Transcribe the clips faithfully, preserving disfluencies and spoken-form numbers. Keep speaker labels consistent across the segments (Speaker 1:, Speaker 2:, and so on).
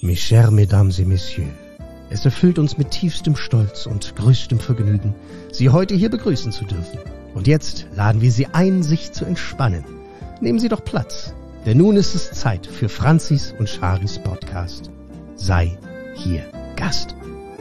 Speaker 1: Mes chers Mesdames et Messieurs, es erfüllt uns mit tiefstem Stolz und größtem Vergnügen, Sie heute hier begrüßen zu dürfen. Und jetzt laden wir Sie ein, sich zu entspannen. Nehmen Sie doch Platz, denn nun ist es Zeit für Franzis und Charis Podcast. Sei hier Gast.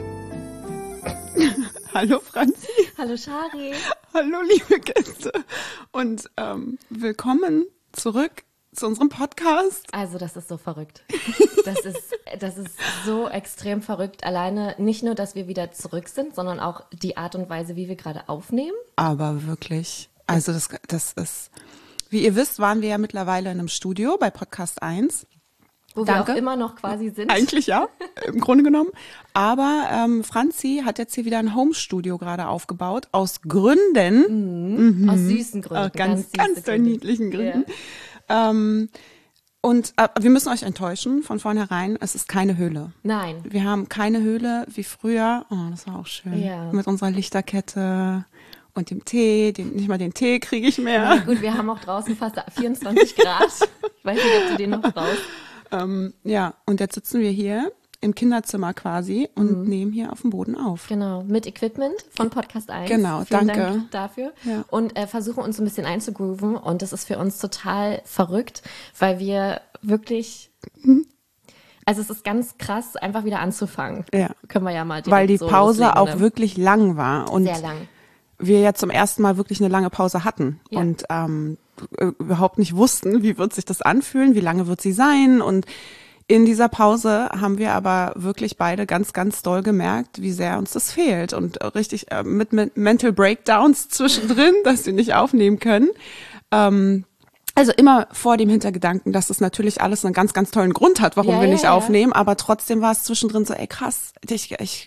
Speaker 2: Hallo Franzi.
Speaker 3: Hallo Chari.
Speaker 2: Hallo liebe Gäste. Und ähm, willkommen zurück zu unserem Podcast.
Speaker 3: Also das ist so verrückt. Das ist, das ist so extrem verrückt. Alleine nicht nur, dass wir wieder zurück sind, sondern auch die Art und Weise, wie wir gerade aufnehmen.
Speaker 2: Aber wirklich, also das, das ist, wie ihr wisst, waren wir ja mittlerweile in einem Studio bei Podcast eins.
Speaker 3: Wo
Speaker 2: Danke.
Speaker 3: wir auch immer noch quasi sind.
Speaker 2: Eigentlich ja, im Grunde genommen. Aber ähm, Franzi hat jetzt hier wieder ein Home-Studio gerade aufgebaut, aus Gründen.
Speaker 3: Mhm. Aus süßen Gründen.
Speaker 2: Äh, ganz,
Speaker 3: süße
Speaker 2: ganz
Speaker 3: Gründe.
Speaker 2: niedlichen Gründen.
Speaker 3: Ja.
Speaker 2: Ähm, und äh, wir müssen euch enttäuschen von vornherein, es ist keine Höhle.
Speaker 3: Nein.
Speaker 2: Wir haben keine Höhle wie früher. Oh, das war auch schön.
Speaker 3: Ja.
Speaker 2: Mit unserer Lichterkette und dem Tee. Den, nicht mal den Tee kriege ich mehr.
Speaker 3: Na gut, wir haben auch draußen fast vierundzwanzig Grad. Ich weiß nicht, ob du den noch brauchst.
Speaker 2: Ähm, ja, und jetzt sitzen wir hier im Kinderzimmer quasi und mhm. nehmen hier auf dem Boden auf.
Speaker 3: Genau, mit Equipment von Podcast eins.
Speaker 2: Genau,
Speaker 3: Vielen
Speaker 2: danke.
Speaker 3: Dank dafür.
Speaker 2: Ja.
Speaker 3: Und äh, versuchen uns ein bisschen einzugrooven. Und das ist für uns total verrückt, weil wir wirklich, mhm. also es ist ganz krass, einfach wieder anzufangen.
Speaker 2: Ja.
Speaker 3: Können wir ja mal direkt
Speaker 2: Weil die
Speaker 3: so
Speaker 2: Pause
Speaker 3: loslegen,
Speaker 2: auch
Speaker 3: ne?
Speaker 2: wirklich lang war. Und
Speaker 3: Sehr lang.
Speaker 2: wir ja zum ersten Mal wirklich eine lange Pause hatten.
Speaker 3: Ja.
Speaker 2: Und ähm, überhaupt nicht wussten, wie wird sich das anfühlen, wie lange wird sie sein. Und in dieser Pause haben wir aber wirklich beide ganz, ganz doll gemerkt, wie sehr uns das fehlt und richtig äh, mit, mit Mental Breakdowns zwischendrin, dass wir nicht aufnehmen können. Ähm, also immer vor dem Hintergedanken, dass das natürlich alles einen ganz, ganz tollen Grund hat, warum
Speaker 3: ja,
Speaker 2: wir
Speaker 3: ja,
Speaker 2: nicht
Speaker 3: ja.
Speaker 2: aufnehmen, aber trotzdem war es zwischendrin so, ey krass, ich, ich,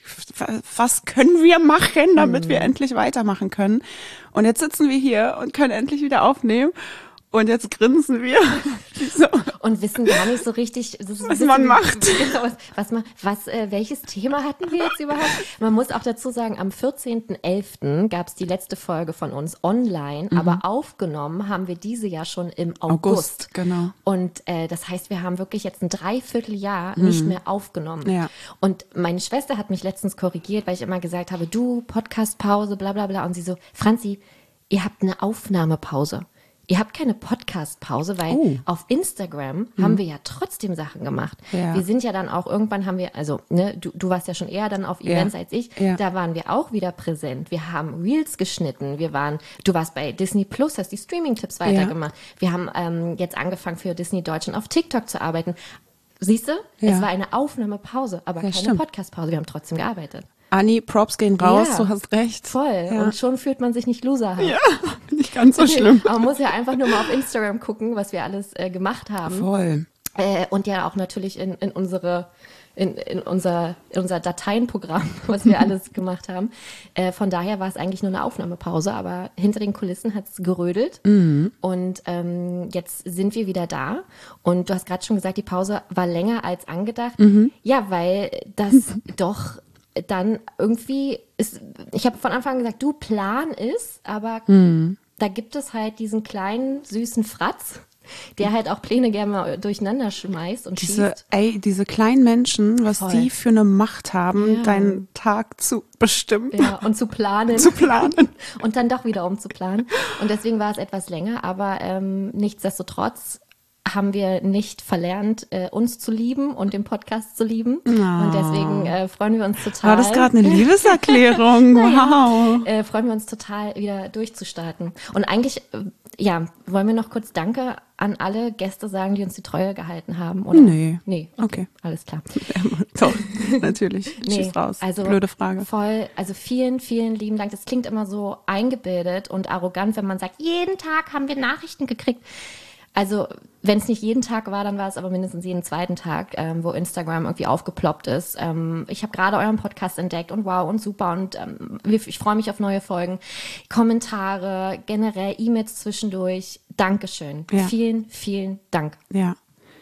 Speaker 2: was können wir machen, damit mhm. wir endlich weitermachen können? Und jetzt sitzen wir hier und können endlich wieder aufnehmen. Und jetzt grinsen wir. So.
Speaker 3: Und wissen gar nicht so richtig, das ist
Speaker 2: was
Speaker 3: ein
Speaker 2: man
Speaker 3: bisschen,
Speaker 2: macht.
Speaker 3: Was, was man, was, äh, welches Thema hatten wir jetzt überhaupt? Man muss auch dazu sagen, am vierzehnten elften gab es die letzte Folge von uns online, mhm. aber aufgenommen haben wir diese ja schon im August.
Speaker 2: August, genau.
Speaker 3: Und äh, das heißt, wir haben wirklich jetzt ein Dreivierteljahr mhm. nicht mehr aufgenommen.
Speaker 2: Ja.
Speaker 3: Und meine Schwester hat mich letztens korrigiert, weil ich immer gesagt habe, du, Podcast-Pause, bla bla bla. Und sie so, Franzi, ihr habt eine Aufnahmepause. Ihr habt keine Podcast-Pause, weil
Speaker 2: oh.
Speaker 3: auf Instagram hm. haben wir ja trotzdem Sachen gemacht.
Speaker 2: Ja.
Speaker 3: Wir sind ja dann auch, irgendwann haben wir, also ne, du, du warst ja schon eher dann auf Events
Speaker 2: ja.
Speaker 3: als ich,
Speaker 2: ja.
Speaker 3: da waren wir auch wieder präsent. Wir haben Reels geschnitten, wir waren, du warst bei Disney Plus, hast die Streaming-Tipps weitergemacht. Ja. Wir haben ähm, jetzt angefangen für Disney Deutschland auf TikTok zu arbeiten. Siehst du,
Speaker 2: ja.
Speaker 3: es war eine Aufnahmepause, aber
Speaker 2: ja,
Speaker 3: keine Podcast-Pause. Wir haben trotzdem gearbeitet.
Speaker 2: Anni, Props gehen raus,
Speaker 3: ja,
Speaker 2: du hast recht.
Speaker 3: Voll.
Speaker 2: Ja.
Speaker 3: Und schon fühlt man sich nicht loser. Halt.
Speaker 2: Ja, nicht ganz so schlimm.
Speaker 3: Aber man muss ja einfach nur mal auf Instagram gucken, was wir alles äh, gemacht haben.
Speaker 2: Voll.
Speaker 3: Äh, und ja auch natürlich in, in unsere in, in unser in unser Dateienprogramm, was wir alles gemacht haben. Äh, von daher war es eigentlich nur eine Aufnahmepause, aber hinter den Kulissen hat es gerödelt.
Speaker 2: Mhm.
Speaker 3: Und ähm, jetzt sind wir wieder da. Und du hast gerade schon gesagt, die Pause war länger als angedacht.
Speaker 2: Mhm.
Speaker 3: Ja, weil das doch dann irgendwie ist, ich habe von Anfang an gesagt, du, Plan ist, aber
Speaker 2: mhm.
Speaker 3: da gibt es halt diesen kleinen, süßen Fratz, der halt auch Pläne gerne mal durcheinander schmeißt und
Speaker 2: diese,
Speaker 3: schießt.
Speaker 2: Ey, diese kleinen Menschen, was
Speaker 3: Voll.
Speaker 2: die für eine Macht haben,
Speaker 3: Ja.
Speaker 2: deinen Tag zu bestimmen.
Speaker 3: Ja, und zu planen.
Speaker 2: zu planen.
Speaker 3: Und dann doch wieder umzuplanen. Und deswegen war es etwas länger, aber ähm, nichtsdestotrotz haben wir nicht verlernt, äh, uns zu lieben und den Podcast zu lieben.
Speaker 2: Oh.
Speaker 3: Und deswegen äh, freuen wir uns total.
Speaker 2: War das gerade eine Liebeserklärung?
Speaker 3: naja,
Speaker 2: Wow.
Speaker 3: äh, freuen wir uns total, wieder durchzustarten. Und eigentlich, äh, ja, wollen wir noch kurz Danke an alle Gäste sagen, die uns die Treue gehalten haben? Oder?
Speaker 2: Nee.
Speaker 3: Nee, okay,
Speaker 2: Okay.
Speaker 3: alles klar.
Speaker 2: Doch, natürlich.
Speaker 3: Nee,
Speaker 2: Schieß raus.
Speaker 3: also
Speaker 2: Blöde Frage.
Speaker 3: Voll, also vielen, vielen lieben Dank. Das klingt immer so eingebildet und arrogant, wenn man sagt, jeden Tag haben wir Nachrichten gekriegt. Also wenn es nicht jeden Tag war, dann war es aber mindestens jeden zweiten Tag, ähm, wo Instagram irgendwie aufgeploppt ist. Ähm, ich habe gerade euren Podcast entdeckt und wow und super und ähm, ich freue mich auf neue Folgen. Kommentare, generell E-Mails zwischendurch. Dankeschön.
Speaker 2: Ja.
Speaker 3: Vielen, vielen Dank.
Speaker 2: Ja.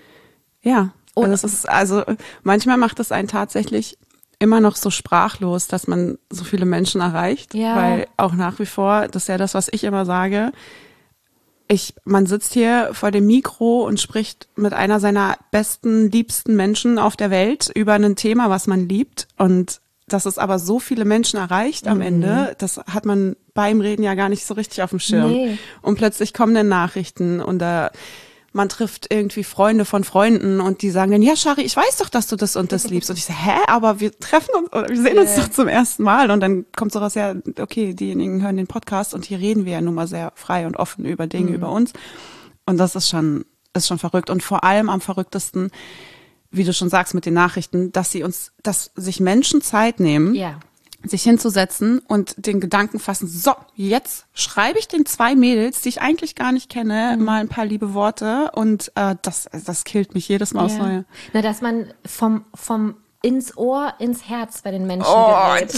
Speaker 2: Ja.
Speaker 3: Und-
Speaker 2: Also, es ist, also manchmal macht es einen tatsächlich immer noch so sprachlos, dass man so viele Menschen erreicht.
Speaker 3: Ja.
Speaker 2: Weil auch nach wie vor, das ist ja das, was ich immer sage, ich, man sitzt hier vor dem Mikro und spricht mit einer seiner besten, liebsten Menschen auf der Welt über ein Thema, was man liebt. Und dass es aber so viele Menschen erreicht am mhm. Ende, das hat man beim Reden ja gar nicht so richtig auf dem Schirm. Nee. Und plötzlich kommen dann Nachrichten und da man trifft irgendwie Freunde von Freunden und die sagen dann, ja, Shari, ich weiß doch, dass du das und das liebst. Und ich sage, hä, aber wir treffen uns, oder wir sehen uns yeah. doch zum ersten Mal. Und dann kommt sowas, ja, okay, diejenigen hören den Podcast und hier reden wir ja nun mal sehr frei und offen über Dinge, mhm. über uns. Und das ist schon, ist schon verrückt. Und vor allem am verrücktesten, wie du schon sagst mit den Nachrichten, dass sie uns, dass sich Menschen Zeit nehmen,
Speaker 3: yeah.
Speaker 2: sich hinzusetzen und den Gedanken fassen, so, jetzt schreibe ich den zwei Mädels, die ich eigentlich gar nicht kenne, mhm. mal ein paar liebe Worte und äh, das, das killt mich jedes Mal aufs
Speaker 3: ja.
Speaker 2: Neue.
Speaker 3: Na, dass man vom, vom ins Ohr, ins Herz bei den Menschen
Speaker 2: oh,
Speaker 3: gerät.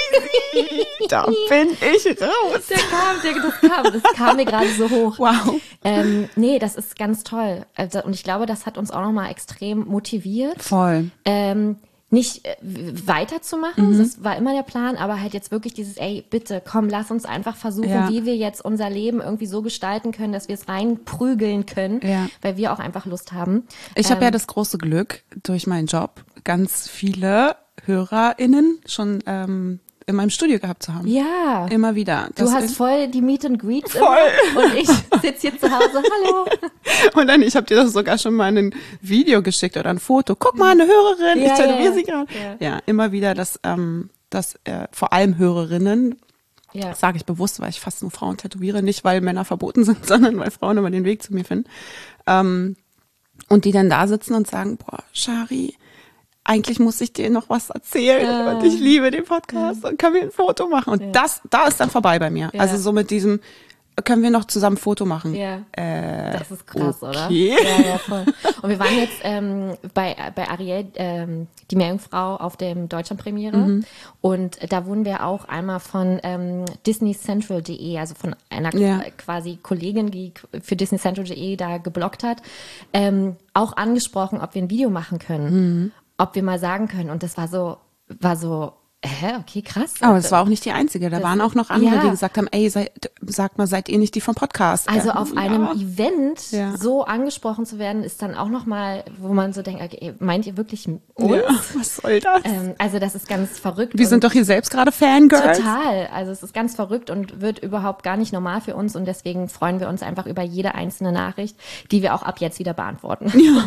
Speaker 2: Da bin ich raus.
Speaker 3: Der kam, der, das kam, das kam mir gerade so hoch.
Speaker 2: Wow.
Speaker 3: Ähm, nee, das ist ganz toll. Also, und ich glaube, das hat uns auch nochmal extrem motiviert.
Speaker 2: Voll.
Speaker 3: Ähm, nicht äh, weiterzumachen, mhm. das war immer der Plan, aber halt jetzt wirklich dieses, ey, bitte, komm, lass uns einfach versuchen,
Speaker 2: ja.
Speaker 3: wie wir jetzt unser Leben irgendwie so gestalten können, dass wir es reinprügeln können,
Speaker 2: ja.
Speaker 3: weil wir auch einfach Lust haben.
Speaker 2: Ich
Speaker 3: ähm,
Speaker 2: habe ja das große Glück, durch meinen Job ganz viele HörerInnen schon ähm, in meinem Studio gehabt zu haben.
Speaker 3: Ja.
Speaker 2: Immer wieder.
Speaker 3: Das du hast voll die Meet and Greets
Speaker 2: voll.
Speaker 3: Immer und ich sitze hier zu Hause, hallo.
Speaker 2: Und dann, ich habe dir das sogar schon mal ein Video geschickt oder ein Foto. Guck mal, eine Hörerin,
Speaker 3: ja,
Speaker 2: ich tätowiere
Speaker 3: ja,
Speaker 2: sie gerade.
Speaker 3: Ja.
Speaker 2: ja, immer wieder, dass, ähm, dass äh, vor allem Hörerinnen,
Speaker 3: ja.
Speaker 2: das sage ich bewusst, weil ich fast nur Frauen tätowiere, nicht weil Männer verboten sind, sondern weil Frauen immer den Weg zu mir finden. Ähm, und die dann da sitzen und sagen, boah, Shari, eigentlich muss ich dir noch was erzählen ja. und ich liebe den Podcast ja. und können wir ein Foto machen. Und ja. das, da ist dann vorbei bei mir. Ja. Also so mit diesem, können wir noch zusammen ein Foto machen?
Speaker 3: Ja.
Speaker 2: Äh,
Speaker 3: das ist krass,
Speaker 2: okay.
Speaker 3: oder? Ja, ja, voll. Und wir waren jetzt ähm, bei, bei Ariel, ähm, die Meerjungfrau, auf dem Deutschlandpremiere. Mhm. Und da wurden wir auch einmal von ähm, Disney Central Punkt de, also von einer
Speaker 2: ja.
Speaker 3: quasi Kollegin, die für Disney Central Punkt de da geblockt hat, ähm, auch angesprochen, ob wir ein Video machen können. Mhm. Ob wir mal sagen können. Und das war so, war so, hä, okay, krass.
Speaker 2: Aber es war auch nicht die einzige. Da
Speaker 3: das,
Speaker 2: waren auch noch andere,
Speaker 3: ja.
Speaker 2: die gesagt haben, ey, sei, sag mal, seid ihr nicht die vom Podcast?
Speaker 3: Also
Speaker 2: ja.
Speaker 3: auf
Speaker 2: ja.
Speaker 3: einem Event
Speaker 2: ja.
Speaker 3: so angesprochen zu werden, ist dann auch nochmal, wo man so denkt, okay, meint ihr wirklich uns?
Speaker 2: Ja, was soll das?
Speaker 3: Ähm, also das ist ganz verrückt.
Speaker 2: Wir sind doch hier selbst gerade Fangirls.
Speaker 3: Total. Also es ist ganz verrückt und wird überhaupt gar nicht normal für uns und deswegen freuen wir uns einfach über jede einzelne Nachricht, die wir auch ab jetzt wieder beantworten.
Speaker 2: Ja.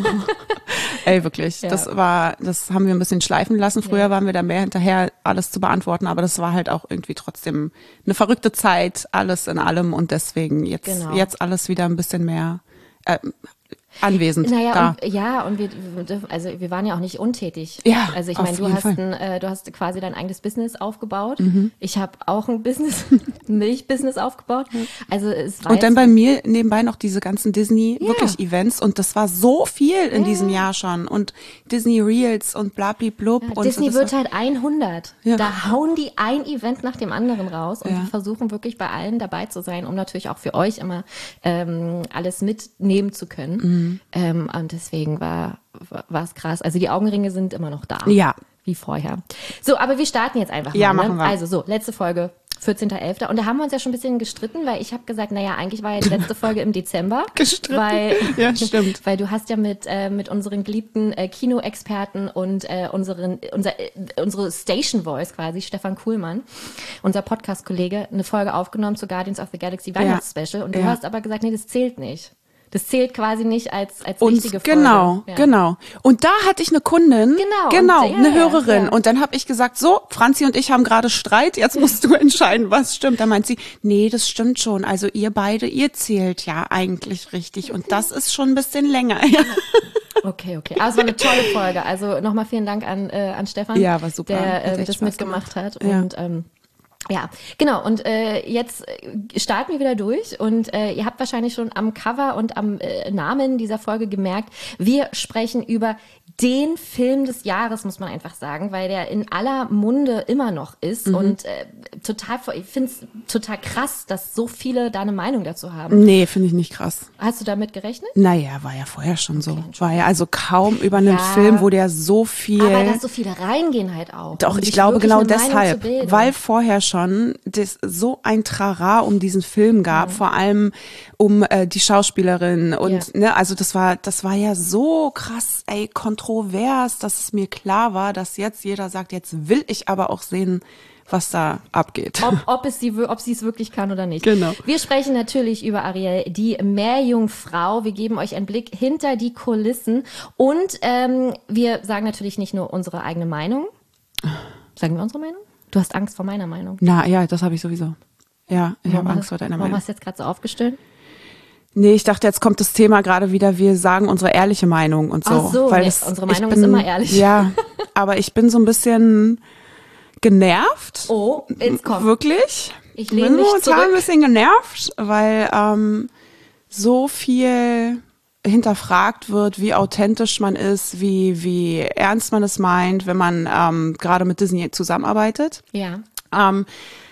Speaker 2: Ey, wirklich.
Speaker 3: Ja.
Speaker 2: Das war, das haben wir ein bisschen schleifen lassen. Früher ja. waren wir da mehr hinterher, alles zu beantworten, aber das war halt auch irgendwie trotzdem eine verrückte Zeit, alles in allem und deswegen jetzt,
Speaker 3: genau.
Speaker 2: jetzt alles wieder ein bisschen mehr äh, anwesend.
Speaker 3: Naja,
Speaker 2: da.
Speaker 3: Und, ja, und wir, also wir waren ja auch nicht untätig.
Speaker 2: Ja,
Speaker 3: also ich
Speaker 2: auf
Speaker 3: meine, du
Speaker 2: jeden
Speaker 3: hast, ein, äh, du hast quasi dein eigenes Business aufgebaut.
Speaker 2: Mhm.
Speaker 3: Ich habe auch ein Business, ein Milchbusiness aufgebaut. Also es war
Speaker 2: und dann bei mir nebenbei noch diese ganzen Disney
Speaker 3: ja.
Speaker 2: wirklich Events und das war so viel in
Speaker 3: ja.
Speaker 2: diesem Jahr schon und Disney Reels und blabliblub.
Speaker 3: Ja,
Speaker 2: und
Speaker 3: Disney
Speaker 2: so,
Speaker 3: wird
Speaker 2: war,
Speaker 3: halt hundert.
Speaker 2: Ja.
Speaker 3: Da hauen die ein Event nach dem anderen raus und
Speaker 2: ja.
Speaker 3: wir versuchen wirklich bei allen dabei zu sein, um natürlich auch für euch immer ähm, alles mitnehmen zu können.
Speaker 2: Mhm.
Speaker 3: Ähm, und deswegen war war es krass. Also die Augenringe sind immer noch da.
Speaker 2: Ja.
Speaker 3: Wie vorher. So, aber wir starten jetzt einfach mal.
Speaker 2: Ja, machen wir.
Speaker 3: Ne? Also so, letzte Folge. vierzehnter elfter Und da haben wir uns ja schon ein bisschen gestritten, weil ich habe gesagt, naja, eigentlich war ja die letzte Folge im Dezember.
Speaker 2: Gestritten?
Speaker 3: Weil,
Speaker 2: ja, stimmt.
Speaker 3: Weil du hast ja mit, äh, mit unseren geliebten äh, Kinoexperten und äh, unseren, unser, äh, unsere Station Voice quasi, Stefan Kuhlmann, unser Podcast-Kollege, eine Folge aufgenommen zu Guardians of the Galaxy Weihnachtsspecial. Und du
Speaker 2: ja.
Speaker 3: hast aber gesagt, nee, das zählt nicht. Das zählt quasi nicht als, als
Speaker 2: und,
Speaker 3: richtige Folge.
Speaker 2: Genau,
Speaker 3: ja.
Speaker 2: genau. Und da hatte ich eine Kundin,
Speaker 3: genau,
Speaker 2: genau
Speaker 3: und, ja,
Speaker 2: eine Hörerin.
Speaker 3: ja.
Speaker 2: Und dann habe ich gesagt, so, Franzi und ich haben gerade Streit, jetzt musst du entscheiden, was stimmt. Da meint sie, nee, das stimmt schon. Also ihr beide, ihr zählt ja eigentlich richtig. Und das ist schon ein bisschen länger. Ja.
Speaker 3: Okay, okay. Aber es war eine tolle Folge. Also nochmal vielen Dank an, äh, an Stefan,
Speaker 2: ja, war super.
Speaker 3: der äh, das
Speaker 2: Spaß
Speaker 3: mitgemacht
Speaker 2: gemacht.
Speaker 3: hat.
Speaker 2: Ja.
Speaker 3: Und ähm, ja, genau. Und äh, jetzt starten wir wieder durch. Und äh, ihr habt wahrscheinlich schon am Cover und am äh, Namen dieser Folge gemerkt, wir sprechen über den Film des Jahres, muss man einfach sagen, weil der in aller Munde immer noch ist. Mhm. Und äh, total, ich finde es total krass, dass so viele da eine Meinung dazu haben.
Speaker 2: Nee, finde ich nicht krass.
Speaker 3: Hast du damit gerechnet?
Speaker 2: Naja, war ja vorher schon so. War ja also kaum über einen
Speaker 3: ja,
Speaker 2: Film, wo der so viel...
Speaker 3: Aber dass so viele reingehen halt auch.
Speaker 2: Doch,
Speaker 3: um
Speaker 2: ich
Speaker 3: sich
Speaker 2: glaube
Speaker 3: wirklich
Speaker 2: genau
Speaker 3: eine Meinung
Speaker 2: deshalb,
Speaker 3: zu bilden.
Speaker 2: weil vorher schon schon das so ein Trara um diesen Film gab, mhm. vor allem um äh, die Schauspielerin und ja. ne, also das war das war ja so krass, ey, kontrovers, dass es mir klar war, dass jetzt jeder sagt, jetzt will ich aber auch sehen, was da abgeht.
Speaker 3: Ob, ob, es sie, ob sie es wirklich kann oder nicht.
Speaker 2: Genau.
Speaker 3: Wir sprechen natürlich über Ariel, die Meerjungfrau. Wir geben euch einen Blick hinter die Kulissen und ähm, wir sagen natürlich nicht nur unsere eigene Meinung. Sagen wir unsere Meinung? Du hast Angst vor meiner Meinung.
Speaker 2: Na ja, das habe ich sowieso. Ja, ich habe Angst vor deiner
Speaker 3: warum
Speaker 2: Meinung.
Speaker 3: Warum hast du jetzt gerade so aufgestellt?
Speaker 2: Nee, ich dachte, jetzt kommt das Thema gerade wieder, wir sagen unsere ehrliche Meinung und so.
Speaker 3: Ach so,
Speaker 2: weil
Speaker 3: nee,
Speaker 2: das,
Speaker 3: unsere Meinung
Speaker 2: bin,
Speaker 3: ist immer ehrlich.
Speaker 2: Ja, aber ich bin so ein bisschen genervt.
Speaker 3: Oh, jetzt kommt.
Speaker 2: Wirklich.
Speaker 3: Ich lehne
Speaker 2: bin
Speaker 3: mich
Speaker 2: momentan
Speaker 3: zurück.
Speaker 2: ein bisschen genervt, weil ähm, so viel hinterfragt wird, wie authentisch man ist, wie wie ernst man es meint, wenn man ähm, gerade mit Disney zusammenarbeitet.
Speaker 3: Ja.
Speaker 2: Ähm,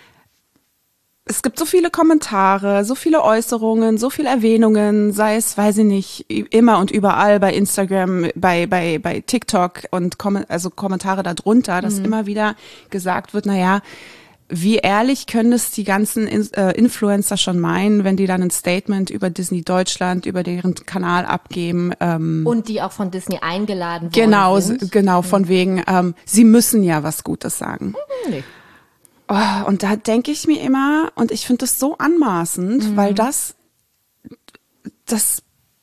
Speaker 2: es gibt so viele Kommentare, so viele Äußerungen, so viele Erwähnungen, sei es, weiß ich nicht, immer und überall bei Instagram, bei bei bei TikTok und kom- also Kommentare darunter, dass mhm. immer wieder gesagt wird, naja, wie ehrlich können es die ganzen In- äh, Influencer schon meinen, wenn die dann ein Statement über Disney Deutschland, über deren Kanal abgeben. Ähm,
Speaker 3: und die auch von Disney eingeladen worden
Speaker 2: genau,
Speaker 3: sind.
Speaker 2: Genau, von mhm. wegen, ähm, sie müssen ja was Gutes sagen.
Speaker 3: Mhm, nee.
Speaker 2: Oh, und da denke ich mir immer, und ich finde das so anmaßend, mhm. weil das, das,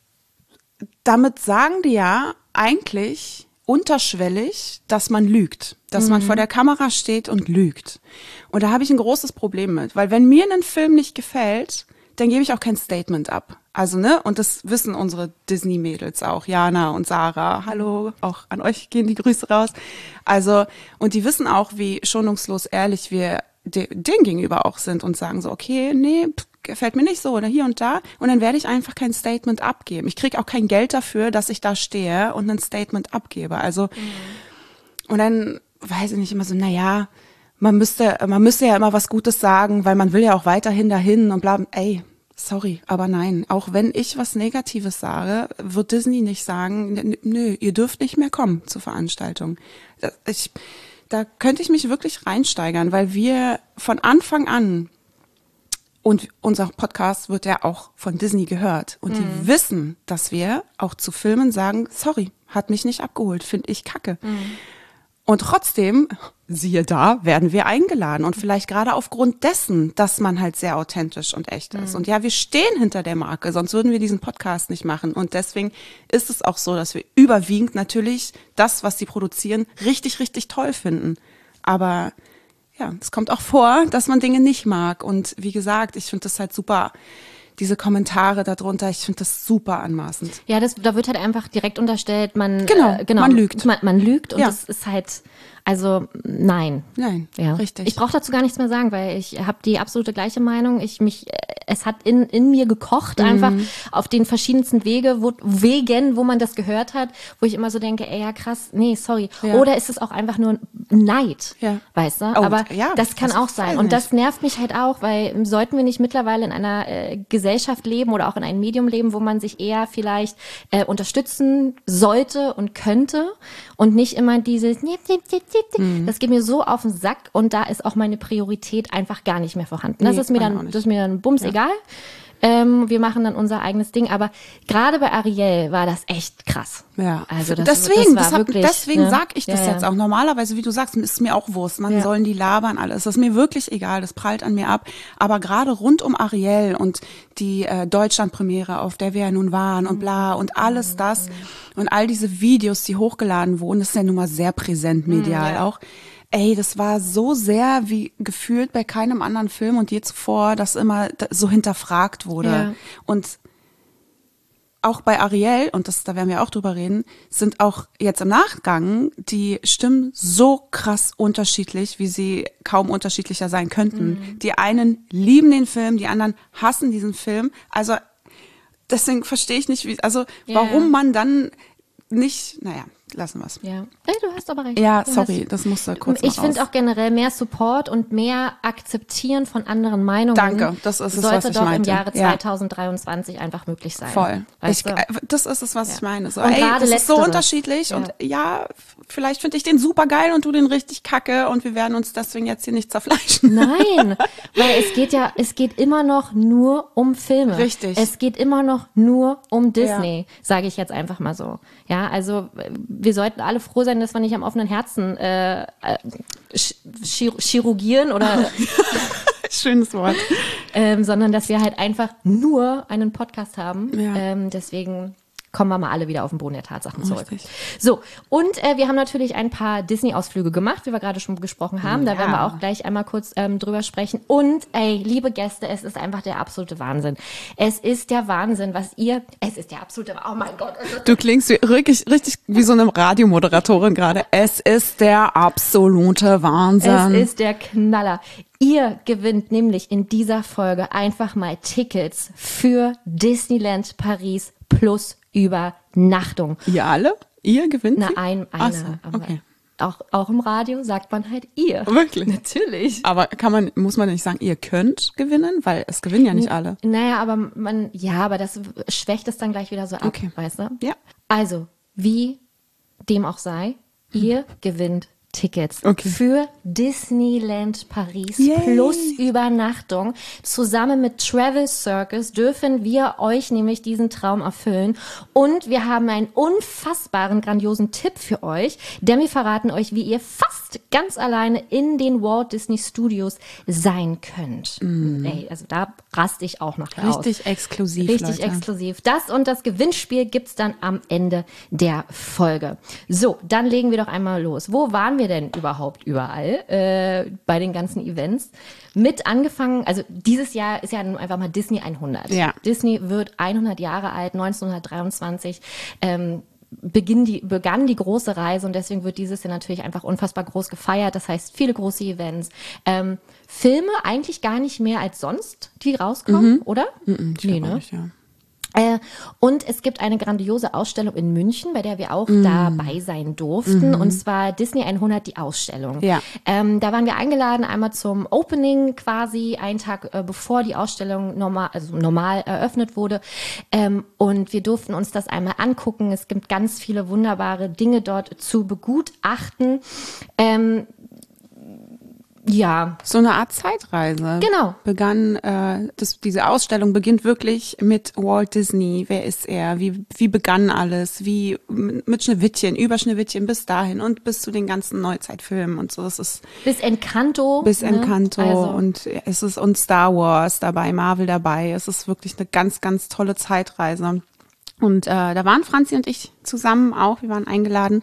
Speaker 2: damit sagen die ja eigentlich unterschwellig, dass man lügt, dass mhm. man vor der Kamera steht und lügt. Und da habe ich ein großes Problem mit, weil wenn mir ein Film nicht gefällt, dann gebe ich auch kein Statement ab. Also, ne, und das wissen unsere Disney-Mädels auch, Jana und Sarah. Hallo, auch an euch gehen die Grüße raus. Also, und die wissen auch, wie schonungslos ehrlich wir de- denen gegenüber auch sind und sagen so, okay, nee, pff, gefällt mir nicht so oder hier und da. Und dann werde ich einfach kein Statement abgeben. Ich kriege auch kein Geld dafür, dass ich da stehe und ein Statement abgebe. Also, mhm. und dann weiß ich nicht immer so, na ja, man müsste, man müsste ja immer was Gutes sagen, weil man will ja auch weiterhin dahin und bla, ey, sorry, aber nein. Auch wenn ich was Negatives sage, wird Disney nicht sagen, nö, ihr dürft nicht mehr kommen zur Veranstaltung. Ich, da könnte ich mich wirklich reinsteigern, weil wir von Anfang an, und unser Podcast wird ja auch von Disney gehört, und mhm. die wissen, dass wir auch zu Filmen sagen, sorry, hat mich nicht abgeholt, finde ich kacke. Mhm. Und trotzdem, siehe da, werden wir eingeladen. Und vielleicht gerade aufgrund dessen, dass man halt sehr authentisch und echt ist. Mhm. Und ja, wir stehen hinter der Marke, sonst würden wir diesen Podcast nicht machen. Und deswegen ist es auch so, dass wir überwiegend natürlich das, was sie produzieren, richtig, richtig toll finden. Aber ja, es kommt auch vor, dass man Dinge nicht mag. Und wie gesagt, ich finde das halt super, diese Kommentare darunter, ich finde das super anmaßend.
Speaker 3: Ja, das, da wird halt einfach direkt unterstellt, man,
Speaker 2: genau,
Speaker 3: äh, genau
Speaker 2: man lügt.
Speaker 3: Man, man lügt und
Speaker 2: ja.
Speaker 3: das ist halt, also nein.
Speaker 2: Nein,
Speaker 3: ja.
Speaker 2: richtig.
Speaker 3: Ich brauche dazu gar nichts mehr sagen, weil ich habe die absolute gleiche Meinung. Ich mich, es hat in, in mir gekocht, mhm. einfach auf den verschiedensten Wege, wo, Wegen, wo man das gehört hat, wo ich immer so denke, ey, ja krass, nee, sorry. Ja. Oder ist es auch einfach nur Neid,
Speaker 2: ja.
Speaker 3: weißt du?
Speaker 2: Oh,
Speaker 3: Aber
Speaker 2: ja,
Speaker 3: das kann
Speaker 2: das
Speaker 3: auch sein. Und
Speaker 2: nicht.
Speaker 3: das nervt mich halt auch, weil sollten wir nicht mittlerweile in einer äh, Gesellschaft leben oder auch in einem Medium leben, wo man sich eher vielleicht äh, unterstützen sollte und könnte und nicht immer dieses mhm. das geht mir so auf den Sack und da ist auch meine Priorität einfach gar nicht mehr vorhanden. Das
Speaker 2: nee,
Speaker 3: ist mir dann, das ist mir dann bums ja. egal. Ähm, wir machen dann unser eigenes Ding, aber gerade bei Ariel war das echt krass.
Speaker 2: Ja,
Speaker 3: also das,
Speaker 2: deswegen,
Speaker 3: das war
Speaker 2: das hab,
Speaker 3: wirklich,
Speaker 2: deswegen
Speaker 3: ne?
Speaker 2: sag ich das
Speaker 3: ja,
Speaker 2: jetzt
Speaker 3: ja.
Speaker 2: auch. Normalerweise, wie du sagst, ist mir auch Wurst. Man
Speaker 3: ja.
Speaker 2: sollen die labern, alles. Das ist mir wirklich egal. Das prallt an mir ab. Aber gerade rund um Ariel und die äh, Deutschland-Premiere, auf der wir ja nun waren und bla und alles das und all diese Videos, die hochgeladen wurden, das ist ja nun mal sehr präsent medial
Speaker 3: ja.
Speaker 2: auch. Ey, das war so sehr wie gefühlt bei keinem anderen Film und je zuvor, dass immer so hinterfragt wurde.
Speaker 3: Ja.
Speaker 2: Und auch bei Ariel, und das, da werden wir auch drüber reden, sind auch jetzt im Nachgang die Stimmen so krass unterschiedlich, wie sie kaum unterschiedlicher sein könnten. Mhm. Die einen lieben den Film, die anderen hassen diesen Film. Also deswegen verstehe ich nicht, wie, also
Speaker 3: ja.
Speaker 2: warum man dann nicht, naja, lassen wir es.
Speaker 3: Ja. Ey, du hast aber recht.
Speaker 2: Ja,
Speaker 3: du
Speaker 2: sorry,
Speaker 3: hast,
Speaker 2: das musste kurz
Speaker 3: Ich
Speaker 2: mal
Speaker 3: finde
Speaker 2: raus.
Speaker 3: auch generell mehr Support und mehr Akzeptieren von anderen Meinungen.
Speaker 2: Danke, das ist es,
Speaker 3: sollte
Speaker 2: was ich
Speaker 3: doch
Speaker 2: meinte.
Speaker 3: im Jahre
Speaker 2: Ja.
Speaker 3: zweitausenddreiundzwanzig einfach möglich sein.
Speaker 2: Voll.
Speaker 3: Weißt
Speaker 2: Ich,
Speaker 3: du?
Speaker 2: äh, das ist es, was
Speaker 3: Ja.
Speaker 2: ich meine. So,
Speaker 3: Und
Speaker 2: ey,
Speaker 3: gerade
Speaker 2: das ist so
Speaker 3: Letzteres.
Speaker 2: unterschiedlich
Speaker 3: Ja.
Speaker 2: und ja, f- vielleicht finde ich den super geil und du den richtig kacke und wir werden uns deswegen jetzt hier nicht zerfleischen.
Speaker 3: Nein, weil es geht ja, es geht immer noch nur um Filme.
Speaker 2: Richtig.
Speaker 3: Es geht immer noch nur um Disney, sage ich jetzt einfach mal so. Ja, also wir sollten alle froh sein, dass wir nicht am offenen Herzen äh, äh, chir- chirurgieren oder
Speaker 2: Schönes Wort.
Speaker 3: ähm, sondern dass wir halt einfach nur einen Podcast haben.
Speaker 2: Ja.
Speaker 3: Ähm, deswegen kommen wir mal alle wieder auf den Boden der Tatsachen zurück.
Speaker 2: Richtig.
Speaker 3: So, und äh, wir haben natürlich ein paar Disney-Ausflüge gemacht, wie wir gerade schon gesprochen haben. Da
Speaker 2: Ja.
Speaker 3: werden wir auch gleich einmal kurz ähm, drüber sprechen. Und ey, liebe Gäste, es ist einfach der absolute Wahnsinn. Es ist der Wahnsinn, was ihr, es ist der absolute, oh mein Gott. Es ist
Speaker 2: Du klingst wie, richtig, richtig wie so eine Radiomoderatorin gerade. Es ist der absolute Wahnsinn.
Speaker 3: Es ist der Knaller. Ihr gewinnt nämlich in dieser Folge einfach mal Tickets für Disneyland Paris plus Übernachtung.
Speaker 2: Ihr alle? Ihr gewinnt
Speaker 3: Na,
Speaker 2: sie?
Speaker 3: ein,
Speaker 2: Ach
Speaker 3: eine.
Speaker 2: so,
Speaker 3: Aber
Speaker 2: okay.
Speaker 3: auch, auch im Radio sagt man halt ihr.
Speaker 2: Wirklich?
Speaker 3: Natürlich.
Speaker 2: Aber kann man, muss man nicht sagen, ihr könnt gewinnen? Weil es gewinnen ja nicht alle.
Speaker 3: Naja, aber man, ja, aber das schwächt es dann gleich wieder so ab,
Speaker 2: Okay.
Speaker 3: weißt du?
Speaker 2: Ja.
Speaker 3: Also, wie dem auch sei, ihr gewinnt Tickets
Speaker 2: Okay.
Speaker 3: für Disneyland Paris
Speaker 2: Yay.
Speaker 3: plus Übernachtung. Zusammen mit Travel Circus dürfen wir euch nämlich diesen Traum erfüllen. Und wir haben einen unfassbaren, grandiosen Tipp für euch, denn wir verraten euch, wie ihr fast ganz alleine in den Walt Disney Studios sein könnt. Ey, also da raste ich auch noch aus.
Speaker 2: Richtig exklusiv,
Speaker 3: Richtig
Speaker 2: Leute.
Speaker 3: exklusiv. Das und das Gewinnspiel gibt's dann am Ende der Folge. So, dann legen wir doch einmal los. Wo waren wir denn überhaupt überall äh, bei den ganzen Events? Mit angefangen, also dieses Jahr ist ja nun einfach mal Disney hundert.
Speaker 2: Ja.
Speaker 3: Disney wird hundert Jahre alt, neunzehnhundertdreiundzwanzig. Ähm, Beginn die, begann die große Reise und deswegen wird dieses Jahr natürlich einfach unfassbar groß gefeiert. Das heißt, viele große Events. Ähm, Filme eigentlich gar nicht mehr als sonst, die rauskommen, oder?
Speaker 2: Mhm, ich
Speaker 3: Nee,
Speaker 2: glaub auch
Speaker 3: ne?
Speaker 2: nicht, ja.
Speaker 3: Äh, und es gibt eine grandiose Ausstellung in München, bei der wir auch dabei sein durften. Und zwar Disney hundert, die Ausstellung.
Speaker 2: Ja.
Speaker 3: Ähm, da waren wir eingeladen, einmal zum Opening quasi, einen Tag äh, bevor die Ausstellung normal, also normal eröffnet wurde. Ähm, und wir durften uns das einmal angucken. Es gibt ganz viele wunderbare Dinge dort zu begutachten. Ähm, ja,
Speaker 2: So eine Art Zeitreise.
Speaker 3: Genau.
Speaker 2: Begann, äh, das, diese Ausstellung beginnt wirklich mit Walt Disney. Wer ist er? Wie, wie begann alles? Wie, mit Schneewittchen, über Schneewittchen bis dahin und bis zu den ganzen Neuzeitfilmen und so. Es ist
Speaker 3: bis Encanto.
Speaker 2: bis
Speaker 3: ne?
Speaker 2: Encanto
Speaker 3: Also,
Speaker 2: und es ist und Star Wars dabei, Marvel dabei. Es ist wirklich eine ganz, ganz tolle Zeitreise. Und äh, da waren Franzi und ich zusammen auch. Wir waren eingeladen,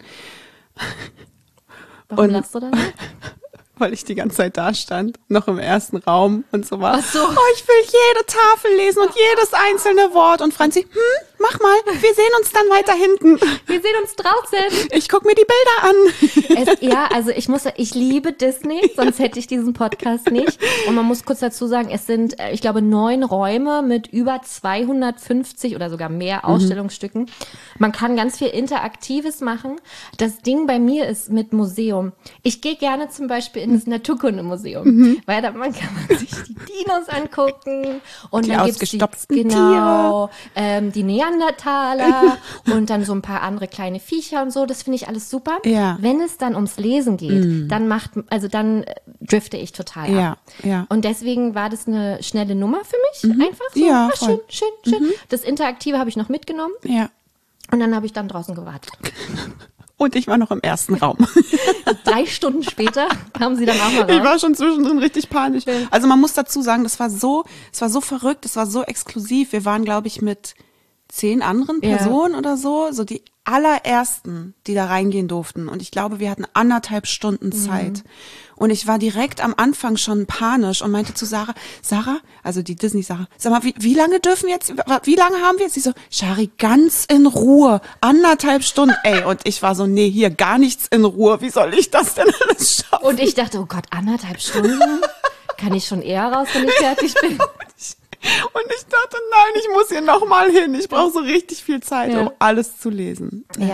Speaker 3: warum
Speaker 2: und-
Speaker 3: lachst du da?
Speaker 2: weil ich die ganze Zeit da stand, noch im ersten Raum und so war.
Speaker 3: Ach so.
Speaker 2: Oh, ich will jede Tafel lesen und jedes einzelne Wort. Und Franzi, hm, mach mal, wir sehen uns dann weiter hinten.
Speaker 3: Wir sehen uns draußen.
Speaker 2: Ich guck mir die Bilder an.
Speaker 3: Es, ja, also ich muss, ich liebe Disney, sonst hätte ich diesen Podcast nicht. Und man muss kurz dazu sagen, es sind, äh, ich glaube, neun Räume mit über zweihundertfünfzig oder sogar mehr Ausstellungsstücken. Man kann ganz viel Interaktives machen. Das Ding bei mir ist mit Museum. Ich gehe gerne zum Beispiel in das Naturkundemuseum, weil da man kann man sich die Dinos angucken und
Speaker 2: Die
Speaker 3: dann gibt's
Speaker 2: ausgestopften
Speaker 3: die, genau, ähm, die Neandertaler und dann so ein paar andere kleine Viecher und so. Das finde ich alles super.
Speaker 2: Ja.
Speaker 3: Wenn es dann ums Lesen geht, dann macht, also dann äh, drifte ich total
Speaker 2: Ja,
Speaker 3: ab.
Speaker 2: ja.
Speaker 3: Und deswegen war das eine schnelle Nummer für mich. Einfach so,
Speaker 2: Ja,
Speaker 3: ah, schön,
Speaker 2: voll.
Speaker 3: schön, schön. Das Interaktive habe ich noch mitgenommen
Speaker 2: Ja.
Speaker 3: und dann habe ich dann draußen gewartet.
Speaker 2: Und ich war noch im ersten Raum.
Speaker 3: Drei Stunden später kamen sie dann auch mal
Speaker 2: Ich
Speaker 3: raus.
Speaker 2: war schon zwischendrin richtig panisch. Also man muss dazu sagen, das war so, es war so verrückt, es war so exklusiv. Wir waren, glaube ich, mit zehn anderen
Speaker 3: Ja.
Speaker 2: Personen oder so, so die allerersten, die da reingehen durften. Und ich glaube, wir hatten anderthalb Stunden Zeit. Und ich war direkt am Anfang schon panisch und meinte zu Sarah, Sarah, also die Disney-Sarah, sag mal, wie, wie lange dürfen wir jetzt, wie lange haben wir jetzt? Sie so, Shari, ganz in Ruhe, anderthalb Stunden. Ey, und ich war so, nee, hier gar nichts in Ruhe. Wie soll ich das denn alles schaffen?
Speaker 3: Und ich dachte, oh Gott, anderthalb Stunden? Kann ich schon eher raus, wenn ich fertig bin?
Speaker 2: Und ich dachte, nein, ich muss hier nochmal hin. Ich brauche so richtig viel Zeit,
Speaker 3: Ja.
Speaker 2: um alles zu lesen.
Speaker 3: Ja.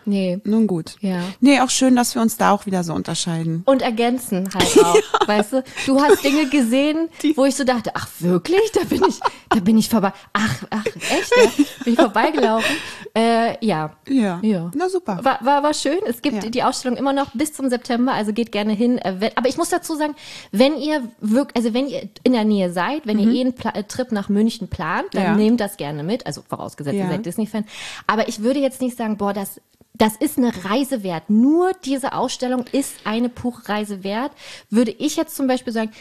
Speaker 3: Nee.
Speaker 2: Nun gut.
Speaker 3: Ja.
Speaker 2: Nee, auch schön, dass wir uns da auch wieder so unterscheiden.
Speaker 3: Und ergänzen halt auch, ja. Weißt du? Du hast Dinge gesehen, Die. wo ich so dachte, ach wirklich? Da bin ich, da bin ich vorbei. Ach, ach, echt? Ja? Bin ich vorbeigelaufen? Äh, ja.
Speaker 2: ja.
Speaker 3: Ja.
Speaker 2: Na super.
Speaker 3: War, war, war schön. Es gibt
Speaker 2: ja.
Speaker 3: die Ausstellung immer noch bis zum September, also geht gerne hin. Aber ich muss dazu sagen, wenn ihr wirklich, also wenn ihr in der Nähe seid, wenn mhm. ihr eh einen Pla- Trip nach München plant, dann
Speaker 2: ja.
Speaker 3: nehmt das gerne mit. Also vorausgesetzt,
Speaker 2: ja.
Speaker 3: ihr seid Disney-Fan. Aber ich würde jetzt nicht sagen, boah, das Das ist eine Reise wert. Nur diese Ausstellung ist eine pure Reise wert. Würde ich jetzt zum Beispiel sagen,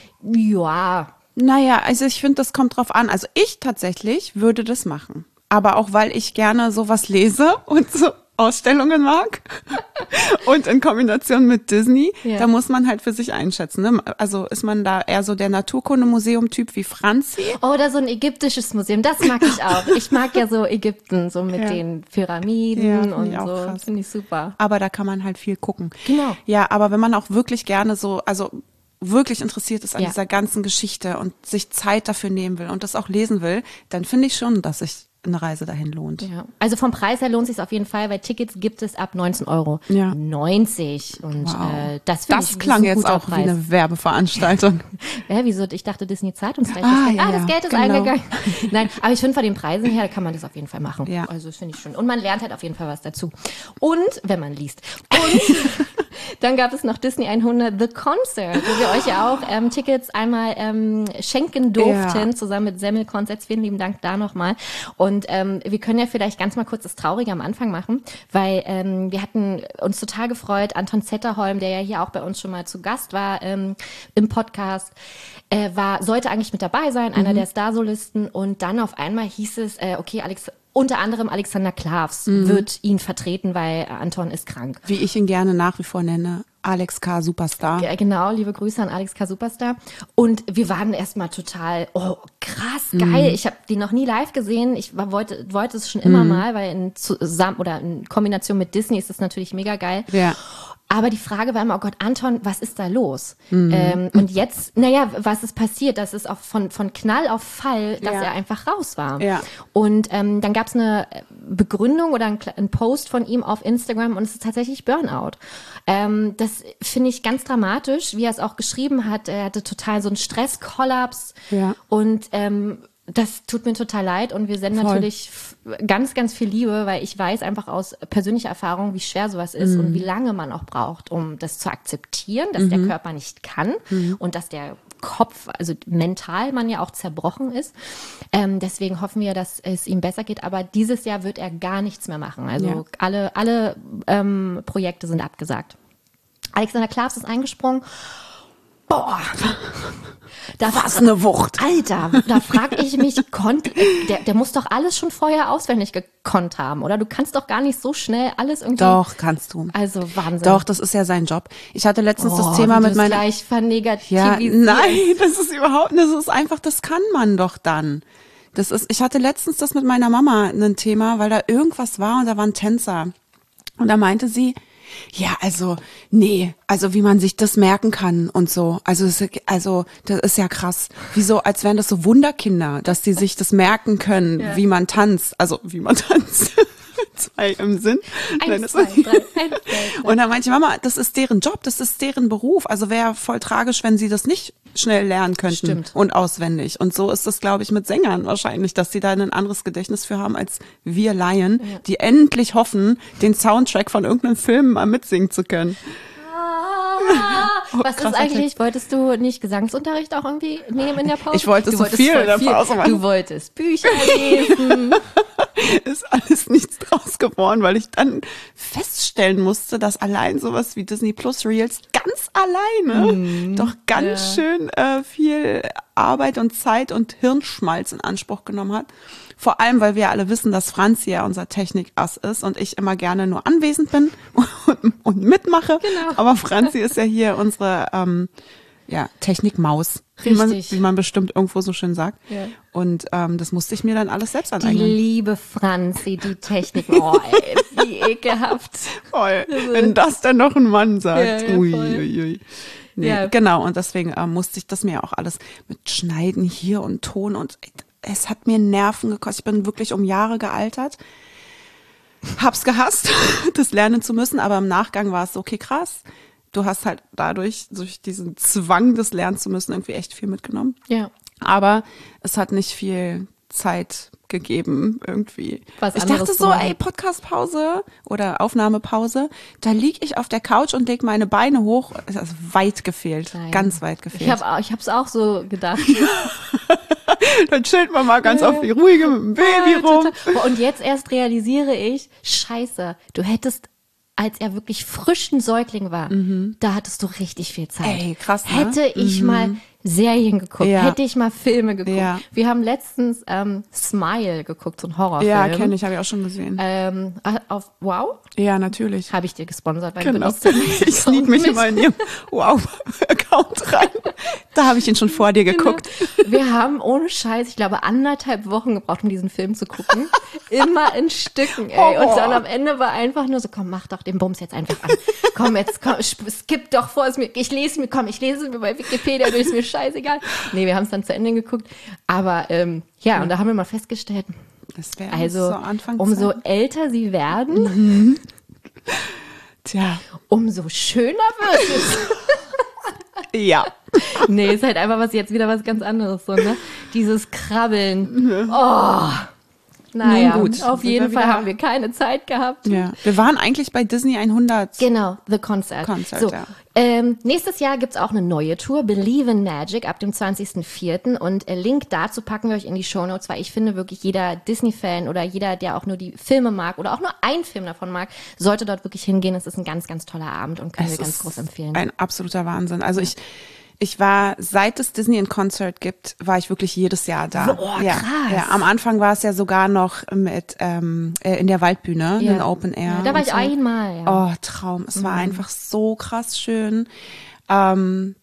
Speaker 3: ja.
Speaker 2: Naja, also ich finde, das kommt drauf an. Also ich tatsächlich würde das machen. Aber auch, weil ich gerne sowas lese und so Ausstellungen mag und in Kombination mit Disney, ja. da muss man halt für sich einschätzen. Ne? Also ist man da eher so der Naturkundemuseum-Typ wie Franzi?
Speaker 3: Oder so ein ägyptisches Museum, das mag ich auch. Ich mag ja so Ägypten, so mit ja. den Pyramiden ja, und so, finde ich super.
Speaker 2: Aber da kann man halt viel gucken.
Speaker 3: Genau.
Speaker 2: Ja, aber wenn man auch wirklich gerne so, also wirklich interessiert ist an
Speaker 3: ja.
Speaker 2: dieser ganzen Geschichte und sich Zeit dafür nehmen will und das auch lesen will, dann finde ich schon, dass ich eine Reise dahin lohnt.
Speaker 3: Ja. Also vom Preis her lohnt es sich auf jeden Fall, weil Tickets gibt es ab neunzehn Euro
Speaker 2: ja.
Speaker 3: neunzig. Und
Speaker 2: wow.
Speaker 3: äh, das finde ich
Speaker 2: Das klang jetzt auch
Speaker 3: Preis.
Speaker 2: Wie eine Werbeveranstaltung.
Speaker 3: Ja, wieso? Ich dachte, Disney zahlt uns gleich
Speaker 2: ah,
Speaker 3: das Geld.
Speaker 2: Ja,
Speaker 3: ah, das Geld ist
Speaker 2: genau.
Speaker 3: eingegangen. Nein, aber ich finde, von den Preisen her kann man das auf jeden Fall machen.
Speaker 2: Ja.
Speaker 3: Also das finde ich schön. Und man lernt halt auf jeden Fall was dazu. Und, wenn man liest. Und dann gab es noch Disney hundert The Concert, wo wir euch ja auch ähm, Tickets einmal ähm, schenken durften, ja. zusammen mit Semmel Concerts. Vielen lieben Dank da nochmal. Und ähm, wir können ja vielleicht ganz mal kurz das Traurige am Anfang machen, weil ähm, wir hatten uns total gefreut, Anton Zetterholm, der ja hier auch bei uns schon mal zu Gast war ähm, im Podcast, äh, war sollte eigentlich mit dabei sein, einer mhm. der Starsolisten. Und dann auf einmal hieß es, äh, okay, Alex, unter anderem Alexander Klavs mhm. wird ihn vertreten, weil Anton ist krank.
Speaker 2: Wie ich ihn gerne nach wie vor nenne. Alex K. Superstar.
Speaker 3: Ja, genau, liebe Grüße an Alex K. Superstar. Und wir waren erstmal total, oh, krass, geil. Mm. Ich habe den noch nie live gesehen. Ich war, wollte, wollte es schon immer mm. mal, weil in zusammen oder in Kombination mit Disney ist das natürlich mega geil.
Speaker 2: Ja.
Speaker 3: Aber die Frage war immer, oh Gott, Anton, was ist da los? Mhm. Ähm, und jetzt, naja, was ist passiert? Das ist auch von, von Knall auf Fall, dass
Speaker 2: ja.
Speaker 3: er einfach raus war.
Speaker 2: Ja.
Speaker 3: Und ähm, dann gab es eine Begründung oder ein, ein Post von ihm auf Instagram und es ist tatsächlich Burnout. Ähm, das finde ich ganz dramatisch, wie er es auch geschrieben hat. Er hatte total so einen Stresskollaps
Speaker 2: ja.
Speaker 3: und ähm, das tut mir total leid und wir senden
Speaker 2: Voll.
Speaker 3: natürlich f- ganz, ganz viel Liebe, weil ich weiß einfach aus persönlicher Erfahrung, wie schwer sowas ist mm. und wie lange man auch braucht, um das zu akzeptieren, dass mm-hmm. der Körper nicht kann mm. und dass der Kopf, also mental man ja auch zerbrochen ist. Ähm, deswegen hoffen wir, dass es ihm besser geht, aber dieses Jahr wird er gar nichts mehr machen. Also ja. alle, alle ähm, Projekte sind abgesagt. Alexander Klavs ist eingesprungen. Boah, da
Speaker 2: was eine Wucht.
Speaker 3: Alter, da frage ich mich, konnt, der, der muss doch alles schon vorher auswendig gekonnt haben, oder? Du kannst doch gar nicht so schnell alles irgendwie...
Speaker 2: Doch, kannst du.
Speaker 3: Also Wahnsinn.
Speaker 2: Doch, das ist ja sein Job. Ich hatte letztens
Speaker 3: oh,
Speaker 2: das Thema
Speaker 3: wie
Speaker 2: mit meiner...
Speaker 3: gleich vernegativisiert.
Speaker 2: Ja, nein, das ist überhaupt nicht, das ist einfach, das kann man doch dann. Das ist, ich hatte letztens das mit meiner Mama ein Thema, weil da irgendwas war und da war ein Tänzer. Und da meinte sie... Ja, also, nee, also wie man sich das merken kann und so. Also, das, also das ist ja krass. Wieso, als wären das so Wunderkinder, dass die sich das merken können, ja. wie man tanzt. Also, wie man tanzt. Zwei im Sinn.
Speaker 3: Eins, zwei, drei, eins, zwei, drei.
Speaker 2: Und dann meinte ich, Mama, das ist deren Job, das ist deren Beruf. Also wäre voll tragisch, wenn sie das nicht schnell lernen könnten.
Speaker 3: Stimmt.
Speaker 2: Und auswendig. Und so ist das, glaube ich, mit Sängern wahrscheinlich, dass sie da ein anderes Gedächtnis für haben als wir Laien, ja. die endlich hoffen, den Soundtrack von irgendeinem Film mal mitsingen zu können.
Speaker 3: Oh, was ist eigentlich, wolltest du nicht Gesangsunterricht auch irgendwie nehmen in der Pause?
Speaker 2: Ich wollte
Speaker 3: du
Speaker 2: so viel in der Pause machen.
Speaker 3: Du wolltest Bücher lesen.
Speaker 2: Ist alles nichts draus geworden, weil ich dann feststellen musste, dass allein sowas wie Disney Plus Reels ganz alleine mm, doch ganz ja. schön äh, viel Arbeit und Zeit und Hirnschmalz in Anspruch genommen hat. Vor allem, weil wir alle wissen, dass Franzi ja unser Technikass ist und ich immer gerne nur anwesend bin und, und mitmache.
Speaker 3: Genau.
Speaker 2: Aber Franzi ist ja hier unsere ähm, ja, Technikmaus, wie man, wie man bestimmt irgendwo so schön sagt. Ja. Und ähm, das musste ich mir dann alles selbst aneignen.
Speaker 3: Die liebe Franzi, die Technik. Oh, ey, wie ekelhaft.
Speaker 2: Voll. Wenn das dann noch ein Mann sagt.
Speaker 3: Ja, ja,
Speaker 2: ui, ui, ui. Nee,
Speaker 3: ja.
Speaker 2: Genau, und deswegen äh, musste ich das mir auch alles mit Schneiden hier und Ton und es hat mir Nerven gekostet. Ich bin wirklich um Jahre gealtert. hab's gehasst, das lernen zu müssen, aber im Nachgang war es okay, krass. Du hast halt dadurch, durch diesen Zwang, das lernen zu müssen, irgendwie echt viel mitgenommen.
Speaker 3: Ja.
Speaker 2: Aber es hat nicht viel Zeit gegeben irgendwie.
Speaker 3: Was
Speaker 2: ich
Speaker 3: anderes
Speaker 2: dachte
Speaker 3: zu
Speaker 2: so,
Speaker 3: machen.
Speaker 2: ey, Podcastpause oder Aufnahmepause, da lieg ich auf der Couch und leg meine Beine hoch. Es ist weit gefehlt,
Speaker 3: Nein.
Speaker 2: ganz weit gefehlt.
Speaker 3: Ich habe ich hab's auch so gedacht.
Speaker 2: Dann chillt man mal ganz auf die Ruhige mit dem Baby
Speaker 3: Ja,
Speaker 2: rum.
Speaker 3: total. Und jetzt erst realisiere ich, scheiße, du hättest, als er wirklich frisch ein Säugling war, da hattest du richtig viel Zeit.
Speaker 2: Ey, krass, ne?
Speaker 3: Hätte ich mal Serien geguckt,
Speaker 2: Ja.
Speaker 3: hätte ich mal Filme geguckt.
Speaker 2: Ja.
Speaker 3: Wir haben letztens ähm, Smile geguckt, so ein Horrorfilm.
Speaker 2: Ja, kenne ich, habe ich auch schon gesehen.
Speaker 3: Ähm, auf Wow,
Speaker 2: Ja, natürlich.
Speaker 3: habe ich dir gesponsert, weil
Speaker 2: Genau.
Speaker 3: du benutzt den
Speaker 2: Ich sneak mich
Speaker 3: mit.
Speaker 2: immer in ihrem Wow-Account rein. Da habe ich ihn schon vor dir geguckt.
Speaker 3: Wir haben ohne Scheiß, ich glaube, anderthalb Wochen gebraucht, um diesen Film zu gucken. Immer in Stücken, ey.
Speaker 2: Oh.
Speaker 3: Und dann am Ende war einfach nur so, komm, mach doch den Bums jetzt einfach an. Komm, jetzt, komm, skip doch vor, es mir, ich lese mir, komm, ich lese mir bei Wikipedia durch, ist mir scheißegal. Nee, wir haben es dann zu Ende geguckt. Aber, ähm, ja, und da haben wir mal festgestellt,
Speaker 2: Das wäre
Speaker 3: also,
Speaker 2: so Anfangszeit.
Speaker 3: umso älter sie werden,
Speaker 2: Tja,
Speaker 3: umso schöner wird es.
Speaker 2: ja.
Speaker 3: Nee, ist halt einfach was jetzt wieder was ganz anderes, so, ne? Dieses Krabbeln. Oh. Naja,
Speaker 2: Nun gut,
Speaker 3: auf
Speaker 2: sind
Speaker 3: jeden
Speaker 2: wir
Speaker 3: Fall
Speaker 2: wieder-
Speaker 3: haben wir keine Zeit gehabt.
Speaker 2: Ja. Wir waren eigentlich bei Disney hundert.
Speaker 3: Genau, The Concert.
Speaker 2: Concert,
Speaker 3: so,
Speaker 2: ja.
Speaker 3: ähm, nächstes Jahr gibt's auch eine neue Tour, Believe in Magic, ab dem zwanzigsten vierten Und äh, Link dazu packen wir euch in die Shownotes, weil ich finde wirklich jeder Disney-Fan oder jeder, der auch nur die Filme mag oder auch nur einen Film davon mag, sollte dort wirklich hingehen. Es ist ein ganz, ganz toller Abend und können
Speaker 2: Es
Speaker 3: wir ganz
Speaker 2: ist
Speaker 3: groß empfehlen.
Speaker 2: ein absoluter Wahnsinn. Also ich, ich war, seit es Disney in Concert gibt, war ich wirklich jedes Jahr da.
Speaker 3: Oh,
Speaker 2: ja,
Speaker 3: krass.
Speaker 2: ja, am Anfang war es ja sogar noch mit ähm, äh, in der Waldbühne,
Speaker 3: Ja.
Speaker 2: ein Open Air.
Speaker 3: Ja, da war
Speaker 2: und
Speaker 3: ich
Speaker 2: so.
Speaker 3: einmal, ja. Mhm.
Speaker 2: Oh, Traum. Es war einfach so krass schön. Ähm,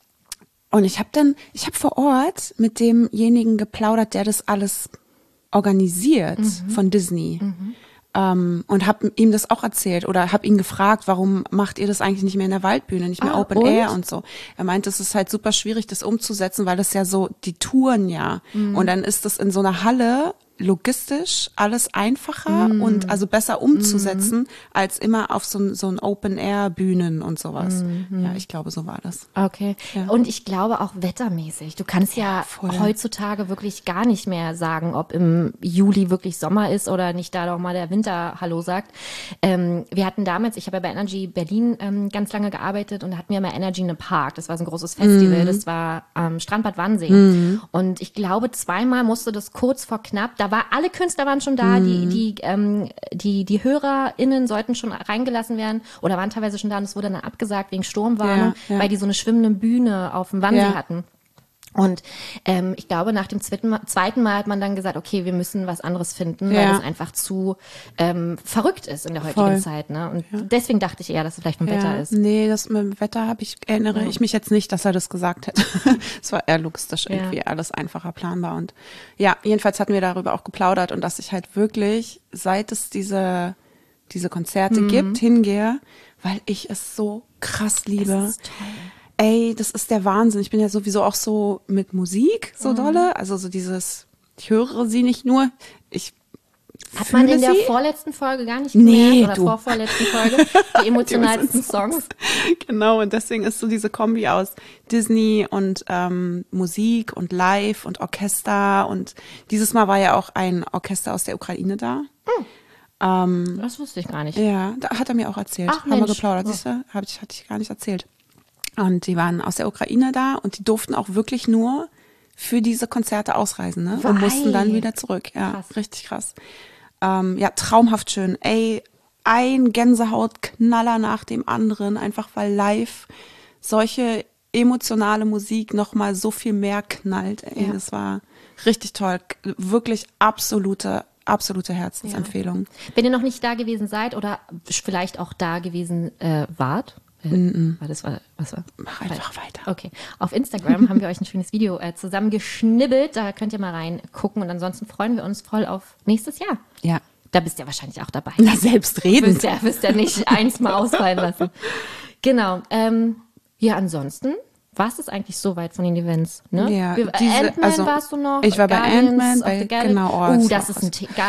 Speaker 2: und ich habe dann, ich habe vor Ort mit demjenigen geplaudert, der das alles organisiert
Speaker 3: Mhm.
Speaker 2: von Disney. Ähm, und habe ihm das auch erzählt oder habe ihn gefragt, warum macht ihr das eigentlich nicht mehr in der Waldbühne, nicht mehr
Speaker 3: Ah,
Speaker 2: Open
Speaker 3: und?
Speaker 2: Air und so. Er meint, es ist halt super schwierig, das umzusetzen, weil das ja so, die Touren ja.
Speaker 3: Mhm.
Speaker 2: Und dann ist das in so einer Halle logistisch alles einfacher
Speaker 3: Mhm.
Speaker 2: und also besser umzusetzen, als immer auf so, ein- so ein Open-Air-Bühnen und sowas.
Speaker 3: Mhm.
Speaker 2: Ja, ich glaube, so war das.
Speaker 3: Okay.
Speaker 2: Ja.
Speaker 3: Und ich glaube auch wettermäßig. Du kannst ja,
Speaker 2: voll.
Speaker 3: heutzutage wirklich gar nicht mehr sagen, ob im Juli wirklich Sommer ist oder nicht da doch mal der Winter Hallo sagt. Ähm, wir hatten damals, ich habe ja bei Energy Berlin ähm, ganz lange gearbeitet und da hatten wir mal Energy in the Park. Das war so ein großes Festival.
Speaker 2: Mhm.
Speaker 3: Das war am Strandbad Wannsee. Und ich glaube, zweimal musste das kurz vor knapp, da war alle Künstler waren schon da,
Speaker 2: Mhm.
Speaker 3: die, die, ähm, die, die HörerInnen sollten schon reingelassen werden oder waren teilweise schon da und es wurde dann abgesagt wegen Sturmwarnung,
Speaker 2: Ja, ja.
Speaker 3: weil die so eine schwimmende Bühne auf dem Wannsee
Speaker 2: Ja.
Speaker 3: hatten. Und ähm, ich glaube, nach dem zweiten Mal, zweiten Mal hat man dann gesagt, okay, wir müssen was anderes finden, weil
Speaker 2: Ja.
Speaker 3: das einfach zu ähm, verrückt ist in der heutigen
Speaker 2: Voll.
Speaker 3: Zeit. Ne? Und deswegen dachte ich eher, dass es vielleicht vom Wetter ist.
Speaker 2: Nee, das mit dem Wetter habe ich, erinnere ich mich jetzt nicht, dass er das gesagt hätte. Es war eher logistisch
Speaker 3: Ja.
Speaker 2: irgendwie, alles einfacher planbar. Und ja, jedenfalls hatten wir darüber auch geplaudert und dass ich halt wirklich, seit es diese, diese Konzerte
Speaker 3: Mhm.
Speaker 2: gibt, hingehe, weil ich es so krass liebe.
Speaker 3: Das ist toll.
Speaker 2: Ey, das ist der Wahnsinn. Ich bin ja sowieso auch so mit Musik so
Speaker 3: Mhm.
Speaker 2: dolle. Also so dieses, ich höre sie nicht nur, ich
Speaker 3: Hat man
Speaker 2: fühle
Speaker 3: in der
Speaker 2: sie.
Speaker 3: vorletzten Folge gar nicht
Speaker 2: Nee,
Speaker 3: gemerkt oder
Speaker 2: du.
Speaker 3: vorvorletzten Folge die emotionalsten Songs.
Speaker 2: Genau, und deswegen ist so diese Kombi aus Disney und ähm, Musik und Live und Orchester. Und dieses Mal war ja auch ein Orchester aus der Ukraine da. Ähm,
Speaker 3: Das wusste ich gar nicht.
Speaker 2: ja, da hat er mir auch erzählt.
Speaker 3: Ach,
Speaker 2: Haben wir
Speaker 3: Mensch.
Speaker 2: geplaudert,
Speaker 3: Oh.
Speaker 2: siehst du? Hab ich, hatte ich gar nicht erzählt. Und die waren aus der Ukraine da und die durften auch wirklich nur für diese Konzerte ausreisen, ne? Und
Speaker 3: Wei.
Speaker 2: mussten dann wieder zurück. Ja,
Speaker 3: Krass.
Speaker 2: richtig krass. Ähm, ja, traumhaft schön. Ey, ein Gänsehautknaller nach dem anderen, einfach weil live solche emotionale Musik nochmal so viel mehr knallt. Ey,
Speaker 3: Ja.
Speaker 2: das war richtig toll. Wirklich absolute, absolute Herzensempfehlung.
Speaker 3: Wenn ihr noch nicht da gewesen seid oder vielleicht auch da gewesen äh, wart, äh, war das war, was war?
Speaker 2: Mach einfach weiter.
Speaker 3: Okay. Auf Instagram haben wir euch ein schönes Video äh, zusammengeschnibbelt. Da könnt ihr mal reingucken. Und ansonsten freuen wir uns voll auf nächstes Jahr.
Speaker 2: Ja.
Speaker 3: Da bist ihr wahrscheinlich auch dabei.
Speaker 2: Na, selbstredend.
Speaker 3: Wisst ihr, wisst ihr nicht eins mal ausfallen lassen. Genau. Ähm, ja, ansonsten war es das eigentlich soweit von den Events, ne?
Speaker 2: Ja,
Speaker 3: Wir-
Speaker 2: diese-
Speaker 3: Ant-Man
Speaker 2: also,
Speaker 3: warst du noch.
Speaker 2: ich war bei
Speaker 3: Guardians
Speaker 2: Ant-Man,
Speaker 3: of
Speaker 2: bei-
Speaker 3: the Galaxy.
Speaker 2: genau, oh,
Speaker 3: uh,
Speaker 2: das
Speaker 3: das
Speaker 2: war
Speaker 3: ist ein Thema.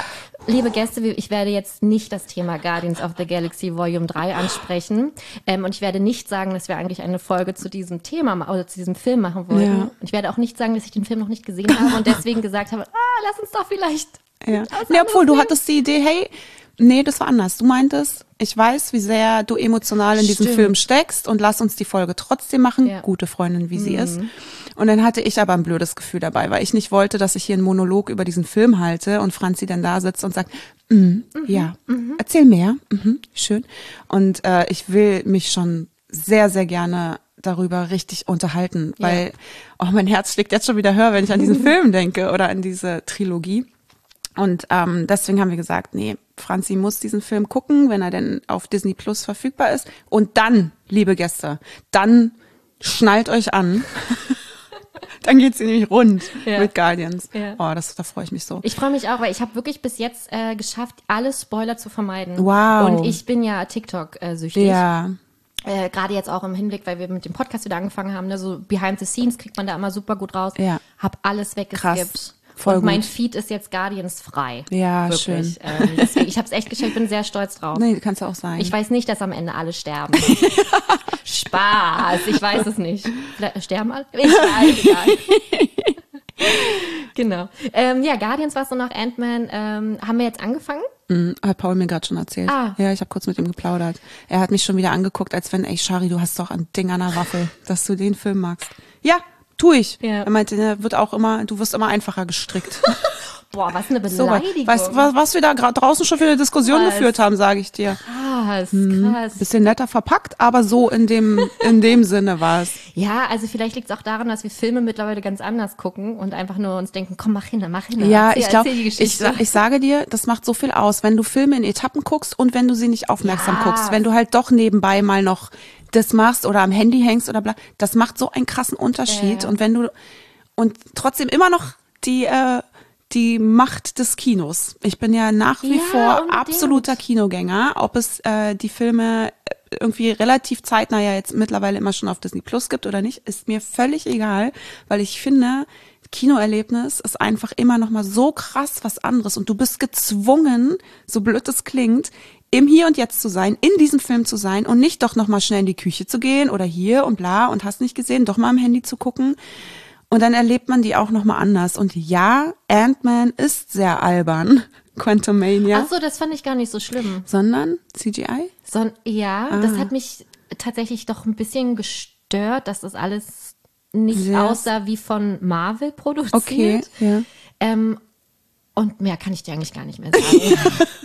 Speaker 3: liebe Gäste, ich werde jetzt nicht das Thema Guardians of the Galaxy Volume drei ansprechen. Ähm, und ich werde nicht sagen, dass wir eigentlich eine Folge zu diesem Thema ma- oder zu diesem Film machen wollten.
Speaker 2: Ja.
Speaker 3: Und ich werde auch nicht sagen, dass ich den Film noch nicht gesehen habe und deswegen gesagt habe, ah, lass uns doch vielleicht.
Speaker 2: Ja. Nee, obwohl, du hattest die Idee, hey, nee, das war anders. Du meintest, ich weiß, wie sehr du emotional in diesem
Speaker 3: Stimmt.
Speaker 2: Film steckst und lass uns die Folge trotzdem machen,
Speaker 3: Ja.
Speaker 2: gute Freundin, wie sie ist. Und dann hatte ich aber ein blödes Gefühl dabei, weil ich nicht wollte, dass ich hier einen Monolog über diesen Film halte und Franzi dann da sitzt und sagt, mm, mhm, ja, mhm. erzähl mehr, mhm, schön. Und äh, ich will mich schon sehr, sehr gerne darüber richtig unterhalten, weil oh, mein Herz schlägt jetzt schon wieder höher, wenn ich an diesen Film denke oder an diese Trilogie. Und ähm, deswegen haben wir gesagt, nee, Franzi muss diesen Film gucken, wenn er denn auf Disney Plus verfügbar ist. Und dann, liebe Gäste, dann schnallt euch an. Dann geht sie nämlich rund
Speaker 3: Ja.
Speaker 2: mit Guardians.
Speaker 3: Ja.
Speaker 2: Oh, das, da freue ich mich so.
Speaker 3: Ich freue mich auch, weil ich habe wirklich bis jetzt äh, geschafft, alle Spoiler zu vermeiden.
Speaker 2: Wow.
Speaker 3: Und ich bin ja TikTok-süchtig.
Speaker 2: Ja,
Speaker 3: Äh, Gerade jetzt auch im Hinblick, weil wir mit dem Podcast wieder angefangen haben, ne, so Behind the Scenes kriegt man da immer super gut raus.
Speaker 2: Ja.
Speaker 3: Hab alles weggeskippt.
Speaker 2: Krass. Voll
Speaker 3: und mein
Speaker 2: gut.
Speaker 3: Feed ist jetzt Guardians frei.
Speaker 2: Ja,
Speaker 3: Wirklich.
Speaker 2: schön.
Speaker 3: Ähm, deswegen, ich habe es echt geschafft, ich bin sehr stolz drauf.
Speaker 2: nee, kannst du auch sein.
Speaker 3: Ich weiß nicht, dass am Ende alle sterben. Spaß, ich weiß es nicht. Vielleicht sterben alle? Ich weiß, egal. Genau. Ähm, ja, Guardians war so nach Ant-Man. Ähm, haben wir jetzt angefangen?
Speaker 2: Mhm, hat Paul mir gerade schon erzählt.
Speaker 3: Ah.
Speaker 2: Ja, ich habe kurz mit ihm geplaudert. Er hat mich schon wieder angeguckt, als wenn, ey Shari, du hast doch ein Ding an der Waffel, dass du den Film magst. Ja, tu ich.
Speaker 3: Ja.
Speaker 2: Er meinte, er wird auch immer, du wirst immer einfacher gestrickt.
Speaker 3: Boah, was eine
Speaker 2: So,
Speaker 3: Beleidigung.
Speaker 2: weißt du, was, was wir da gerade draußen schon für eine Diskussion
Speaker 3: Krass.
Speaker 2: geführt haben, sage ich dir.
Speaker 3: Krass,
Speaker 2: Mhm.
Speaker 3: krass.
Speaker 2: Bisschen netter verpackt, aber so in dem, in dem Sinne war es.
Speaker 3: Ja, also vielleicht liegt es auch daran, dass wir Filme mittlerweile ganz anders gucken und einfach nur uns denken, komm, mach hin, mach hin.
Speaker 2: Ja,
Speaker 3: erzähl,
Speaker 2: ich glaube,
Speaker 3: erzähl die
Speaker 2: ich,
Speaker 3: Geschichte.
Speaker 2: sa- ich sage dir, das macht so viel aus, wenn du Filme in Etappen guckst und wenn du sie nicht aufmerksam
Speaker 3: Ja.
Speaker 2: guckst, wenn du halt doch nebenbei mal noch das machst oder am Handy hängst oder bla, das macht so einen krassen Unterschied.
Speaker 3: Ja.
Speaker 2: Und wenn du und trotzdem immer noch die äh, die Macht des Kinos. Ich bin ja nach wie
Speaker 3: Ja,
Speaker 2: vor
Speaker 3: unbedingt.
Speaker 2: absoluter Kinogänger, ob es äh, die Filme irgendwie relativ zeitnah ja jetzt mittlerweile immer schon auf Disney Plus gibt oder nicht, ist mir völlig egal, weil ich finde, Kinoerlebnis ist einfach immer noch mal so krass was anderes und du bist gezwungen, so blöd es klingt, im Hier und Jetzt zu sein, in diesem Film zu sein und nicht doch noch mal schnell in die Küche zu gehen oder hier und bla und hast nicht gesehen, doch mal am Handy zu gucken. Und dann erlebt man die auch noch mal anders. Und ja, Ant-Man ist sehr albern, Quantumania,
Speaker 3: Ach so, das fand ich gar nicht so schlimm.
Speaker 2: sondern C G I?
Speaker 3: So, ja,
Speaker 2: Ah.
Speaker 3: das hat mich tatsächlich doch ein bisschen gestört, dass das alles nicht
Speaker 2: Sehr-
Speaker 3: aussah wie von Marvel produziert.
Speaker 2: Okay, ja.
Speaker 3: Ähm, und mehr kann ich dir eigentlich gar nicht mehr sagen.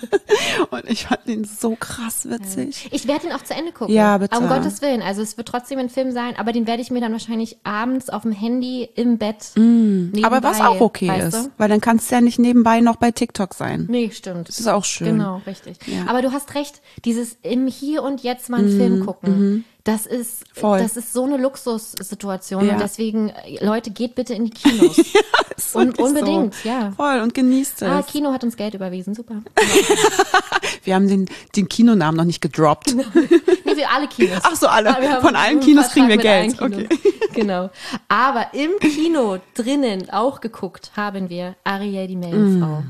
Speaker 2: Und ich fand ihn so krass witzig.
Speaker 3: Ich werde ihn auch zu Ende gucken.
Speaker 2: Ja, bitte.
Speaker 3: Um Gottes Willen. Also es wird trotzdem ein Film sein, aber den werde ich mir dann wahrscheinlich abends auf dem Handy im Bett nebenbei,
Speaker 2: Aber was auch okay
Speaker 3: weißt
Speaker 2: ist,
Speaker 3: du?
Speaker 2: weil dann kannst du ja nicht nebenbei noch bei TikTok sein.
Speaker 3: Nee, stimmt.
Speaker 2: Das ist auch schön.
Speaker 3: Genau, richtig.
Speaker 2: Ja.
Speaker 3: Aber du hast recht, dieses im Hier und Jetzt mal einen Film gucken, das ist,
Speaker 2: Voll.
Speaker 3: das ist so eine Luxussituation.
Speaker 2: Ja.
Speaker 3: Und deswegen, äh, Leute, geht bitte in die Kinos.
Speaker 2: Ist
Speaker 3: Und
Speaker 2: wirklich
Speaker 3: unbedingt,
Speaker 2: so.
Speaker 3: ja.
Speaker 2: Voll und genießt es.
Speaker 3: Ah, Kino hat uns Geld überwiesen, super.
Speaker 2: Wir haben den, den Kinonamen noch nicht gedroppt.
Speaker 3: Nee, für alle Kinos.
Speaker 2: Ach so, alle.
Speaker 3: Ah, wir haben
Speaker 2: Von allen
Speaker 3: einen
Speaker 2: Kinos
Speaker 3: Vertrag
Speaker 2: kriegen wir
Speaker 3: mit allen
Speaker 2: Geld.
Speaker 3: Kinos. Genau. Aber im Kino drinnen auch geguckt haben wir Ariel, die Meerjungfrau.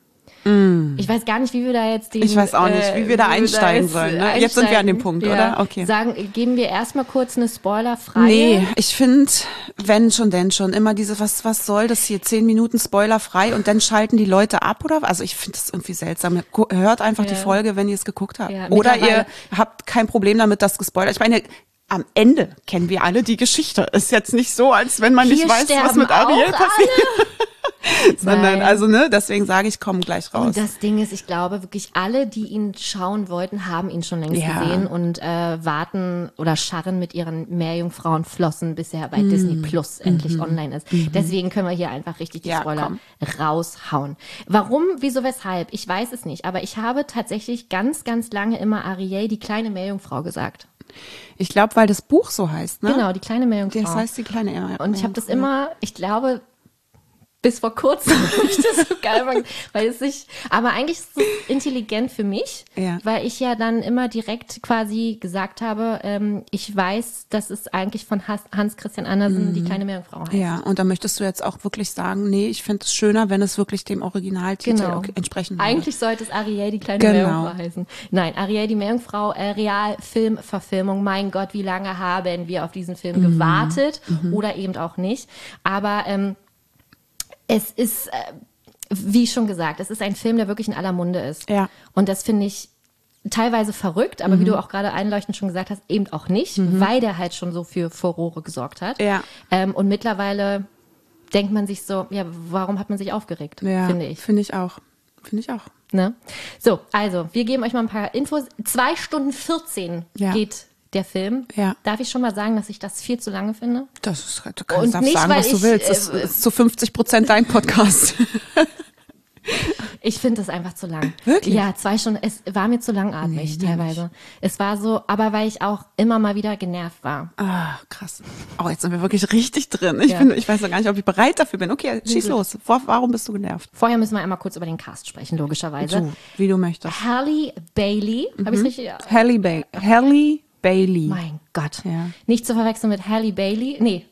Speaker 3: Ich weiß gar nicht, wie wir da jetzt den,
Speaker 2: Ich weiß auch nicht, wie wir da einsteigen
Speaker 3: jetzt
Speaker 2: sollen, ne? Jetzt sind wir an dem Punkt, oder? Okay.
Speaker 3: Sagen, geben wir erstmal kurz eine spoilerfreie.
Speaker 2: Nee, ich finde, wenn schon, denn schon, immer diese, was, was soll das hier, zehn Minuten spoilerfrei und dann schalten die Leute ab, oder? Also ich finde das irgendwie seltsam. Gu- Hört einfach die
Speaker 3: Ja.
Speaker 2: Folge, wenn ihr es geguckt habt.
Speaker 3: Ja,
Speaker 2: oder ihr
Speaker 3: mittlerweile-
Speaker 2: habt kein Problem damit, dass gespoilert. Ich meine, am Ende kennen wir alle die Geschichte. Ist jetzt nicht so, als wenn man nicht
Speaker 3: Hier
Speaker 2: weiß, was
Speaker 3: sterben
Speaker 2: mit Ariel
Speaker 3: auch
Speaker 2: passiert. Sondern,
Speaker 3: Nein.
Speaker 2: also, ne, deswegen sage ich, komm gleich raus.
Speaker 3: Und das Ding ist, ich glaube, wirklich alle, die ihn schauen wollten, haben ihn schon längst
Speaker 2: Ja.
Speaker 3: gesehen und äh, warten oder scharren mit ihren Meerjungfrauenflossen, bis er bei Disney Plus endlich online ist. Deswegen können wir hier einfach richtig die
Speaker 2: Ja,
Speaker 3: Spoiler
Speaker 2: komm.
Speaker 3: raushauen. Warum, wieso, weshalb? Ich weiß es nicht, aber ich habe tatsächlich ganz, ganz lange immer Ariel, die kleine Meerjungfrau, gesagt.
Speaker 2: Ich glaube, weil das Buch so heißt, ne?
Speaker 3: Genau, die kleine Meerjungfrau.
Speaker 2: Das heißt die kleine Emma.
Speaker 3: Und ich habe das immer, ich glaube, bis vor kurzem habe ich das so geil fand, weil es sich, aber eigentlich ist es intelligent für mich,
Speaker 2: Ja.
Speaker 3: weil ich ja dann immer direkt quasi gesagt habe, ähm, ich weiß, das ist eigentlich von Hans- Hans-Christian Andersen,
Speaker 2: Mhm.
Speaker 3: die kleine Meerjungfrau heißt.
Speaker 2: Ja, und da möchtest du jetzt auch wirklich sagen, nee, ich finde es schöner, wenn es wirklich dem Originaltitel
Speaker 3: Genau.
Speaker 2: okay, entsprechen würde.
Speaker 3: Eigentlich sollte es Ariel, die kleine
Speaker 2: Genau.
Speaker 3: Meerjungfrau heißen. Nein, Ariel, die Meerjungfrau, äh, Realfilmverfilmung. Mein Gott, wie lange haben wir auf diesen Film
Speaker 2: Mhm.
Speaker 3: gewartet oder eben auch nicht. Aber ähm, es ist, äh, wie schon gesagt, es ist ein Film, der wirklich in aller Munde ist.
Speaker 2: Ja.
Speaker 3: Und das finde ich teilweise verrückt, aber
Speaker 2: Mhm.
Speaker 3: wie du auch gerade einleuchtend schon gesagt hast, eben auch nicht, weil der halt schon so für Furore gesorgt hat.
Speaker 2: Ja.
Speaker 3: Ähm, und mittlerweile denkt man sich so, ja, warum hat man sich aufgeregt,
Speaker 2: Ja,
Speaker 3: finde ich.
Speaker 2: Finde ich auch. Finde ich auch.
Speaker 3: Ne? So, also, wir geben euch mal ein paar Infos. Zwei Stunden vierzehn
Speaker 2: Ja.
Speaker 3: geht der Film.
Speaker 2: Ja.
Speaker 3: Darf ich schon mal sagen, dass ich das viel zu lange finde?
Speaker 2: Das ist, du
Speaker 3: Und
Speaker 2: kannst darfst
Speaker 3: nicht,
Speaker 2: sagen,
Speaker 3: weil
Speaker 2: was du
Speaker 3: ich,
Speaker 2: willst. Es
Speaker 3: äh,
Speaker 2: ist zu fünfzig Prozent dein Podcast.
Speaker 3: Ich finde es einfach zu lang.
Speaker 2: Wirklich?
Speaker 3: Ja, zwei Stunden. Es war mir zu langatmig
Speaker 2: Nee,
Speaker 3: teilweise. Es war so, aber weil ich auch immer mal wieder genervt war.
Speaker 2: Ah, krass. Oh, jetzt sind wir wirklich richtig drin. Ich,
Speaker 3: Ja.
Speaker 2: bin, ich weiß noch gar nicht, ob ich bereit dafür bin. Okay, schieß los. Vor, warum bist du genervt?
Speaker 3: Vorher müssen wir einmal kurz über den Cast sprechen, logischerweise.
Speaker 2: So, wie du möchtest.
Speaker 3: Halle Bailey, habe ich es richtig?
Speaker 2: Halle, ba- Halle Bailey.
Speaker 3: Mein Gott.
Speaker 2: Ja.
Speaker 3: Nicht zu verwechseln mit Halle Bailey. Nee,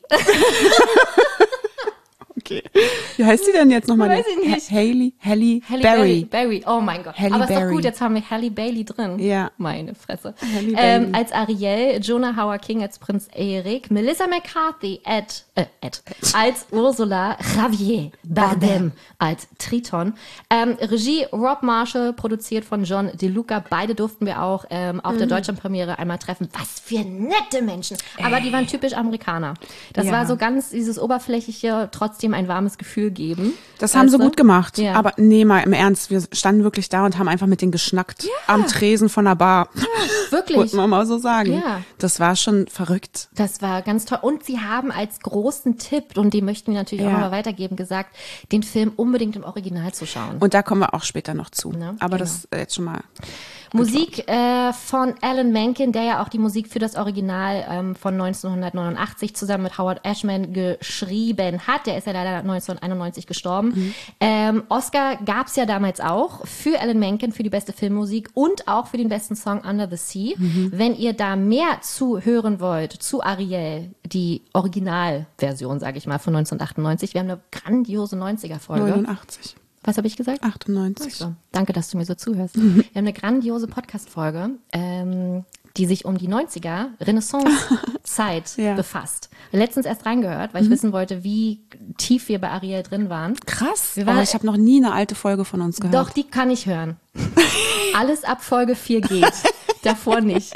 Speaker 2: Okay. Wie heißt sie denn jetzt nochmal?
Speaker 3: Weiß ich nicht.
Speaker 2: Ha- Halle, Halle,
Speaker 3: Halle
Speaker 2: Berry.
Speaker 3: Berry. Oh mein Gott.
Speaker 2: Halle
Speaker 3: Aber ist doch
Speaker 2: Berry.
Speaker 3: gut, jetzt haben wir Halle Bailey drin.
Speaker 2: Ja.
Speaker 3: Meine Fresse.
Speaker 2: Halle
Speaker 3: Ähm,
Speaker 2: Bailey.
Speaker 3: als Ariel, Jonah Howard King als Prinz Eric, Melissa McCarthy Ed, äh, Ed, als Ursula, Javier Bardem als Triton. Ähm, Regie Rob Marshall, produziert von John DeLuca. Beide durften wir auch ähm, auf
Speaker 2: Mhm.
Speaker 3: der Deutschlandpremiere einmal treffen. Was für nette Menschen. Aber die waren typisch Amerikaner. Das
Speaker 2: Ja.
Speaker 3: war so ganz dieses oberflächliche, trotzdem ein warmes Gefühl geben.
Speaker 2: Das haben sie
Speaker 3: Weißt du?
Speaker 2: gut gemacht.
Speaker 3: Ja.
Speaker 2: Aber nee, mal im Ernst, wir standen wirklich da und haben einfach mit denen geschnackt. Am Tresen von der Bar.
Speaker 3: Wirklich.
Speaker 2: Muss man mal so sagen.
Speaker 3: Ja.
Speaker 2: Das war schon verrückt.
Speaker 3: Das war ganz toll. Und sie haben als großen Tipp, und den möchten wir natürlich
Speaker 2: Ja.
Speaker 3: auch nochmal weitergeben, gesagt, den Film unbedingt im Original zu schauen.
Speaker 2: Und da kommen wir auch später noch zu.
Speaker 3: Ne,
Speaker 2: Aber
Speaker 3: genau.
Speaker 2: das äh, jetzt schon mal.
Speaker 3: Musik äh, von Alan Menken, der ja auch die Musik für das Original ähm, von neunzehnhundertneunundachtzig zusammen mit Howard Ashman geschrieben hat. Der ist ja leider neunzehnhunderteinundneunzig gestorben.
Speaker 2: Mhm.
Speaker 3: Ähm, Oscar gab es ja damals auch für Alan Menken, für die beste Filmmusik und auch für den besten Song Under the Sea.
Speaker 2: Mhm.
Speaker 3: Wenn ihr da mehr zu hören wollt, zu Ariel, die Originalversion, sage ich mal, von neunzehnhundertachtundneunzig. Wir haben eine grandiose neunziger-Folge.
Speaker 2: neunundachtzig.
Speaker 3: Was habe ich gesagt?
Speaker 2: achtundneunzig.
Speaker 3: So, danke, dass du mir so zuhörst. Wir haben eine grandiose Podcast-Folge, ähm, die sich um die neunziger Renaissance-Zeit
Speaker 2: Ja.
Speaker 3: befasst. Letztens erst reingehört, weil ich wissen wollte, wie tief wir bei Ariel drin waren.
Speaker 2: Krass.
Speaker 3: Wir waren-
Speaker 2: oh, ich habe noch nie eine alte Folge von uns gehört.
Speaker 3: Doch, die kann ich hören. Alles ab Folge vier geht. Davor nicht.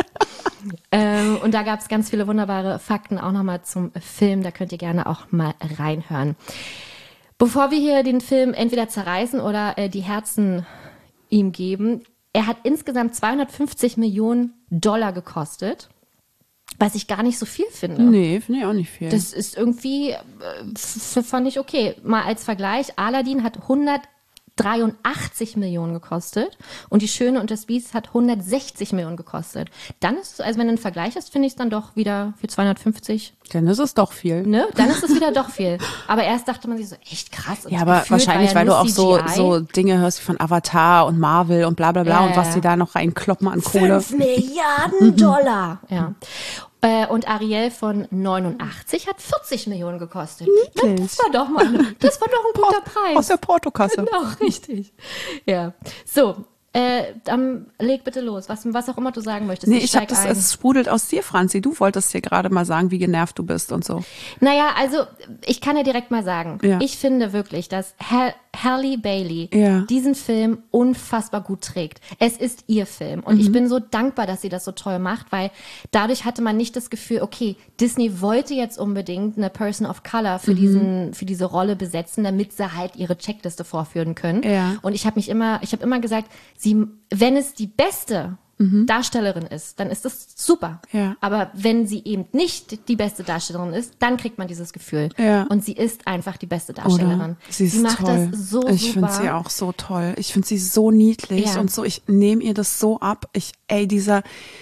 Speaker 3: Ähm, und da gab es ganz viele wunderbare Fakten auch nochmal zum Film. Da könnt ihr gerne auch mal reinhören. Bevor wir hier den Film entweder zerreißen oder äh, die Herzen ihm geben, er hat insgesamt zweihundertfünfzig Millionen Dollar gekostet, was ich gar nicht so viel finde.
Speaker 2: Nee, finde ich auch nicht viel.
Speaker 3: Das ist irgendwie, äh, f- fand ich okay. Mal als Vergleich, Aladdin hat hundertdreiundachtzig Millionen gekostet und Die Schöne und das Biest hat hundertsechzig Millionen gekostet. Dann ist es, also wenn du einen Vergleich hast, finde ich es dann doch wieder für zweihundertfünfzig,
Speaker 2: Dann ist es doch viel.
Speaker 3: ne? Dann ist es wieder doch viel. Aber erst dachte man sich so, echt krass. Und
Speaker 2: Ja, aber
Speaker 3: gefühlt
Speaker 2: wahrscheinlich,
Speaker 3: war ja
Speaker 2: weil du
Speaker 3: nur
Speaker 2: auch so,
Speaker 3: C G I.
Speaker 2: so Dinge hörst wie von Avatar und Marvel und bla bla bla
Speaker 3: Ja,
Speaker 2: und was
Speaker 3: ja.
Speaker 2: die da noch reinkloppen an Kohle.
Speaker 3: fünf Milliarden Dollar. Ja. Äh, Und Ariel von neunundachtzig hat vierzig Millionen gekostet. Na, das war doch mal, eine- das war doch ein guter Preis.
Speaker 2: Aus der Portokasse.
Speaker 3: Genau, richtig. Ja. So, äh, dann leg bitte los, was, was auch immer du sagen möchtest.
Speaker 2: Nee, ich hab
Speaker 3: steig
Speaker 2: das,
Speaker 3: ein.
Speaker 2: es sprudelt aus dir, Franzi. Du wolltest hier gerade mal sagen, wie genervt du bist und so.
Speaker 3: Naja, also ich kann ja direkt mal sagen,
Speaker 2: Ja.
Speaker 3: ich finde wirklich, dass Ha- Halle Bailey
Speaker 2: Ja.
Speaker 3: diesen Film unfassbar gut trägt. Es ist ihr Film und
Speaker 2: Mhm.
Speaker 3: ich bin so dankbar, dass sie das so toll macht, weil dadurch hatte man nicht das Gefühl, okay, Disney wollte jetzt unbedingt eine Person of Color
Speaker 2: Mhm.
Speaker 3: für diesen für diese Rolle besetzen, damit sie halt ihre Checkliste vorführen können.
Speaker 2: Ja.
Speaker 3: Und ich habe mich immer, ich habe immer gesagt, sie, wenn es die beste Darstellerin ist, dann ist das super.
Speaker 2: Mhm. Ja.
Speaker 3: Aber wenn sie eben nicht die beste Darstellerin ist, dann kriegt man dieses Gefühl.
Speaker 2: Ja.
Speaker 3: Und sie ist einfach die beste Darstellerin.
Speaker 2: Oder? Sie ist
Speaker 3: macht
Speaker 2: toll.
Speaker 3: das so
Speaker 2: ich
Speaker 3: super.
Speaker 2: finde sie auch so toll. Ich finde sie so niedlich
Speaker 3: Ja.
Speaker 2: und so. Ich nehme ihr das so ab. Ich, ey, dieser,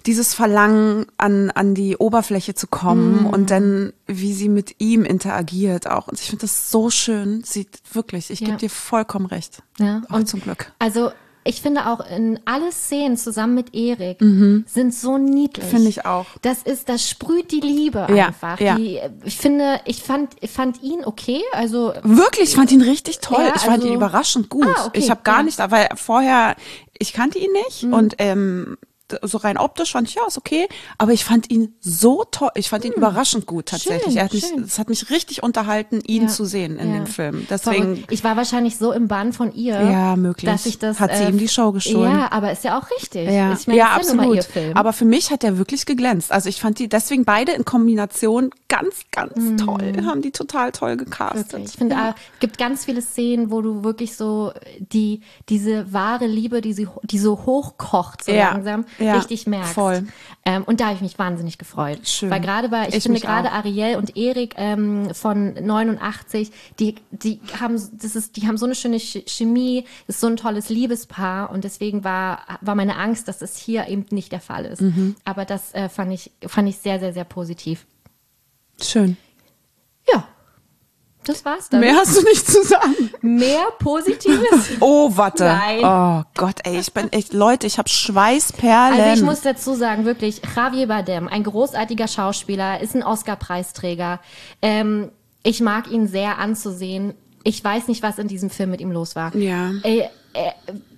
Speaker 2: dieses Verlangen an, an die Oberfläche zu kommen
Speaker 3: Mhm.
Speaker 2: und dann, wie sie mit ihm interagiert auch. Und ich finde das so schön. Sie, wirklich, ich
Speaker 3: Ja.
Speaker 2: gebe dir vollkommen recht.
Speaker 3: Ja,
Speaker 2: Auch
Speaker 3: und
Speaker 2: zum Glück.
Speaker 3: Also ich finde auch in alle Szenen zusammen mit Erik sind so niedlich.
Speaker 2: Finde ich auch.
Speaker 3: Das ist, das sprüht die Liebe
Speaker 2: Ja,
Speaker 3: einfach.
Speaker 2: ja.
Speaker 3: Die, ich finde, ich fand, ich fand ihn okay. Also
Speaker 2: Wirklich, ich fand ihn richtig toll.
Speaker 3: Ja,
Speaker 2: ich fand
Speaker 3: also-
Speaker 2: ihn überraschend gut.
Speaker 3: Ah, okay,
Speaker 2: ich habe gar
Speaker 3: ja.
Speaker 2: nicht, weil vorher, ich kannte ihn nicht und ähm, so rein optisch fand ich, ja, ist okay, aber ich fand ihn so toll, ich fand ihn überraschend gut tatsächlich.
Speaker 3: Schön,
Speaker 2: er hat mich,
Speaker 3: schön.
Speaker 2: es hat mich richtig unterhalten, ihn
Speaker 3: Ja,
Speaker 2: zu sehen in
Speaker 3: ja.
Speaker 2: dem Film.
Speaker 3: Verrückt.
Speaker 2: Deswegen,
Speaker 3: Ich war wahrscheinlich so im Bann von ihr,
Speaker 2: ja, möglich.
Speaker 3: dass ich das.
Speaker 2: Hat sie
Speaker 3: äh,
Speaker 2: ihm die Show gestohlen.
Speaker 3: Ja, aber ist ja auch richtig.
Speaker 2: Ja,
Speaker 3: Ich meine,
Speaker 2: ja
Speaker 3: ist ja nun mal
Speaker 2: absolut.
Speaker 3: ihr Film.
Speaker 2: Aber für mich hat er wirklich geglänzt. Also ich fand die deswegen beide in Kombination ganz, ganz toll. Haben die total toll gecastet.
Speaker 3: Wirklich. Ich finde, es gibt ganz viele Szenen, wo du wirklich so die diese wahre Liebe, die, sie, die so hochkocht, so
Speaker 2: Ja,
Speaker 3: langsam,
Speaker 2: ja,
Speaker 3: richtig merkst.
Speaker 2: voll.
Speaker 3: Ähm, und da habe ich mich wahnsinnig gefreut.
Speaker 2: Schön.
Speaker 3: Weil gerade bei, ich,
Speaker 2: Ich
Speaker 3: finde
Speaker 2: mich
Speaker 3: gerade
Speaker 2: auch.
Speaker 3: Ariel und Erik ähm, von neunundachtzig, die, die haben, das ist, die haben so eine schöne Ch- Chemie, ist so ein tolles Liebespaar und deswegen war, war meine Angst, dass es hier eben nicht der Fall ist.
Speaker 2: Mhm.
Speaker 3: Aber das äh, fand ich, fand ich sehr, sehr, sehr positiv.
Speaker 2: Schön.
Speaker 3: Ja. Das war's dann.
Speaker 2: Mehr hast du nicht zu sagen.
Speaker 3: Mehr Positives?
Speaker 2: Oh, warte.
Speaker 3: Nein.
Speaker 2: Oh Gott, ey, ich bin echt, Leute, ich habe Schweißperlen.
Speaker 3: Also ich muss dazu sagen, wirklich, Javier Bardem, ein großartiger Schauspieler, ist ein Oscar-Preisträger. Ähm, ich mag ihn sehr anzusehen. Ich weiß nicht, was in diesem Film mit ihm los war.
Speaker 2: Ja.
Speaker 3: Äh, äh,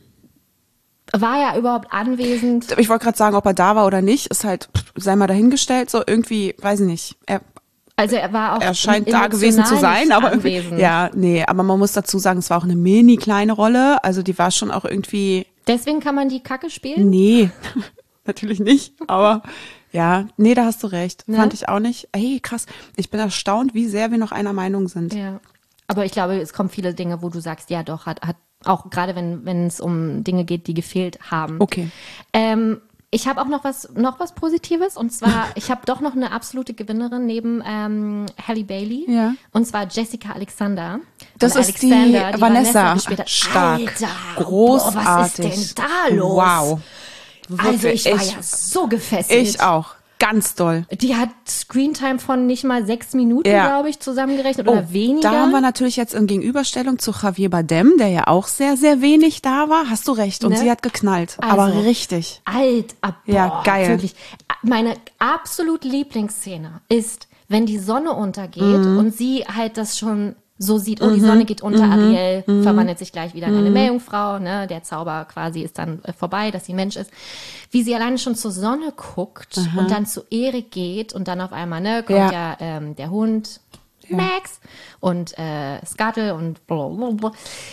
Speaker 3: war er überhaupt anwesend?
Speaker 2: Ich wollte gerade sagen, ob er da war oder nicht, ist halt, pff, sei mal dahingestellt, so irgendwie, weiß ich nicht. Er,
Speaker 3: Also er war auch
Speaker 2: er scheint
Speaker 3: emotional
Speaker 2: da gewesen zu sein,
Speaker 3: nicht
Speaker 2: aber irgendwie,
Speaker 3: anwesend.
Speaker 2: ja, nee, aber man muss dazu sagen, es war auch eine mini kleine Rolle, also die war schon auch irgendwie,
Speaker 3: Deswegen kann man die Kacke spielen?
Speaker 2: nee, natürlich nicht, aber ja, nee, da hast du recht,
Speaker 3: Ne?
Speaker 2: fand ich auch nicht. Ey, krass, ich bin erstaunt, wie sehr wir noch einer Meinung sind.
Speaker 3: Ja. Aber ich glaube, es kommen viele Dinge, wo du sagst, ja doch, hat, hat auch gerade wenn wenn es um Dinge geht, die gefehlt haben.
Speaker 2: Okay.
Speaker 3: Ähm, ich habe auch noch was, noch was Positives und zwar, ich habe doch noch eine absolute Gewinnerin neben ähm, Halle Bailey
Speaker 2: Ja.
Speaker 3: und zwar Jessica Alexander.
Speaker 2: Das
Speaker 3: Und
Speaker 2: ist die
Speaker 3: Alexander,
Speaker 2: Vanessa.
Speaker 3: gespielt hat.
Speaker 2: Stark.
Speaker 3: Alter,
Speaker 2: Großartig.
Speaker 3: Boah, was ist denn da los?
Speaker 2: Wow.
Speaker 3: Also ich war
Speaker 2: Wirklich,
Speaker 3: ja so gefesselt.
Speaker 2: Ich auch, ganz doll.
Speaker 3: Die hat Screentime von nicht mal sechs Minuten,
Speaker 2: Ja.
Speaker 3: glaube ich, zusammengerechnet oder weniger.
Speaker 2: Da haben wir natürlich jetzt in Gegenüberstellung zu Javier Bardem, der ja auch sehr, sehr wenig da war. Hast du recht. Und
Speaker 3: Ne?
Speaker 2: sie hat geknallt.
Speaker 3: Also,
Speaker 2: aber richtig.
Speaker 3: Alt, ab,
Speaker 2: Ja,
Speaker 3: boah,
Speaker 2: geil.
Speaker 3: Wirklich. Meine absolut Lieblingsszene ist, wenn die Sonne untergeht
Speaker 2: Mhm.
Speaker 3: und sie halt das schon so sieht, oh, die Sonne geht unter, Ariel
Speaker 2: Mhm.
Speaker 3: verwandelt sich gleich wieder in eine Meerjungfrau, ne? Der Zauber quasi ist dann äh, vorbei, dass sie Mensch ist. Wie sie alleine schon zur Sonne guckt und dann zu Erik geht und dann auf einmal, ne, kommt ja,
Speaker 2: Ja.
Speaker 3: ähm, der Hund Max und äh, Scuttle und blablabla.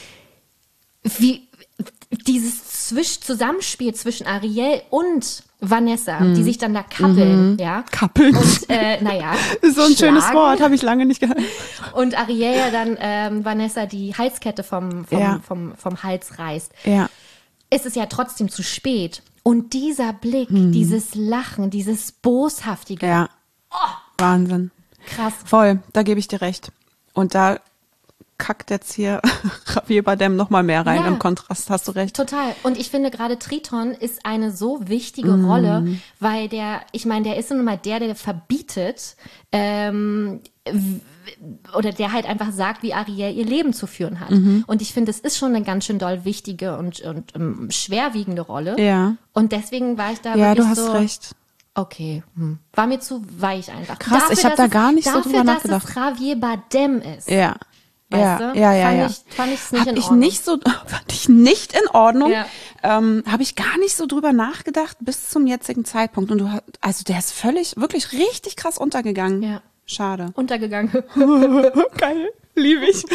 Speaker 3: Wie dieses Zwisch Zusammenspiel zwischen Ariel und Vanessa, die sich dann da kappeln, ja.
Speaker 2: Kappeln.
Speaker 3: Und äh, naja.
Speaker 2: Ist so ein schönes
Speaker 3: schlagen.
Speaker 2: Wort, habe ich lange nicht gehört.
Speaker 3: Und Ariel ja dann ähm, Vanessa die Halskette vom, vom,
Speaker 2: Ja.
Speaker 3: vom, vom Hals reißt.
Speaker 2: Ja.
Speaker 3: Ist es ja trotzdem zu spät. Und dieser Blick,
Speaker 2: Hm.
Speaker 3: dieses Lachen, dieses Boshaftige,
Speaker 2: Ja. Wahnsinn.
Speaker 3: krass.
Speaker 2: Voll, da gebe ich dir recht. Und da kackt jetzt hier Javier Bardem noch mal mehr rein
Speaker 3: Ja.
Speaker 2: im Kontrast, hast du recht.
Speaker 3: Total. Und ich finde gerade Triton ist eine so wichtige
Speaker 2: Mhm.
Speaker 3: Rolle, weil der, ich meine, der ist nun mal der, der verbietet, ähm, w- oder der halt einfach sagt, wie Ariel ihr Leben zu führen hat.
Speaker 2: Mhm.
Speaker 3: Und ich finde, es ist schon eine ganz schön doll wichtige und, und ähm, schwerwiegende Rolle.
Speaker 2: Ja.
Speaker 3: Und deswegen war ich da
Speaker 2: Ja,
Speaker 3: wirklich
Speaker 2: du hast
Speaker 3: so,
Speaker 2: recht.
Speaker 3: okay, hm. war mir zu weich einfach.
Speaker 2: Krass, ich hab
Speaker 3: dass
Speaker 2: da
Speaker 3: es-
Speaker 2: gar nicht so
Speaker 3: dafür,
Speaker 2: drüber
Speaker 3: dass
Speaker 2: nachgedacht.
Speaker 3: es Javier Bardem ist.
Speaker 2: Ja.
Speaker 3: Weißt
Speaker 2: ja,
Speaker 3: du?
Speaker 2: ja, ja,
Speaker 3: fand
Speaker 2: ja.
Speaker 3: Ich, fand ich's nicht
Speaker 2: Hab
Speaker 3: in
Speaker 2: ich
Speaker 3: Ordnung.
Speaker 2: nicht so, fand ich nicht in Ordnung.
Speaker 3: Ja.
Speaker 2: Ähm, habe ich gar nicht so drüber nachgedacht bis zum jetzigen Zeitpunkt. Und du hast, also der ist völlig, wirklich richtig krass untergegangen.
Speaker 3: Ja.
Speaker 2: Schade.
Speaker 3: Untergegangen.
Speaker 2: Geil, liebe ich.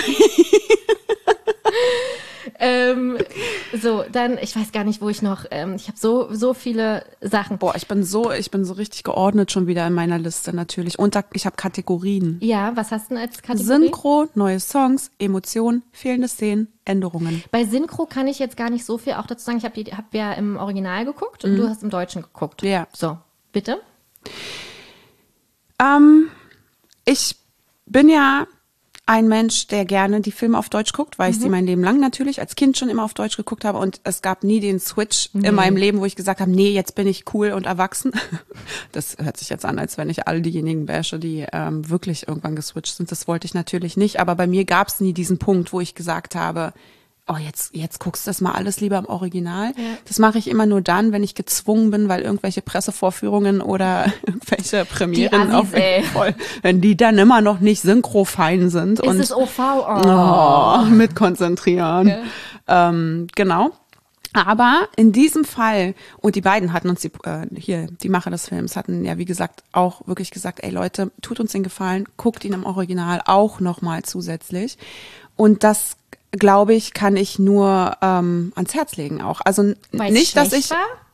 Speaker 3: ähm, so, dann, ich weiß gar nicht, wo ich noch, ähm, ich habe so, so viele Sachen.
Speaker 2: Boah, ich bin so, ich bin so richtig geordnet schon wieder in meiner Liste natürlich. Und da, ich habe Kategorien.
Speaker 3: Ja, was hast du denn als Kategorie?
Speaker 2: Synchro, neue Songs, Emotionen, fehlende Szenen, Änderungen.
Speaker 3: Bei Synchro kann ich jetzt gar nicht so viel auch dazu sagen. Ich habe hab ja im Original geguckt und du hast im Deutschen geguckt.
Speaker 2: Ja.
Speaker 3: So, bitte?
Speaker 2: Ähm, ich bin ja ein Mensch, der gerne die Filme auf Deutsch guckt, weil ich
Speaker 3: Mhm.
Speaker 2: sie mein Leben lang natürlich als Kind schon immer auf Deutsch geguckt habe und es gab nie den Switch
Speaker 3: Nee.
Speaker 2: in meinem Leben, wo ich gesagt habe, nee, jetzt bin ich cool und erwachsen. Das hört sich jetzt an, als wenn ich all diejenigen bashe, die ähm, wirklich irgendwann geswitcht sind. Das wollte ich natürlich nicht, aber bei mir gab es nie diesen Punkt, wo ich gesagt habe, oh, jetzt, jetzt guckst du das mal alles lieber im Original.
Speaker 3: Ja.
Speaker 2: Das mache ich immer nur dann, wenn ich gezwungen bin, weil irgendwelche Pressevorführungen oder irgendwelche Premieren
Speaker 3: Die Assis,
Speaker 2: auf
Speaker 3: ey.
Speaker 2: voll, wenn die dann immer noch nicht synchrofein sind.
Speaker 3: Ist
Speaker 2: und
Speaker 3: es O V? Oh.
Speaker 2: Oh, mit konzentrieren.
Speaker 3: Ja.
Speaker 2: Ähm, genau. Aber in diesem Fall, und die beiden hatten uns, die, äh, hier, die Macher des Films hatten ja, wie gesagt, auch wirklich gesagt, ey Leute, tut uns den Gefallen, guckt ihn im Original auch nochmal zusätzlich. Und das, glaube ich, kann ich nur ähm, ans Herz legen auch. Also
Speaker 3: Weil's
Speaker 2: nicht, dass
Speaker 3: schlecht
Speaker 2: ich...
Speaker 3: war?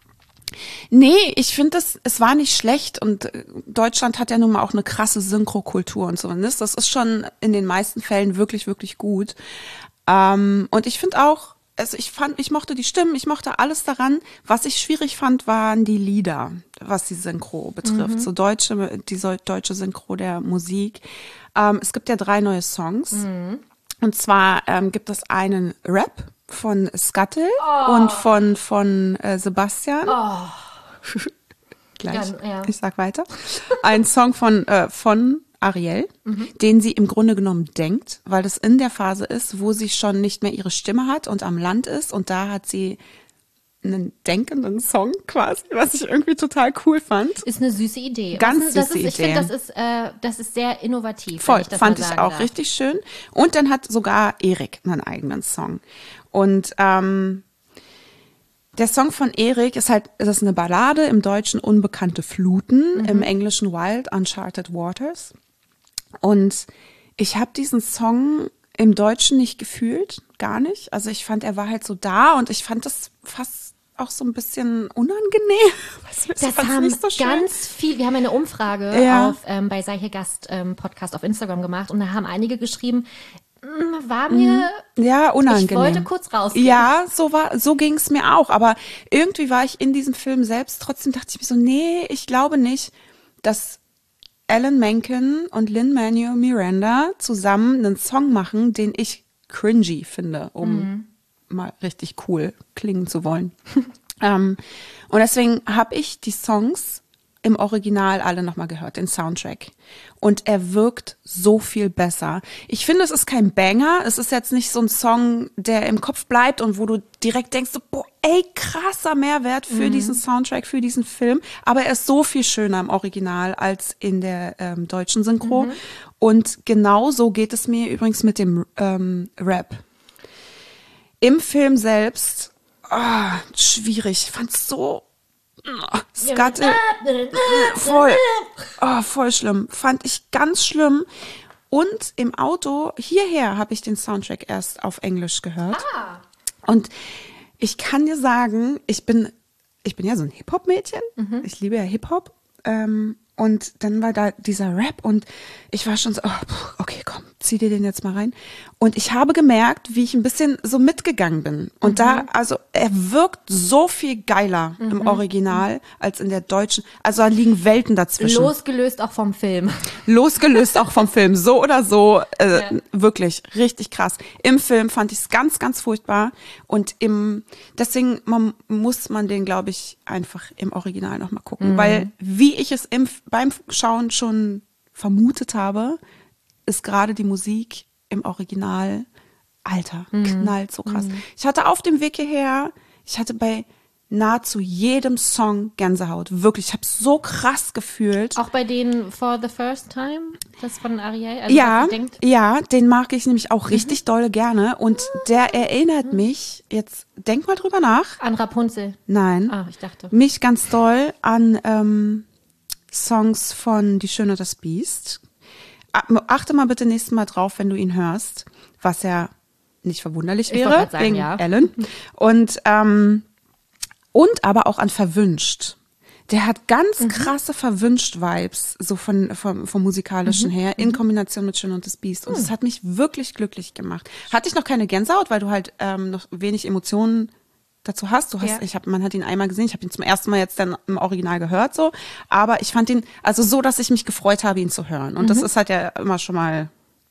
Speaker 2: Nee, ich finde, das, es war nicht schlecht und äh, Deutschland hat ja nun mal auch eine krasse Synchrokultur und so. Ne? Das ist schon in den meisten Fällen wirklich, wirklich gut. Ähm, und ich finde auch, also ich fand, ich mochte die Stimmen, ich mochte alles daran. Was ich schwierig fand, waren die Lieder, was die Synchro betrifft.
Speaker 3: Mhm.
Speaker 2: So deutsche, die so- deutsche Synchro der Musik. Ähm, es gibt ja drei neue Songs.
Speaker 3: Mhm.
Speaker 2: Und zwar ähm, gibt es einen Rap von Skattel und von, von äh, Sebastian. Gleich,
Speaker 3: Ja, ja.
Speaker 2: ich sag weiter. Ein Song von, äh, von Ariel,
Speaker 3: Mhm.
Speaker 2: den sie im Grunde genommen denkt, weil das in der Phase ist, wo sie schon nicht mehr ihre Stimme hat und am Land ist. Und da hat sie einen denkenden Song quasi, was ich irgendwie total cool fand.
Speaker 3: Ist eine süße Idee.
Speaker 2: Ganz
Speaker 3: das, das
Speaker 2: süße
Speaker 3: ist, Ich
Speaker 2: Idee.
Speaker 3: finde, das ist, äh, das ist sehr innovativ.
Speaker 2: Voll,
Speaker 3: wenn ich das
Speaker 2: fand
Speaker 3: mal
Speaker 2: ich
Speaker 3: sagen
Speaker 2: auch
Speaker 3: darf.
Speaker 2: richtig schön. Und dann hat sogar Erik einen eigenen Song. Und ähm, der Song von Erik ist halt, das ist eine Ballade, im Deutschen Unbekannte Fluten,
Speaker 3: Mhm.
Speaker 2: im Englischen Wild Uncharted Waters. Und ich habe diesen Song im Deutschen nicht gefühlt, gar nicht. Also ich fand, er war halt so da und ich fand das fast auch so ein bisschen unangenehm. Was, ich
Speaker 3: Das
Speaker 2: fand's
Speaker 3: haben
Speaker 2: nicht so schön.
Speaker 3: ganz viel, wir haben eine Umfrage
Speaker 2: Ja.
Speaker 3: auf, ähm, bei Sei hier Gast ähm, Podcast auf Instagram gemacht und da haben einige geschrieben, "Mm, war mir,
Speaker 2: Ja, unangenehm.
Speaker 3: ich wollte kurz rausgehen.
Speaker 2: Ja, so war, so ging es mir auch. Aber irgendwie war ich in diesem Film selbst. Trotzdem dachte ich mir so, nee, ich glaube nicht, dass Alan Menken und Lin-Manuel Miranda zusammen einen Song machen, den ich cringy finde, um mal richtig cool klingen zu wollen. ähm, und deswegen habe ich die Songs im Original alle nochmal gehört, den Soundtrack. Und er wirkt so viel besser. Ich finde, es ist kein Banger. Es ist jetzt nicht so ein Song, der im Kopf bleibt und wo du direkt denkst, so, boah, ey, krasser Mehrwert für diesen Soundtrack, für diesen Film. Aber er ist so viel schöner im Original als in der ähm, deutschen Synchro. Und genauso geht es mir übrigens mit dem ähm, Rap. Im Film selbst, ah, schwierig. Ich fand's so oh, Skattel, voll, oh, voll schlimm. Fand ich ganz schlimm. Und im Auto hierher habe ich den Soundtrack erst auf Englisch gehört.
Speaker 3: Ah.
Speaker 2: Und ich kann dir sagen, ich bin, ich bin ja so ein Hip-Hop-Mädchen. Ich liebe ja Hip-Hop. Ähm, und dann war da dieser Rap und ich war schon so, oh, puh, okay, komm, zieh dir den jetzt mal rein. Und ich habe gemerkt, wie ich ein bisschen so mitgegangen bin. Und da, also er wirkt so viel geiler im Original als in der deutschen. Also da liegen Welten dazwischen.
Speaker 3: Losgelöst auch vom Film.
Speaker 2: Losgelöst auch vom Film, so oder so, äh,
Speaker 3: Ja.
Speaker 2: wirklich richtig krass. Im Film fand ich es ganz, ganz furchtbar und im, deswegen man, muss man den, glaube ich, einfach im Original nochmal gucken,
Speaker 3: Mhm.
Speaker 2: weil wie ich es im, beim Schauen schon vermutet habe, ist gerade die Musik im Original, Alter,
Speaker 3: Mhm.
Speaker 2: knallt so krass. Ich hatte auf dem Weg hierher, ich hatte bei nahezu jedem Song Gänsehaut. Wirklich, ich habe so krass gefühlt.
Speaker 3: Auch bei den For the First Time, das von Ariel. Also
Speaker 2: Ja,
Speaker 3: was sie denkt,
Speaker 2: ja, den mag ich nämlich auch richtig dolle gerne. Und der erinnert mich, jetzt denk mal drüber nach.
Speaker 3: an Rapunzel.
Speaker 2: Nein,
Speaker 3: Ah, ich dachte.
Speaker 2: mich ganz doll an ähm, Songs von Die Schöne und das Biest. A- Achte mal bitte nächstes Mal drauf, wenn du ihn hörst, was ja nicht verwunderlich
Speaker 3: Ich wollte
Speaker 2: wäre,
Speaker 3: grad sagen,
Speaker 2: wegen
Speaker 3: ja.
Speaker 2: Ellen. Und, ähm, und aber auch an Verwünscht. Der hat ganz
Speaker 3: Mhm.
Speaker 2: krasse Verwünscht-Vibes, so von, vom, vom musikalischen
Speaker 3: Mhm.
Speaker 2: her, in Kombination mit Schön und das Biest. Und das hat mich wirklich glücklich gemacht. Hatte ich noch keine Gänsehaut, weil du halt ähm, noch wenig Emotionen dazu hast. Du hast,
Speaker 3: Ja.
Speaker 2: ich habe, man hat ihn einmal gesehen, ich habe ihn zum ersten Mal jetzt dann im Original gehört, so. Aber ich fand ihn, also so, dass ich mich gefreut habe, ihn zu hören. Und das ist halt ja immer schon mal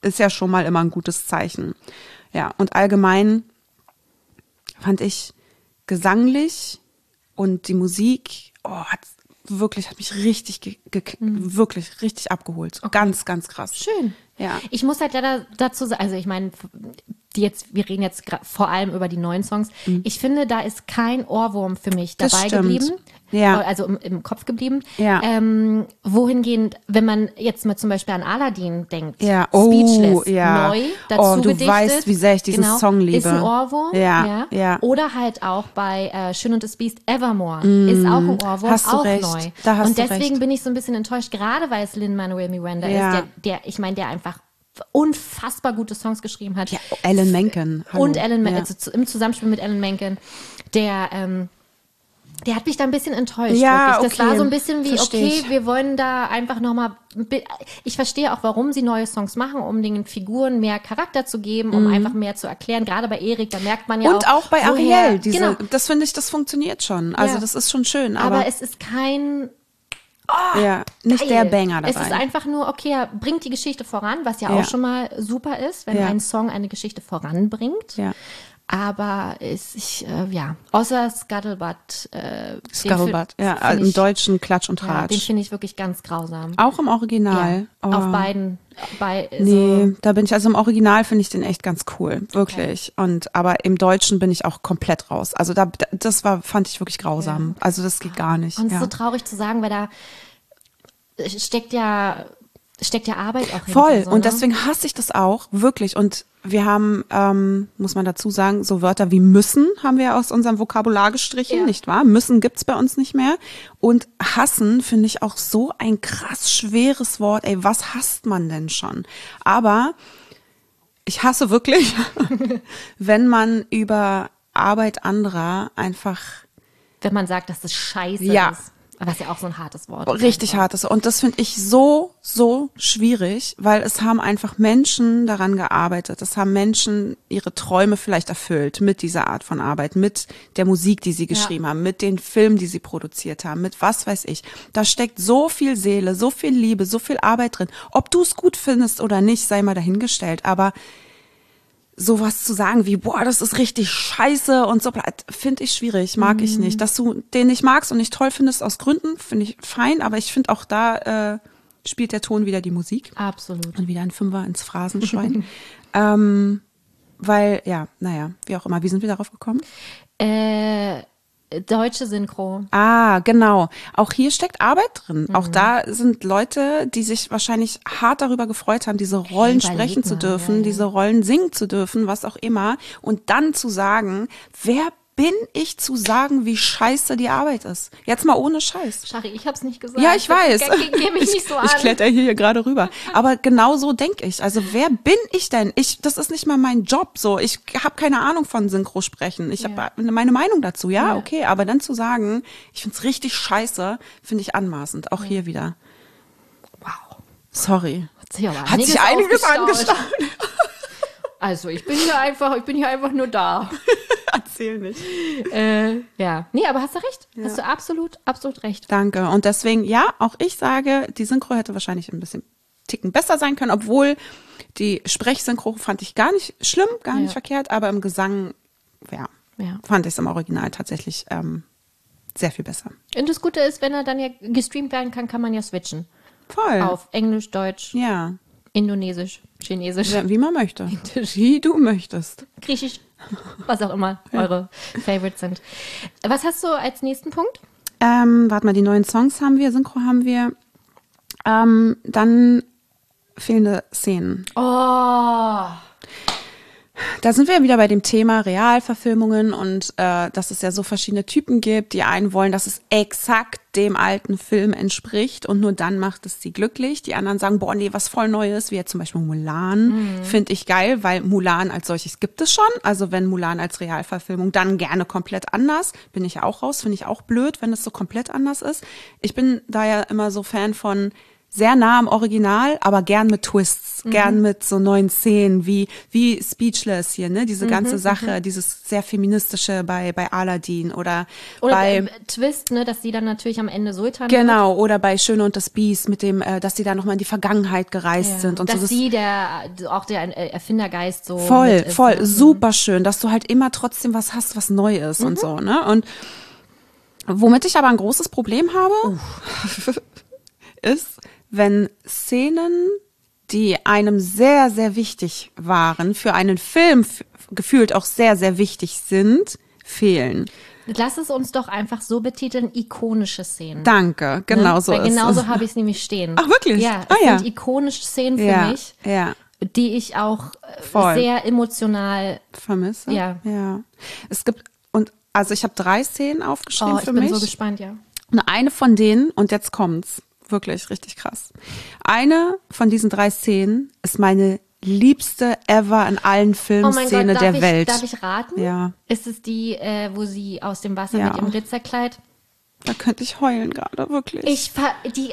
Speaker 2: ist ja schon mal immer ein gutes Zeichen. Ja, und allgemein fand ich gesanglich und die Musik, oh, hat wirklich, hat mich richtig, ge- ge- mhm. wirklich richtig abgeholt. Okay. Ganz, ganz krass.
Speaker 3: Schön.
Speaker 2: Ja.
Speaker 3: Ich muss halt leider dazu sagen, also ich meine, die jetzt, wir reden jetzt gra- vor allem über die neuen Songs. Mhm. Ich finde, da ist kein Ohrwurm für mich dabei geblieben.
Speaker 2: Ja.
Speaker 3: Also im, im Kopf geblieben.
Speaker 2: Ja.
Speaker 3: Ähm, wohingehend, wenn man jetzt mal zum Beispiel an Aladdin denkt.
Speaker 2: Ja. Oh,
Speaker 3: Speechless,
Speaker 2: ja.
Speaker 3: neu, dazu
Speaker 2: oh, du
Speaker 3: gedichtet.
Speaker 2: weißt, wie sehr ich diesen
Speaker 3: genau,
Speaker 2: Song liebe.
Speaker 3: Ist ein Ohrwurm.
Speaker 2: Ja.
Speaker 3: ja.
Speaker 2: ja.
Speaker 3: Oder halt auch bei äh, Schön und das Biest Evermore. Mm. Ist auch ein Ohrwurm,
Speaker 2: hast du
Speaker 3: auch
Speaker 2: recht.
Speaker 3: neu.
Speaker 2: Da hast
Speaker 3: und deswegen
Speaker 2: du recht.
Speaker 3: bin ich so ein bisschen enttäuscht, gerade weil es Lin-Manuel Miranda
Speaker 2: ja.
Speaker 3: ist, der, der ich meine, der einfach unfassbar gute Songs geschrieben hat.
Speaker 2: Ja, Alan Menken. Hallo.
Speaker 3: Und Alan Menken,
Speaker 2: ja.
Speaker 3: also zu, im Zusammenspiel mit Alan Menken, der, ähm, der hat mich da ein bisschen enttäuscht.
Speaker 2: Ja,
Speaker 3: wirklich. Das
Speaker 2: okay.
Speaker 3: war so ein bisschen wie,
Speaker 2: Versteh
Speaker 3: okay,
Speaker 2: ich.
Speaker 3: wir wollen da einfach nochmal, ich verstehe auch, warum sie neue Songs machen, um den Figuren mehr Charakter zu geben, um mhm. einfach mehr zu erklären. Gerade bei Erik, da merkt man ja
Speaker 2: Und
Speaker 3: auch.
Speaker 2: auch bei
Speaker 3: woher,
Speaker 2: Ariel, diese,
Speaker 3: genau.
Speaker 2: das finde ich, das funktioniert schon. Also
Speaker 3: ja.
Speaker 2: das ist schon schön. Aber,
Speaker 3: aber es ist kein...
Speaker 2: Oh, ja, nicht
Speaker 3: geil.
Speaker 2: der Banger dabei.
Speaker 3: Es ist einfach nur, okay, er bringt die Geschichte voran, was ja,
Speaker 2: ja.
Speaker 3: auch schon mal super ist, wenn
Speaker 2: ja.
Speaker 3: ein Song eine Geschichte voranbringt.
Speaker 2: Ja.
Speaker 3: Aber ist, ich, äh, ja, außer Scuttlebutt. Äh,
Speaker 2: Scuttlebutt, ja, im
Speaker 3: ich,
Speaker 2: Deutschen Klatsch und
Speaker 3: ja,
Speaker 2: Tratsch.
Speaker 3: den finde ich wirklich ganz grausam.
Speaker 2: Auch im Original?
Speaker 3: Ja,
Speaker 2: oh.
Speaker 3: auf beiden. Bei,
Speaker 2: nee,
Speaker 3: so.
Speaker 2: da bin ich, also im Original finde ich den echt ganz cool, wirklich. Okay. Und, aber im Deutschen bin ich auch komplett raus. Also da, das war, fand ich wirklich grausam. Ja. Also das geht gar nicht.
Speaker 3: Und es
Speaker 2: ja.
Speaker 3: ist so traurig zu sagen, weil da steckt ja, steckt ja Arbeit auch hinter.
Speaker 2: Voll.
Speaker 3: So,
Speaker 2: und
Speaker 3: ne?
Speaker 2: deswegen hasse ich das auch, wirklich. Und wir haben, ähm, muss man dazu sagen, so Wörter wie müssen haben wir aus unserem Vokabular gestrichen, ja. nicht wahr? Müssen gibt's bei uns nicht mehr. Und hassen finde ich auch so ein krass schweres Wort. Ey, was hasst man denn schon? Aber ich hasse wirklich, wenn man über Arbeit anderer einfach...
Speaker 3: Wenn man sagt, dass das scheiße
Speaker 2: ja.
Speaker 3: ist. Was ja auch so ein hartes Wort ist.
Speaker 2: Richtig hartes. Und das finde ich so, so schwierig, weil es haben einfach Menschen daran gearbeitet. Es haben Menschen ihre Träume vielleicht erfüllt mit dieser Art von Arbeit, mit der Musik, die sie geschrieben ja. haben, mit den Filmen, die sie produziert haben, mit was weiß ich. Da steckt so viel Seele, so viel Liebe, so viel Arbeit drin. Ob du es gut findest oder nicht, sei mal dahingestellt. Aber sowas zu sagen wie, boah, das ist richtig scheiße und so, finde ich schwierig, mag mhm. ich nicht. Dass du den nicht magst und nicht toll findest aus Gründen, finde ich fein, aber ich finde auch da äh, spielt der Ton wieder die Musik.
Speaker 3: Absolut.
Speaker 2: Und wieder ein Fünfer ins Phrasenschwein. ähm, weil, ja, naja, wie auch immer. Wie sind wir darauf gekommen?
Speaker 3: Äh... Deutsche Synchro.
Speaker 2: Ah, genau. Auch hier steckt Arbeit drin. Mhm. Auch da sind Leute, die sich wahrscheinlich hart darüber gefreut haben, diese Rollen
Speaker 3: hey,
Speaker 2: sprechen
Speaker 3: mal,
Speaker 2: zu dürfen,
Speaker 3: ja, ja.
Speaker 2: diese Rollen singen zu dürfen, was auch immer. Und dann zu sagen, wer bin ich zu sagen, wie scheiße die Arbeit ist? Jetzt mal ohne Scheiß.
Speaker 3: Schari, ich hab's nicht gesagt.
Speaker 2: Ja, ich weiß.
Speaker 3: Geh, geh mich nicht so an.
Speaker 2: Ich kletter hier gerade rüber. Aber genau so denke ich. Also wer bin ich denn? Ich, das ist nicht mal mein Job. So, ich habe keine Ahnung von Synchrosprechen. Ich ja. habe meine Meinung dazu. Ja, ja, okay. Aber dann zu sagen, ich find's richtig scheiße, finde ich anmaßend. Auch ja. hier wieder.
Speaker 3: Wow.
Speaker 2: Sorry.
Speaker 3: Hat sich, aber
Speaker 2: Hat sich einiges angestaut.
Speaker 3: Also ich bin hier einfach, ich bin hier einfach nur da.
Speaker 2: Erzähl nicht.
Speaker 3: Äh, ja, nee, aber hast du recht. Ja. Hast du absolut, absolut recht.
Speaker 2: Danke. Und deswegen, ja, auch ich sage, die Synchro hätte wahrscheinlich ein bisschen Ticken besser sein können, obwohl die Sprechsynchro fand ich gar nicht schlimm, gar nicht ja. verkehrt, aber im Gesang, ja, ja. fand ich es im Original tatsächlich ähm, sehr viel besser.
Speaker 3: Und das Gute ist, wenn er dann ja gestreamt werden kann, kann man ja switchen.
Speaker 2: Voll.
Speaker 3: Auf Englisch, Deutsch.
Speaker 2: Ja.
Speaker 3: Indonesisch, Chinesisch.
Speaker 2: Ja, wie man möchte. Wie du möchtest.
Speaker 3: Griechisch, was auch immer ja. eure Favorites sind. Was hast du als nächsten Punkt?
Speaker 2: Ähm, warte mal, die neuen Songs haben wir, Synchro haben wir. Ähm, dann fehlende Szenen.
Speaker 3: Oh.
Speaker 2: Da sind wir wieder bei dem Thema Realverfilmungen und äh, dass es ja so verschiedene Typen gibt. Die einen wollen, dass es exakt dem alten Film entspricht und nur dann macht es sie glücklich. Die anderen sagen, boah, nee, was voll Neues, wie jetzt zum Beispiel Mulan. Mhm. Finde ich geil, weil Mulan als solches gibt es schon. Also wenn Mulan als Realverfilmung, dann gerne komplett anders. Bin ich ja auch raus, finde ich auch blöd, wenn es so komplett anders ist. Ich bin da ja immer so Fan von sehr nah am Original, aber gern mit Twists, mhm. gern mit so neuen Szenen, wie wie Speechless hier, ne? Diese ganze mhm, Sache, mhm. dieses sehr feministische bei bei Aladdin oder,
Speaker 3: oder
Speaker 2: bei
Speaker 3: äh, Twist, ne, dass sie dann natürlich am Ende Sultan
Speaker 2: genau
Speaker 3: wird.
Speaker 2: oder bei Schöne und das Biest mit dem, äh, dass sie da nochmal in die Vergangenheit gereist
Speaker 3: ja.
Speaker 2: sind und
Speaker 3: dass
Speaker 2: so. Dass
Speaker 3: sie der auch der Erfindergeist so
Speaker 2: voll
Speaker 3: mit ist,
Speaker 2: voll
Speaker 3: ne?
Speaker 2: super schön, dass du halt immer trotzdem was hast, was neu ist mhm. und so, ne? Und womit ich aber ein großes Problem habe, ist, wenn Szenen, die einem sehr, sehr wichtig waren, für einen Film f- gefühlt auch sehr, sehr wichtig sind, fehlen.
Speaker 3: Lass es uns doch einfach so betiteln, ikonische Szenen.
Speaker 2: Danke, genau
Speaker 3: ne?
Speaker 2: so
Speaker 3: Weil
Speaker 2: ist
Speaker 3: genauso
Speaker 2: es.
Speaker 3: habe ich es nämlich stehen.
Speaker 2: Ach, wirklich?
Speaker 3: Ja,
Speaker 2: ah,
Speaker 3: es
Speaker 2: ja.
Speaker 3: sind ikonische Szenen für
Speaker 2: ja,
Speaker 3: mich,
Speaker 2: ja.
Speaker 3: die ich auch
Speaker 2: Voll.
Speaker 3: sehr emotional
Speaker 2: vermisse.
Speaker 3: Ja.
Speaker 2: ja. Es gibt, und also ich habe drei Szenen aufgeschrieben
Speaker 3: oh,
Speaker 2: für mich.
Speaker 3: Ich bin so gespannt, ja.
Speaker 2: Und eine von denen, und jetzt kommt's, wirklich richtig krass. Eine von diesen drei Szenen ist meine liebste ever in allen Filmszenen
Speaker 3: oh Gott,
Speaker 2: der
Speaker 3: ich,
Speaker 2: Welt.
Speaker 3: Darf ich raten?
Speaker 2: Ja.
Speaker 3: Ist es die, äh, wo sie aus dem Wasser
Speaker 2: ja.
Speaker 3: mit ihrem Glitzerkleid?
Speaker 2: Da könnte ich heulen gerade, wirklich.
Speaker 3: Ich ver die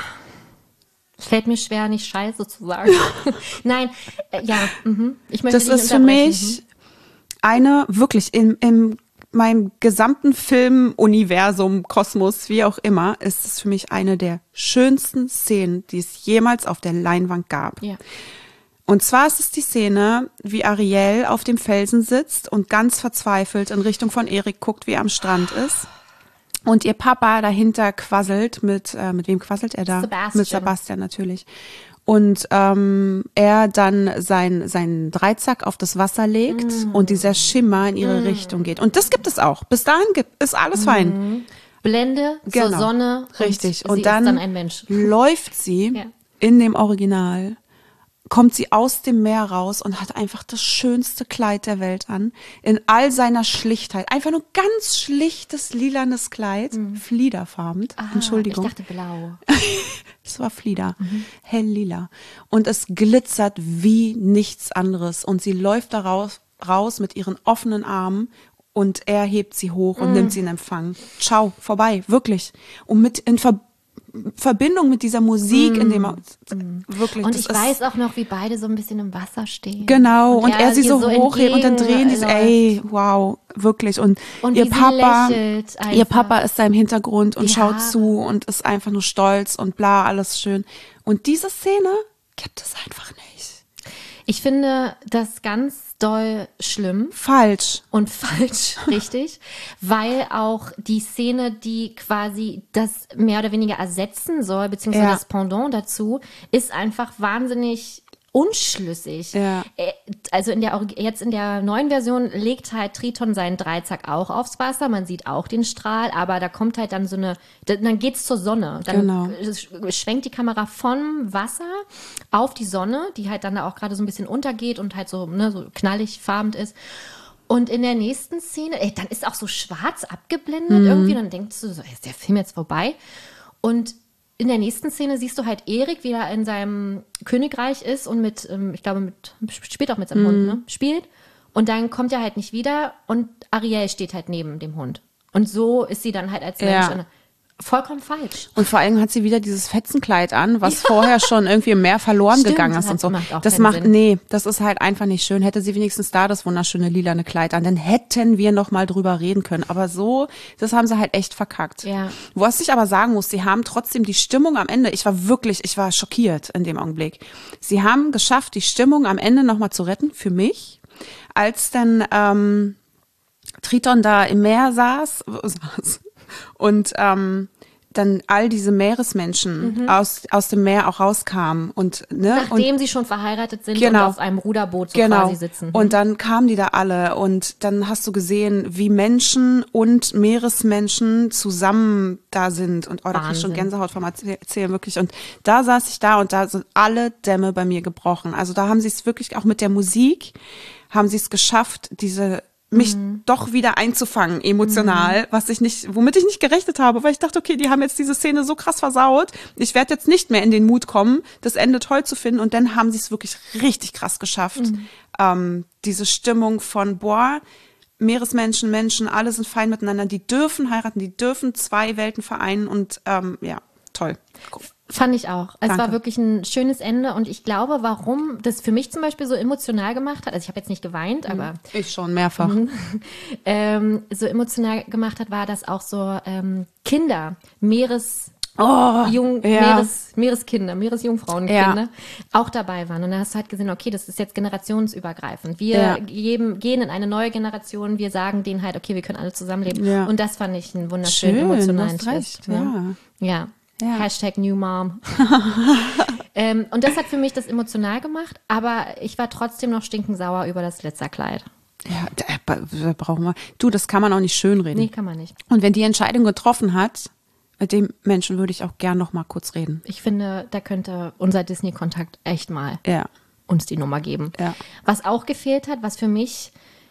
Speaker 3: fällt mir schwer, nicht Scheiße zu sagen. Nein, äh, ja, mhm. ich möchte
Speaker 2: das
Speaker 3: dich
Speaker 2: ist für mich mhm. eine wirklich im im meinem gesamten Filmuniversum, Kosmos, wie auch immer, ist es für mich eine der schönsten Szenen, die es jemals auf der Leinwand gab.
Speaker 3: Ja.
Speaker 2: Und zwar ist es die Szene, wie Ariel auf dem Felsen sitzt und ganz verzweifelt in Richtung von Erik guckt, wie er am Strand ist. Und ihr Papa dahinter quasselt mit, äh, mit wem quasselt er da?
Speaker 3: Sebastian.
Speaker 2: Mit Sebastian natürlich. Und ähm, er dann sein sein Dreizack auf das Wasser legt mm. und dieser Schimmer in ihre mm. Richtung geht. Und das gibt es auch. Bis dahin gibt, ist alles mm. fein.
Speaker 3: Blende
Speaker 2: genau.
Speaker 3: zur Sonne.
Speaker 2: Richtig.
Speaker 3: Und,
Speaker 2: und
Speaker 3: sie
Speaker 2: dann,
Speaker 3: ist dann ein Mensch.
Speaker 2: läuft sie
Speaker 3: ja.
Speaker 2: in dem Original, kommt sie aus dem Meer raus und hat einfach das schönste Kleid der Welt an. In all seiner Schlichtheit. Einfach nur ganz schlichtes, lilanes Kleid. Mm. Fliederfarben.
Speaker 3: Ah,
Speaker 2: Entschuldigung.
Speaker 3: Ich dachte blau.
Speaker 2: Es war Flieder, mhm. hell lila. Und es glitzert wie nichts anderes. Und sie läuft da raus, raus mit ihren offenen Armen und er hebt sie hoch und mm. nimmt sie in Empfang. Ciao, vorbei, wirklich. Und mit in Ver- Verbindung mit dieser Musik, mm. in dem er, wirklich.
Speaker 3: Und ich weiß auch noch, wie beide so ein bisschen im Wasser stehen.
Speaker 2: Genau, und, und er, er sie so, so hochhebt und dann drehen die so,
Speaker 3: läuft.
Speaker 2: ey, wow, wirklich. Und,
Speaker 3: und
Speaker 2: ihr Papa, ihr Papa ist da im Hintergrund und
Speaker 3: ja.
Speaker 2: schaut zu und ist einfach nur stolz und bla, alles schön. Und diese Szene gibt es einfach nicht.
Speaker 3: Ich finde das ganz doll schlimm.
Speaker 2: Falsch.
Speaker 3: Und falsch, richtig. Weil auch die Szene, die quasi das mehr oder weniger ersetzen soll, beziehungsweise
Speaker 2: ja.
Speaker 3: das Pendant dazu, ist einfach wahnsinnig unschlüssig.
Speaker 2: Ja.
Speaker 3: Also in der jetzt in der neuen Version legt halt Triton seinen Dreizack auch aufs Wasser. Man sieht auch den Strahl, aber da kommt halt dann so eine, dann geht's zur Sonne. Dann
Speaker 2: genau.
Speaker 3: schwenkt die Kamera vom Wasser auf die Sonne, die halt dann da auch gerade so ein bisschen untergeht und halt so, ne, so knallig farbend ist. Und in der nächsten Szene, ey, dann ist auch so schwarz abgeblendet mhm. irgendwie. Dann denkst du so, ist der Film jetzt vorbei? Und in der nächsten Szene siehst du halt Erik, wie er in seinem Königreich ist und mit, ich glaube, mit, spielt auch mit seinem mm. Hund, ne? Spielt. Und dann kommt er halt nicht wieder und Ariel steht halt neben dem Hund. Und so ist sie dann halt als Mensch.
Speaker 2: Ja.
Speaker 3: Vollkommen falsch.
Speaker 2: Und vor allem hat sie wieder dieses Fetzenkleid an, was ja. vorher schon irgendwie im Meer verloren
Speaker 3: Stimmt,
Speaker 2: gegangen ist und so.
Speaker 3: Macht auch
Speaker 2: das macht,
Speaker 3: Sinn.
Speaker 2: nee, das ist halt einfach nicht schön. Hätte sie wenigstens da das wunderschöne lilane Kleid an, dann hätten wir noch mal drüber reden können. Aber so, das haben sie halt echt verkackt.
Speaker 3: Ja.
Speaker 2: Was ich aber sagen muss, sie haben trotzdem die Stimmung am Ende, ich war wirklich, ich war schockiert in dem Augenblick. Sie haben geschafft, die Stimmung am Ende noch mal zu retten, für mich, als dann ähm, Triton da im Meer saß, saß und ähm, dann all diese Meeresmenschen mhm. aus aus dem Meer auch rauskamen und ne
Speaker 3: nachdem
Speaker 2: und,
Speaker 3: sie schon verheiratet sind
Speaker 2: genau,
Speaker 3: und auf einem Ruderboot so
Speaker 2: genau.
Speaker 3: quasi sitzen.
Speaker 2: Und dann kamen die da alle und dann hast du gesehen, wie Menschen und Meeresmenschen zusammen da sind und oh, da krieg ich schon Gänsehaut vom Erzählen wirklich. Und da saß ich da und da sind alle Dämme bei mir gebrochen. Also da haben sie es wirklich auch mit der Musik haben sie es geschafft, diese mich mhm. doch wieder einzufangen, emotional, mhm. was ich nicht, womit ich nicht gerechnet habe, weil ich dachte, okay, die haben jetzt diese Szene so krass versaut, ich werde jetzt nicht mehr in den Mut kommen, das Ende toll zu finden und dann haben sie es wirklich richtig krass geschafft, mhm. ähm, diese Stimmung von, boah, Meeresmenschen, Menschen, alle sind fein miteinander, die dürfen heiraten, die dürfen zwei Welten vereinen und ähm, ja, toll.
Speaker 3: Fand ich auch. Es
Speaker 2: Danke.
Speaker 3: war wirklich ein schönes Ende und ich glaube, warum das für mich zum Beispiel so emotional gemacht hat, also ich habe jetzt nicht geweint, aber
Speaker 2: Ich schon mehrfach.
Speaker 3: ähm, so emotional gemacht hat, war, dass auch so ähm, Kinder, Meeres...
Speaker 2: Oh,
Speaker 3: Jung,
Speaker 2: ja.
Speaker 3: Meeres, Meereskinder, Meeresjungfrauenkinder
Speaker 2: Ja.
Speaker 3: auch dabei waren. Und dann hast du halt gesehen, okay, das ist jetzt generationsübergreifend. Wir
Speaker 2: Ja.
Speaker 3: geben, gehen in eine neue Generation, wir sagen denen halt, okay, wir können alle zusammenleben.
Speaker 2: Ja.
Speaker 3: Und das fand ich einen wunderschönen
Speaker 2: Schön,
Speaker 3: emotionalen
Speaker 2: du hast recht,
Speaker 3: Twist. Ne? Ja.
Speaker 2: Ja.
Speaker 3: Hashtag New Mom. ähm, und das hat für mich das emotional gemacht, aber ich war trotzdem noch stinkensauer über das Glitzerkleid.
Speaker 2: Ja, da, da brauchen wir. Du, das kann man auch nicht schönreden.
Speaker 3: Nee, kann man nicht.
Speaker 2: Und wenn die Entscheidung getroffen hat, mit dem Menschen würde ich auch gern noch mal kurz reden.
Speaker 3: Ich finde, da könnte unser Disney-Kontakt echt mal
Speaker 2: Ja.
Speaker 3: uns die Nummer geben.
Speaker 2: Ja.
Speaker 3: Was auch gefehlt hat, was für mich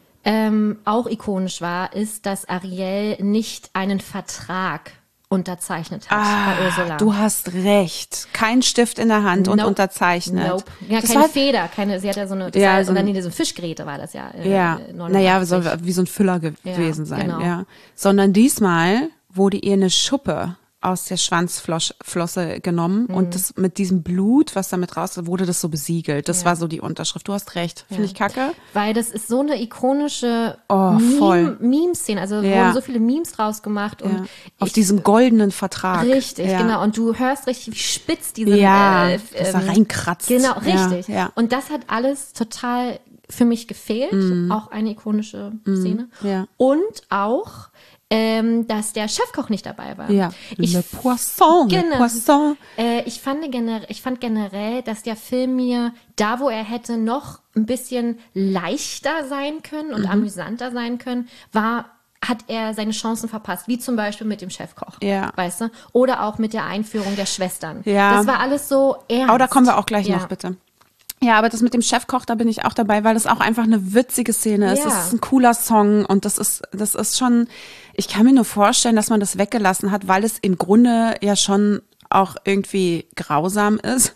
Speaker 3: ähm, auch ikonisch war, ist, dass Ariel nicht einen Vertrag unterzeichnet hat bei Ursula.
Speaker 2: Du hast recht. Kein Stift in der Hand und
Speaker 3: Nope.
Speaker 2: unterzeichnet.
Speaker 3: Nope. Ja,
Speaker 2: Das
Speaker 3: keine
Speaker 2: war-
Speaker 3: Feder, keine, sie hat ja so eine, das
Speaker 2: Ja,
Speaker 3: war,
Speaker 2: so
Speaker 3: oder
Speaker 2: ein-
Speaker 3: nee, so Fischgräte war das ja. Äh,
Speaker 2: Ja,
Speaker 3: neunundachtzig.
Speaker 2: naja, soll wie so ein Füller gewesen
Speaker 3: Ja,
Speaker 2: sein,
Speaker 3: genau.
Speaker 2: ja. Sondern diesmal wurde ihr eine Schuppe aus der Schwanzflosse genommen
Speaker 3: Mhm.
Speaker 2: und das mit diesem Blut, was damit raus wurde, das so besiegelt. Das war so die Unterschrift. Du hast recht. Finde ich kacke.
Speaker 3: Weil das ist so eine ikonische
Speaker 2: Oh, voll.
Speaker 3: Meme- Meme-Szene. Also
Speaker 2: Ja.
Speaker 3: wurden so viele Memes draus gemacht. Und
Speaker 2: Ja. Auf
Speaker 3: ich,
Speaker 2: diesem goldenen Vertrag.
Speaker 3: Richtig,
Speaker 2: ja.
Speaker 3: genau. Und du hörst richtig, wie spitz diese
Speaker 2: Ja,
Speaker 3: äh,
Speaker 2: dass da
Speaker 3: ähm,
Speaker 2: reinkratzt.
Speaker 3: Genau,
Speaker 2: Ja,
Speaker 3: richtig.
Speaker 2: ja.
Speaker 3: Und das hat alles total für mich gefehlt. Auch eine ikonische Szene.
Speaker 2: Mhm. ja.
Speaker 3: Und auch, ähm, dass der Chefkoch nicht dabei war.
Speaker 2: Ja.
Speaker 3: Ich
Speaker 2: Le Poisson, le
Speaker 3: Genau.
Speaker 2: Poisson.
Speaker 3: Äh, ich, fand gener- ich fand generell, dass der Film mir, da wo er hätte noch ein bisschen leichter sein können
Speaker 2: Mhm.
Speaker 3: und amüsanter sein können, war, hat er seine Chancen verpasst, wie zum Beispiel mit dem Chefkoch,
Speaker 2: Ja.
Speaker 3: weißt du? Oder auch mit der Einführung der Schwestern.
Speaker 2: Ja.
Speaker 3: Das war alles so ernst.
Speaker 2: Oh, da kommen wir auch gleich
Speaker 3: ja.
Speaker 2: noch, bitte. Ja, aber das mit dem Chefkoch, da bin ich auch dabei, weil das auch einfach eine witzige Szene ist.
Speaker 3: Ja.
Speaker 2: Das ist ein cooler Song und das ist, das ist schon, ich kann mir nur vorstellen, dass man das weggelassen hat, weil es im Grunde ja schon auch irgendwie grausam ist.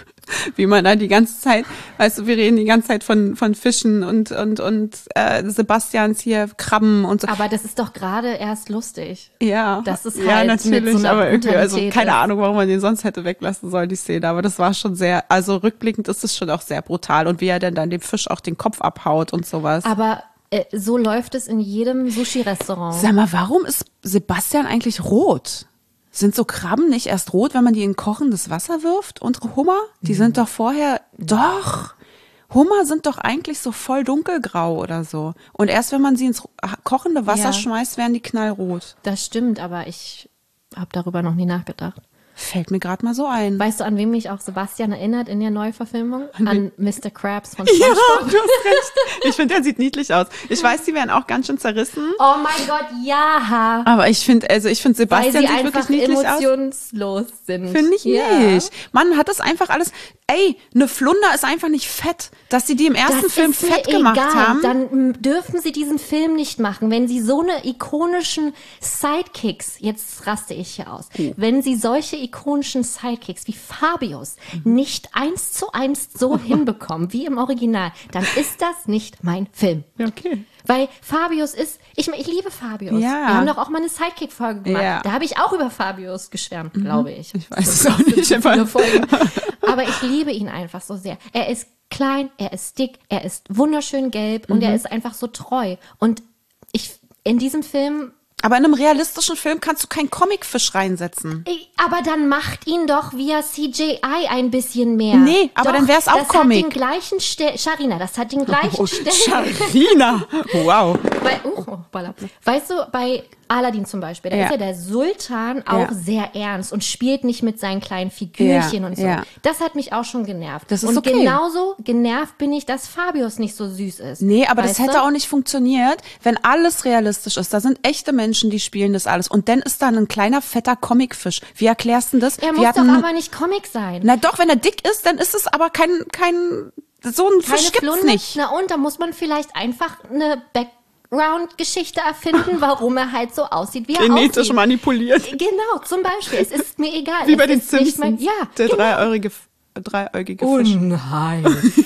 Speaker 2: Wie man da die ganze Zeit, weißt du, wir reden die ganze Zeit von, von Fischen und, und, und äh, Sebastians hier Krabben und so.
Speaker 3: Aber das ist doch gerade erst lustig.
Speaker 2: Ja,
Speaker 3: Das ist
Speaker 2: ja,
Speaker 3: halt
Speaker 2: natürlich,
Speaker 3: mit so einer
Speaker 2: aber irgendwie, also
Speaker 3: Brutalität
Speaker 2: keine
Speaker 3: ist.
Speaker 2: Ahnung, warum man den sonst hätte weglassen sollen, die Szene, aber das war schon sehr, also rückblickend ist es schon auch sehr brutal und wie er denn dann dem Fisch auch den Kopf abhaut und sowas.
Speaker 3: Aber äh, so läuft es in jedem Sushi-Restaurant.
Speaker 2: Sag mal, warum ist Sebastian eigentlich rot? Sind so Krabben nicht erst rot, wenn man die in kochendes Wasser wirft? Und Hummer? Die sind doch vorher, doch. Hummer sind doch eigentlich so voll dunkelgrau oder so. Und erst wenn man sie ins kochende Wasser
Speaker 3: Ja.
Speaker 2: schmeißt, werden die knallrot.
Speaker 3: Das stimmt, aber ich habe darüber noch nie nachgedacht.
Speaker 2: Fällt mir gerade mal so ein.
Speaker 3: Weißt du, an wen mich auch Sebastian erinnert in der Neuverfilmung? An Mister Krabs von
Speaker 2: Ja,
Speaker 3: SpongeBob.
Speaker 2: du hast recht. Ich finde, der sieht niedlich aus. Ich weiß, die werden auch ganz schön zerrissen.
Speaker 3: Oh mein Gott, ja!
Speaker 2: Aber ich finde, also ich finde,
Speaker 3: Weil
Speaker 2: Sebastian
Speaker 3: sie
Speaker 2: sieht
Speaker 3: einfach
Speaker 2: wirklich niedlich aus.
Speaker 3: emotionslos sind.
Speaker 2: Finde ich
Speaker 3: ja.
Speaker 2: nicht. Man hat das einfach alles. Ey, eine Flunder ist einfach nicht fett. Dass sie die im ersten
Speaker 3: Das
Speaker 2: Film
Speaker 3: ist mir
Speaker 2: fett gemacht
Speaker 3: egal.
Speaker 2: haben.
Speaker 3: Dann m, dürfen sie diesen Film nicht machen. Wenn sie so eine ikonischen Sidekicks, jetzt raste ich hier aus,
Speaker 2: Oh.
Speaker 3: wenn sie solche ikonischen Sidekicks wie Fabius
Speaker 2: Mhm.
Speaker 3: nicht eins zu eins so hinbekommen wie im Original, dann ist das nicht mein Film.
Speaker 2: Ja, okay.
Speaker 3: Weil Fabius ist, ich, ich liebe Fabius.
Speaker 2: Ja.
Speaker 3: Wir haben doch auch mal eine Sidekick-Folge gemacht.
Speaker 2: Ja.
Speaker 3: Da habe ich auch über Fabius geschwärmt, glaube ich.
Speaker 2: Ich weiß
Speaker 3: Das
Speaker 2: es auch
Speaker 3: sind
Speaker 2: nicht.
Speaker 3: zu viele Folgen. Aber ich liebe ihn einfach so sehr. Er ist klein, er ist dick, er ist wunderschön gelb und
Speaker 2: Mhm.
Speaker 3: er ist einfach so treu. Und ich, in diesem Film,
Speaker 2: Aber in einem realistischen Film kannst du keinen Comicfisch reinsetzen.
Speaker 3: ey, aber dann macht ihn doch via C G I ein bisschen mehr.
Speaker 2: Nee, aber
Speaker 3: Doch,
Speaker 2: dann wär's auch
Speaker 3: das
Speaker 2: Comic.
Speaker 3: hat den gleichen Stil, Sharina, das hat den gleichen
Speaker 2: Oh,
Speaker 3: Stil.
Speaker 2: Sharina. Wow.
Speaker 3: Bei, oh, oh, balla. Weißt du, bei Aladdin zum Beispiel, da
Speaker 2: Ja.
Speaker 3: ist ja der Sultan auch
Speaker 2: Ja.
Speaker 3: sehr ernst und spielt nicht mit seinen kleinen Figürchen
Speaker 2: Ja,
Speaker 3: und so.
Speaker 2: ja.
Speaker 3: Das hat mich auch schon genervt.
Speaker 2: Das ist
Speaker 3: und
Speaker 2: okay.
Speaker 3: genauso genervt bin ich, dass Fabius nicht so süß ist.
Speaker 2: Nee, aber das
Speaker 3: Weißt
Speaker 2: hätte
Speaker 3: du?
Speaker 2: auch nicht funktioniert, wenn alles realistisch ist. Da sind echte Menschen, die spielen das alles. Und dann ist da ein kleiner, fetter Comicfisch. Wie erklärst du das?
Speaker 3: Er
Speaker 2: Wir
Speaker 3: muss doch
Speaker 2: hatten-
Speaker 3: aber nicht Comic sein.
Speaker 2: Na doch, wenn er dick ist, dann ist es aber kein, kein, so ein
Speaker 3: Keine
Speaker 2: Fisch gibt's
Speaker 3: Flunder.
Speaker 2: nicht.
Speaker 3: Na und, da muss man vielleicht einfach eine Background-Geschichte erfinden, warum er halt so aussieht, wie er
Speaker 2: Genetisch
Speaker 3: aussieht.
Speaker 2: manipuliert.
Speaker 3: Genau, zum Beispiel. Es ist mir egal.
Speaker 2: Wie
Speaker 3: es
Speaker 2: bei den
Speaker 3: ist nicht
Speaker 2: Simpsons.
Speaker 3: Mein, ja,
Speaker 2: Der
Speaker 3: genau.
Speaker 2: dreieugige, dreieugige Fisch.
Speaker 3: Nein. Das ist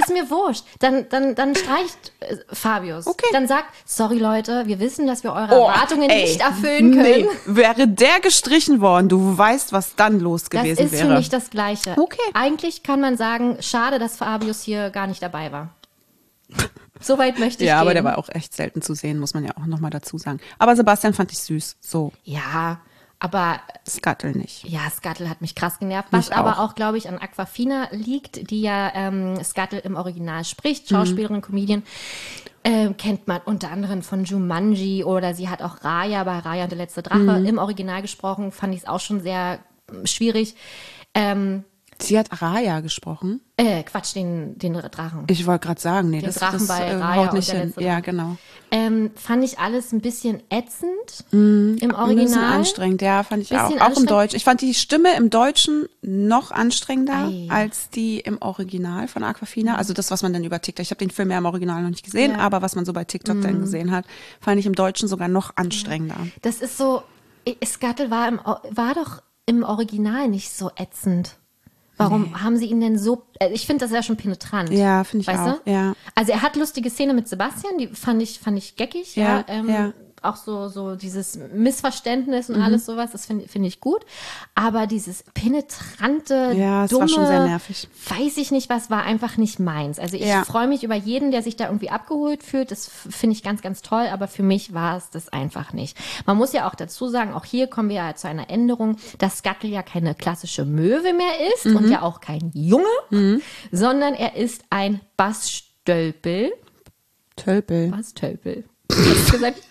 Speaker 3: ist mir wurscht. Dann, dann, dann streicht äh, Fabius.
Speaker 2: Okay.
Speaker 3: Dann sagt, sorry Leute, wir wissen, dass wir eure
Speaker 2: Oh,
Speaker 3: Erwartungen
Speaker 2: ey,
Speaker 3: nicht erfüllen können.
Speaker 2: Nee. Wäre der gestrichen worden, du weißt, was dann los
Speaker 3: Das
Speaker 2: gewesen
Speaker 3: ist
Speaker 2: wäre.
Speaker 3: für mich das Gleiche.
Speaker 2: Okay.
Speaker 3: Eigentlich kann man sagen, schade, dass Fabius hier gar nicht dabei war. So weit möchte ich
Speaker 2: ja,
Speaker 3: gehen.
Speaker 2: aber der war auch echt selten zu sehen, muss man ja auch nochmal dazu sagen. Aber Sebastian fand ich süß. So,
Speaker 3: Ja, aber
Speaker 2: Scuttle nicht.
Speaker 3: ja, Scuttle hat mich krass genervt. Was
Speaker 2: Mich
Speaker 3: aber
Speaker 2: auch.
Speaker 3: auch, glaube ich, an Aquafina liegt, die ja ähm, Scuttle im Original spricht,
Speaker 2: Mhm.
Speaker 3: Schauspielerin, Comedian. Ähm, kennt man unter anderem von Jumanji oder sie hat auch Raya bei Raya und der letzte Drache
Speaker 2: Mhm.
Speaker 3: im Original gesprochen. Fand ich es auch schon sehr ähm, schwierig. Ähm,
Speaker 2: Sie hat Araya gesprochen.
Speaker 3: äh, Quatsch, den, den Drachen.
Speaker 2: Ich wollte gerade sagen, nee,
Speaker 3: Den
Speaker 2: das,
Speaker 3: Drachen
Speaker 2: das
Speaker 3: bei
Speaker 2: äh,
Speaker 3: Raya
Speaker 2: haut
Speaker 3: und
Speaker 2: nicht
Speaker 3: der
Speaker 2: hin.
Speaker 3: letzte
Speaker 2: Ja,
Speaker 3: Drache.
Speaker 2: genau.
Speaker 3: Ähm, fand ich alles ein bisschen ätzend im
Speaker 2: Ein bisschen
Speaker 3: Original.
Speaker 2: anstrengend, ja, fand ich
Speaker 3: Bisschen
Speaker 2: auch. Auch im
Speaker 3: anstrengend.
Speaker 2: Deutsch. Ich fand die Stimme im Deutschen noch anstrengender
Speaker 3: Ei.
Speaker 2: als die im Original von Aquafina. Also das, was man dann über TikTok, ich habe den Film ja im Original noch nicht gesehen,
Speaker 3: Ja. Mhm.
Speaker 2: aber was man so bei TikTok dann gesehen hat, fand ich im Deutschen sogar noch anstrengender.
Speaker 3: Das ist so, Scuttle war, im, war doch im Original nicht so ätzend. Warum haben sie ihn denn so, äh, ich finde das ja schon penetrant.
Speaker 2: Ja, finde ich
Speaker 3: weißt
Speaker 2: auch,
Speaker 3: Du?
Speaker 2: ja.
Speaker 3: Also er hat lustige Szene mit Sebastian, die fand ich, fand ich geckig. Ja,
Speaker 2: Ja,
Speaker 3: ähm,
Speaker 2: ja.
Speaker 3: Auch so, so dieses Missverständnis und
Speaker 2: Mhm.
Speaker 3: alles sowas, das finde find ich gut. Aber dieses penetrante,
Speaker 2: Ja, es
Speaker 3: dumme,
Speaker 2: war schon sehr nervig.
Speaker 3: weiß ich nicht was, war einfach nicht meins. Also ich
Speaker 2: Ja.
Speaker 3: freue mich über jeden, der sich da irgendwie abgeholt fühlt. Das f- finde ich ganz, ganz toll. Aber für mich war es das einfach nicht. Man muss ja auch dazu sagen, auch hier kommen wir ja zu einer Änderung, dass Scuttle ja keine klassische Möwe mehr ist
Speaker 2: Mhm.
Speaker 3: und ja auch kein Junge, sondern er ist ein Bastölpel.
Speaker 2: Tölpel.
Speaker 3: Bastölpel. Ich hab's gesagt.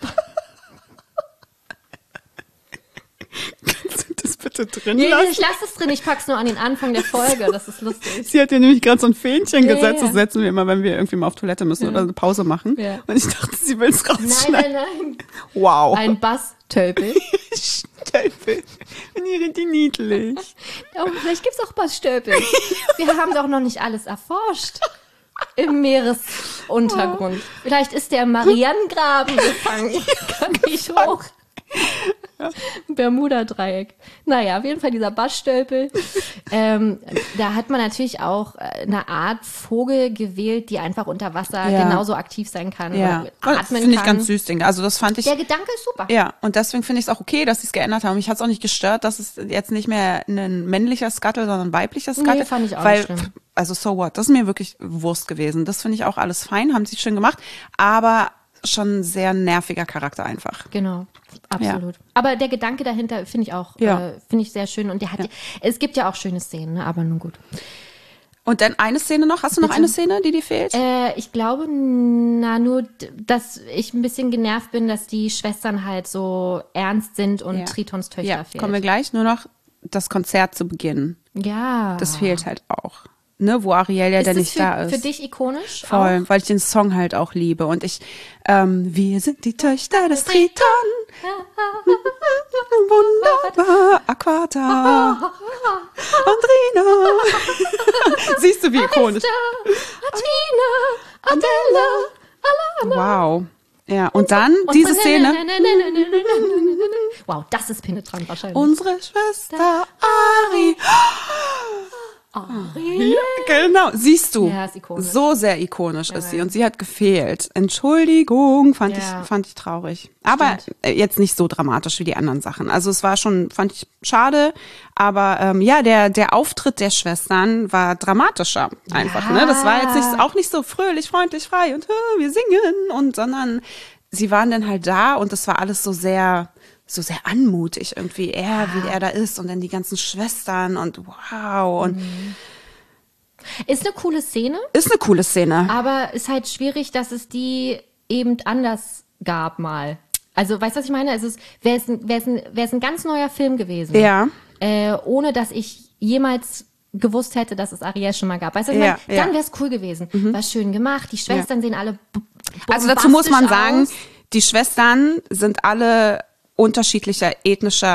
Speaker 2: Kannst du das bitte drin
Speaker 3: Nee, nee,
Speaker 2: lassen?
Speaker 3: ich lasse es drin, ich pack's nur an den Anfang der Folge. Das ist lustig.
Speaker 2: Sie hat ja nämlich gerade so ein Fähnchen
Speaker 3: Ja,
Speaker 2: gesetzt,
Speaker 3: ja.
Speaker 2: das setzen wir immer, wenn wir irgendwie mal auf Toilette müssen oder eine Pause machen.
Speaker 3: Ja.
Speaker 2: Und ich dachte, sie will es
Speaker 3: Nein,
Speaker 2: rausschneiden.
Speaker 3: nein, nein.
Speaker 2: Wow.
Speaker 3: Ein Bastölpel.
Speaker 2: Tölpel. Und ihre die niedlich.
Speaker 3: Oh, vielleicht gibt's auch Bastölpel. Wir haben doch noch nicht alles erforscht. Im Meeresuntergrund. Vielleicht ist der im Marianengraben gefangen. Kann nicht hoch. Bermuda-Dreieck. Naja, auf jeden Fall dieser Bastölpel. Ähm, da hat man natürlich auch eine Art Vogel gewählt, die einfach unter Wasser
Speaker 2: Ja.
Speaker 3: genauso aktiv sein kann
Speaker 2: Ja,
Speaker 3: oder atmen
Speaker 2: finde ich
Speaker 3: kann.
Speaker 2: ganz süß, Ding. Also das fand ich.
Speaker 3: Der Gedanke ist super.
Speaker 2: Ja, und deswegen finde ich es auch okay, dass sie es geändert haben. Mich hat es auch nicht gestört, dass es jetzt nicht mehr ein männlicher Scuttle, sondern ein weiblicher Scuttle.
Speaker 3: Nee, fand ich auch
Speaker 2: weil,
Speaker 3: nicht schlimm.
Speaker 2: Also so what, das ist mir wirklich Wurst gewesen. Das finde ich auch alles fein, haben sie schön gemacht, aber schon ein sehr nerviger Charakter einfach.
Speaker 3: Genau, absolut. Aber der Gedanke dahinter finde ich auch,
Speaker 2: Ja.
Speaker 3: äh, finde ich sehr schön. Und der hat, es gibt ja auch schöne Szenen, ne? Aber nun gut.
Speaker 2: Und dann eine Szene noch. Hast du noch
Speaker 3: Bitte?
Speaker 2: eine Szene, die dir fehlt?
Speaker 3: Äh, ich glaube, na nur, d- dass ich ein bisschen genervt bin, dass die Schwestern halt so ernst sind und
Speaker 2: Ja.
Speaker 3: Tritons Töchter
Speaker 2: ja,
Speaker 3: fehlt.
Speaker 2: kommen wir gleich. Nur noch das Konzert zu Beginn.
Speaker 3: Ja.
Speaker 2: Das fehlt halt auch. Ne, wo Ariel ja
Speaker 3: ist
Speaker 2: dann
Speaker 3: das
Speaker 2: nicht
Speaker 3: für,
Speaker 2: da ist.
Speaker 3: für dich ikonisch?
Speaker 2: Voll, weil ich den Song halt auch liebe. Und ich, ähm, wir sind die Töchter des Triton. Wunderbar, Aquata. Andrina. Siehst du, wie ikonisch.
Speaker 3: Athena, Adela, Alana.
Speaker 2: Wow. Ja, und dann
Speaker 3: Und
Speaker 2: diese
Speaker 3: von-
Speaker 2: Szene.
Speaker 3: Wow, das ist penetrant wahrscheinlich.
Speaker 2: Unsere Schwester Ari.
Speaker 3: Ariel.
Speaker 2: Genau, siehst du.
Speaker 3: Ja, ist ikonisch.
Speaker 2: So sehr ikonisch ist sie. Und sie hat gefehlt. Entschuldigung, fand,
Speaker 3: Ja.
Speaker 2: ich, fand ich traurig. Aber äh, jetzt nicht so dramatisch wie die anderen Sachen. Also es war schon, fand ich schade. Aber ähm, ja, der, der Auftritt der Schwestern war dramatischer einfach.
Speaker 3: Ja.
Speaker 2: Ne? Das war jetzt nicht, auch nicht so fröhlich, freundlich, frei und äh, wir singen. Und sondern sie waren dann halt da und das war alles so sehr... so sehr anmutig irgendwie, er, wie er da ist und dann die ganzen Schwestern und wow und
Speaker 3: Ist eine coole Szene,
Speaker 2: ist eine coole Szene.
Speaker 3: aber ist halt schwierig, dass es die eben anders gab mal. Also, weißt du, was ich meine? Also, es wäre es ein, wär's ein, wär's ein ganz neuer Film gewesen.
Speaker 2: Ja.
Speaker 3: Äh, ohne, dass ich jemals gewusst hätte, dass es Ariel schon mal gab. Weißt du, was ich
Speaker 2: Ja,
Speaker 3: meine?
Speaker 2: ja.
Speaker 3: Dann wäre es cool gewesen. War schön gemacht. Die Schwestern sehen alle b-
Speaker 2: Also dazu muss man
Speaker 3: bombastisch
Speaker 2: sagen,
Speaker 3: aus.
Speaker 2: die Schwestern sind alle unterschiedlicher ethnischer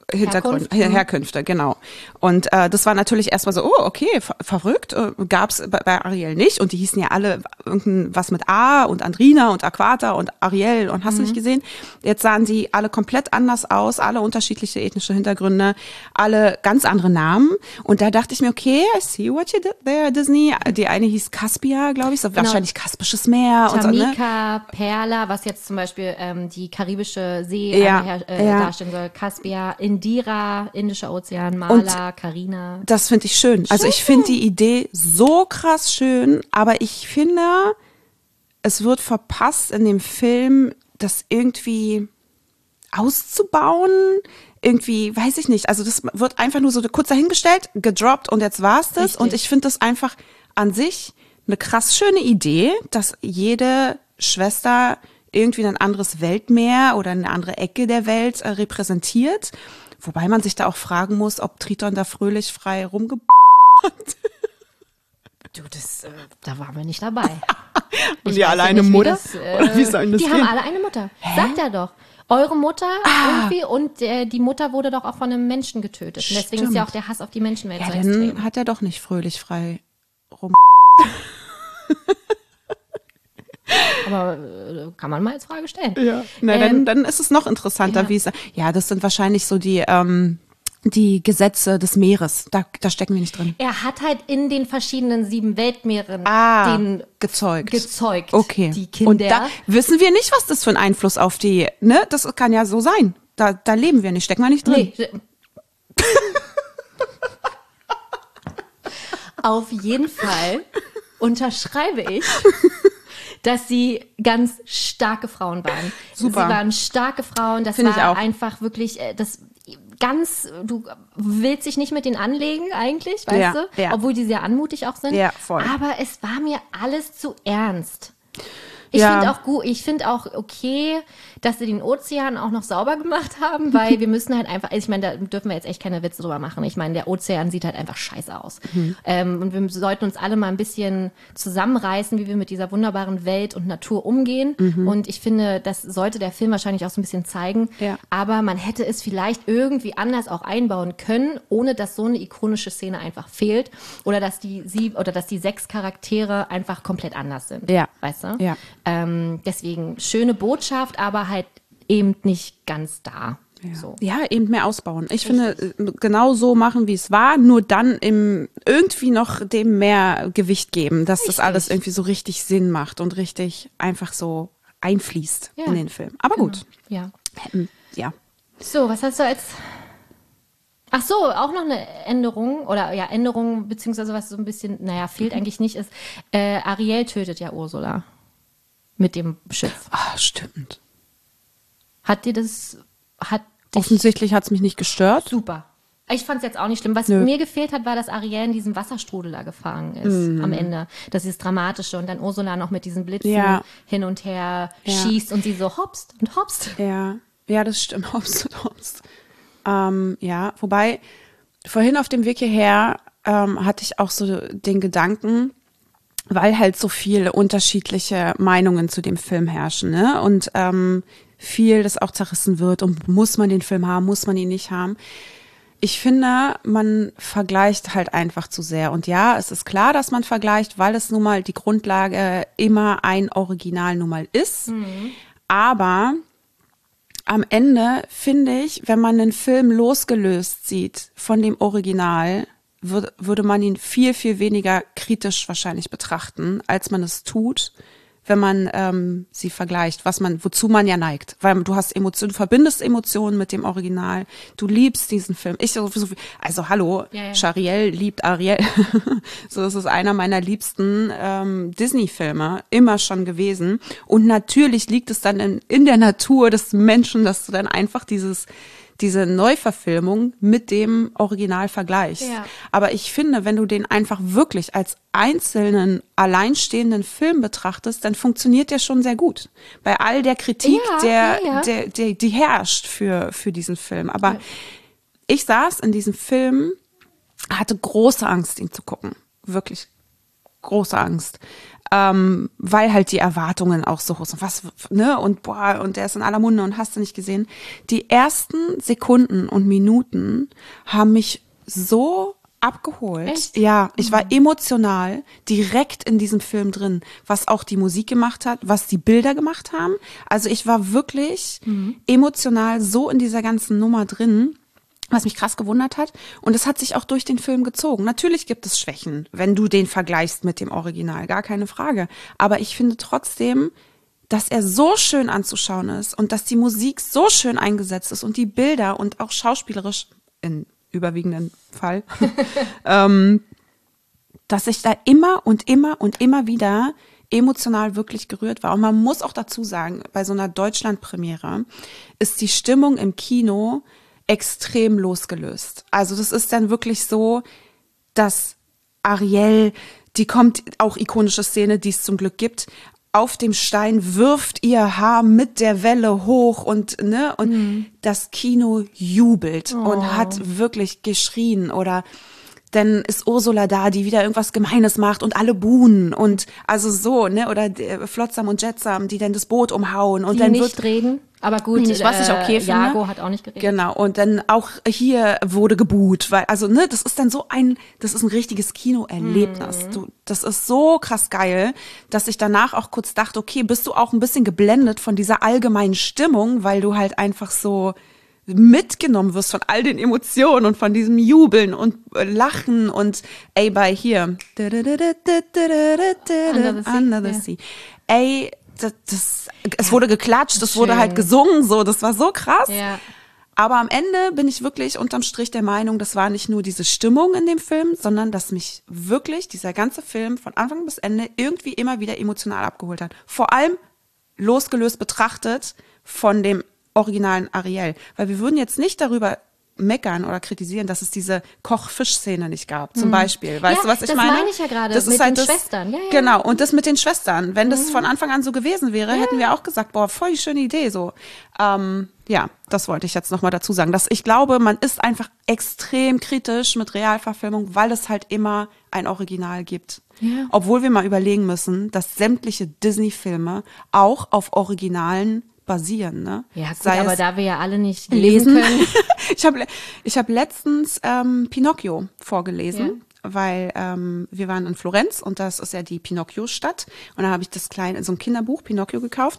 Speaker 2: Hintergründe,
Speaker 3: Herkunft.
Speaker 2: Herkünfte, genau. Und äh, das war natürlich erstmal so, oh, okay, ver verrückt, äh, gab's bei, bei Ariel nicht. Und die hießen ja alle irgendein was mit A und Andrina und Aquata und Ariel und hast du
Speaker 3: Mhm.
Speaker 2: nicht gesehen. Jetzt sahen die alle komplett anders aus, alle unterschiedliche ethnische Hintergründe, alle ganz andere Namen. Und da dachte ich mir, okay, I see what you did there, Disney. Die eine hieß Caspia, glaube ich, so
Speaker 3: Genau.
Speaker 2: wahrscheinlich Kaspisches Meer und so, ne?
Speaker 3: Tamika, Perla, was jetzt zum Beispiel ähm, die karibische See
Speaker 2: Ja,
Speaker 3: her, äh,
Speaker 2: ja.
Speaker 3: darstellen soll, Caspia, Indira, Indischer Ozean, Mala, Karina.
Speaker 2: Das finde ich schön. Also ich finde die Idee so krass schön, aber ich finde, es wird verpasst in dem Film, das irgendwie auszubauen. Irgendwie, weiß ich nicht. Also das wird einfach nur so kurz dahingestellt, gedroppt und jetzt war's das.
Speaker 3: Richtig.
Speaker 2: Und ich finde das einfach an sich eine krass schöne Idee, dass jede Schwester irgendwie ein anderes Weltmeer oder eine andere Ecke der Welt äh, repräsentiert. Wobei man sich da auch fragen muss, ob Triton da fröhlich frei rumge...
Speaker 3: Du, das, äh, da waren wir nicht dabei.
Speaker 2: Und
Speaker 3: Ich
Speaker 2: die
Speaker 3: weiß
Speaker 2: alle
Speaker 3: ja
Speaker 2: eine
Speaker 3: nicht, wie
Speaker 2: Mutter?
Speaker 3: das, äh,
Speaker 2: Oder wie soll das
Speaker 3: Die
Speaker 2: gehen?
Speaker 3: haben alle eine Mutter. Sagt er doch. Eure Mutter irgendwie und äh, die Mutter wurde doch auch von einem Menschen getötet. Und deswegen ist ja
Speaker 2: Stimmt.
Speaker 3: auch der Hass auf die Menschenwelt
Speaker 2: Ja,
Speaker 3: so
Speaker 2: dann
Speaker 3: extrem.
Speaker 2: hat er doch nicht fröhlich frei rum...
Speaker 3: Aber äh, kann man mal als Frage stellen.
Speaker 2: Ja. Na,
Speaker 3: Ähm,
Speaker 2: dann, dann ist es noch interessanter,
Speaker 3: ja.
Speaker 2: wie es... Ja, das sind wahrscheinlich so die... Ähm, die Gesetze des Meeres, da, da stecken wir nicht drin.
Speaker 3: Er hat halt in den verschiedenen sieben Weltmeeren
Speaker 2: Ah,
Speaker 3: den
Speaker 2: gezeugt.
Speaker 3: gezeugt.
Speaker 2: Okay.
Speaker 3: Die Kinder.
Speaker 2: Und da wissen wir nicht, was das für einen Einfluss auf die, ne? Das kann ja so sein. Da, da leben wir nicht, stecken wir nicht drin.
Speaker 3: Nee. Auf jeden Fall unterschreibe ich, dass sie ganz starke Frauen waren.
Speaker 2: Super.
Speaker 3: Sie waren starke Frauen. Das
Speaker 2: Finde ich
Speaker 3: war
Speaker 2: auch.
Speaker 3: einfach wirklich äh, das ganz. Du willst dich nicht mit denen anlegen eigentlich, weißt
Speaker 2: Ja,
Speaker 3: du?
Speaker 2: ja.
Speaker 3: Obwohl die sehr anmutig auch sind.
Speaker 2: Ja, voll.
Speaker 3: Aber es war mir alles zu ernst. Ich
Speaker 2: Ja.
Speaker 3: finde auch gut, ich finde auch okay, dass sie den Ozean auch noch sauber gemacht haben, weil wir müssen halt einfach, also ich meine, da dürfen wir jetzt echt keine Witze drüber machen. Ich meine, der Ozean sieht halt einfach scheiße aus.
Speaker 2: Mhm.
Speaker 3: Ähm, und wir sollten uns alle mal ein bisschen zusammenreißen, wie wir mit dieser wunderbaren Welt und Natur umgehen.
Speaker 2: Mhm.
Speaker 3: Und ich finde, das sollte der Film wahrscheinlich auch so ein bisschen zeigen.
Speaker 2: Ja.
Speaker 3: Aber man hätte es vielleicht irgendwie anders auch einbauen können, ohne dass so eine ikonische Szene einfach fehlt. Oder dass die sie oder dass die sechs Charaktere einfach komplett anders sind.
Speaker 2: Ja.
Speaker 3: Weißt du?
Speaker 2: Ja.
Speaker 3: Ähm, deswegen schöne Botschaft, aber halt eben nicht ganz da.
Speaker 2: Ja.
Speaker 3: So.
Speaker 2: ja, eben mehr ausbauen. Ich finde, äh, genau so machen, wie es war, nur dann im irgendwie noch dem mehr Gewicht geben, dass das
Speaker 3: Richtig.
Speaker 2: alles irgendwie so richtig Sinn macht und richtig einfach so einfließt
Speaker 3: Ja.
Speaker 2: in den Film. Aber gut.
Speaker 3: Ja.
Speaker 2: Ähm, Ja.
Speaker 3: So, was hast du als. Ach so, auch noch eine Änderung oder ja, Änderung, beziehungsweise was so ein bisschen, naja, fehlt eigentlich nicht, ist, äh, Ariel tötet ja Ursula mit dem Schiff.
Speaker 2: Ah, stimmt.
Speaker 3: Hat dir das, hat dich
Speaker 2: Offensichtlich hat es mich nicht gestört.
Speaker 3: super. Ich fand es jetzt auch nicht schlimm. Was
Speaker 2: Nö.
Speaker 3: mir gefehlt hat, war, dass Ariel in diesem Wasserstrudel da gefangen ist am Ende. Das ist das Dramatische und dann Ursula noch mit diesen Blitzen
Speaker 2: Ja.
Speaker 3: hin und her
Speaker 2: Ja.
Speaker 3: schießt und sie so hopst und hopst.
Speaker 2: Ja, ja, das stimmt. Hops und hops. Ähm, ja, wobei, vorhin auf dem Weg hierher ähm, hatte ich auch so den Gedanken, weil halt so viele unterschiedliche Meinungen zu dem Film herrschen, ne? Und ähm, viel, das auch zerrissen wird und muss man den Film haben, muss man ihn nicht haben. Ich finde, man vergleicht halt einfach zu sehr. Und ja, es ist klar, dass man vergleicht, weil es nun mal die Grundlage immer ein Original nun mal ist. Aber am Ende finde ich, wenn man einen Film losgelöst sieht von dem Original, würd, würde man ihn viel, viel weniger kritisch wahrscheinlich betrachten, als man es tut, wenn man ähm, sie vergleicht, was man, wozu man ja neigt. Weil du hast Emotionen, du verbindest Emotionen mit dem Original. Du liebst diesen Film. Ich sowieso, also hallo,
Speaker 3: Ja, ja.
Speaker 2: Shariel liebt Ariel. So, das ist einer meiner liebsten ähm, Disney-Filme, immer schon gewesen. Und natürlich liegt es dann in, in der Natur des Menschen, dass du dann einfach dieses diese Neuverfilmung mit dem Original vergleichst.
Speaker 3: Ja.
Speaker 2: Aber ich finde, wenn du den einfach wirklich als einzelnen, alleinstehenden Film betrachtest, dann funktioniert der schon sehr gut. Bei all der Kritik,
Speaker 3: Ja,
Speaker 2: der,
Speaker 3: ja, ja.
Speaker 2: der, der, die herrscht für, für diesen Film. Aber ich saß in diesem Film, hatte große Angst, ihn zu gucken. Wirklich große Angst. ähm, weil halt die Erwartungen auch so hoch sind. Was, ne? Und boah, und der ist in aller Munde und hast du nicht gesehen. Die ersten Sekunden und Minuten haben mich so abgeholt.
Speaker 3: Echt?
Speaker 2: Ja, ich war emotional direkt in diesem Film drin, was auch die Musik gemacht hat, was die Bilder gemacht haben. Also ich war wirklich mhm. emotional so in dieser ganzen Nummer drin, was mich krass gewundert hat. Und es hat sich auch durch den Film gezogen. Natürlich gibt es Schwächen, wenn du den vergleichst mit dem Original, gar keine Frage. Aber ich finde trotzdem, dass er so schön anzuschauen ist und dass die Musik so schön eingesetzt ist und die Bilder und auch schauspielerisch in überwiegenden Fall, ähm, dass ich da immer und immer und immer wieder emotional wirklich gerührt war. Und man muss auch dazu sagen, bei so einer Deutschlandpremiere ist die Stimmung im Kino extrem losgelöst. Also das ist dann wirklich so, dass Ariel, die kommt, auch ikonische Szene, die es zum Glück gibt, auf dem Stein wirft ihr Haar mit der Welle hoch und ne und mhm. das Kino jubelt oh. und hat wirklich geschrien. Oder dann ist Ursula da, die wieder irgendwas Gemeines macht und alle buhen und also so, ne, oder Flotsam und Jetsam, die dann das Boot umhauen und
Speaker 3: die
Speaker 2: dann
Speaker 3: nicht
Speaker 2: wird
Speaker 3: reden. Aber gut,
Speaker 2: nicht, was ich okay
Speaker 3: äh,
Speaker 2: finde.
Speaker 3: Jago hat auch nicht geredet.
Speaker 2: Genau, und dann auch hier wurde gebuht, weil, also, ne, das ist dann so ein, das ist ein richtiges Kinoerlebnis. Mhm. Du, das ist so krass geil, dass ich danach auch kurz dachte, okay, bist du auch ein bisschen geblendet von dieser allgemeinen Stimmung, weil du halt einfach so mitgenommen wirst von all den Emotionen und von diesem Jubeln und Lachen und ey, bei hier Under
Speaker 3: the Sea,
Speaker 2: Under the
Speaker 3: ja.
Speaker 2: Sea. Ey, das, das, es wurde geklatscht, es wurde halt gesungen, so, das war so krass.
Speaker 3: Ja.
Speaker 2: Aber am Ende bin ich wirklich unterm Strich der Meinung, das war nicht nur diese Stimmung in dem Film, sondern dass mich wirklich dieser ganze Film von Anfang bis Ende irgendwie immer wieder emotional abgeholt hat. Vor allem losgelöst betrachtet von dem originalen Ariel. Weil wir würden jetzt nicht darüber meckern oder kritisieren, dass es diese Koch-Fisch-Szene nicht gab, zum Beispiel. Weißt
Speaker 3: ja,
Speaker 2: du, was ich
Speaker 3: das
Speaker 2: meine?
Speaker 3: Das meine ich ja gerade,
Speaker 2: das
Speaker 3: mit
Speaker 2: ist halt
Speaker 3: den
Speaker 2: das,
Speaker 3: Schwestern. Ja, ja.
Speaker 2: Genau, und das mit den Schwestern. Wenn das
Speaker 3: Mhm.
Speaker 2: von Anfang an so gewesen wäre, ja. hätten wir auch gesagt, boah, voll die schöne Idee, so. Ähm, ja, das wollte ich jetzt nochmal dazu sagen. Dass ich glaube, man ist einfach extrem kritisch mit Realverfilmung, weil es halt immer ein Original gibt.
Speaker 3: Ja.
Speaker 2: Obwohl wir mal überlegen müssen, dass sämtliche Disney-Filme auch auf Originalen basieren, ne?
Speaker 3: Ja, gut,
Speaker 2: Sei
Speaker 3: aber
Speaker 2: es
Speaker 3: da wir ja alle nicht lesen, lesen können.
Speaker 2: ich habe ich hab letztens ähm, Pinocchio vorgelesen, ja. weil ähm, wir waren in Florenz und das ist ja die Pinocchio-Stadt und da habe ich das kleine, so ein Kinderbuch Pinocchio gekauft.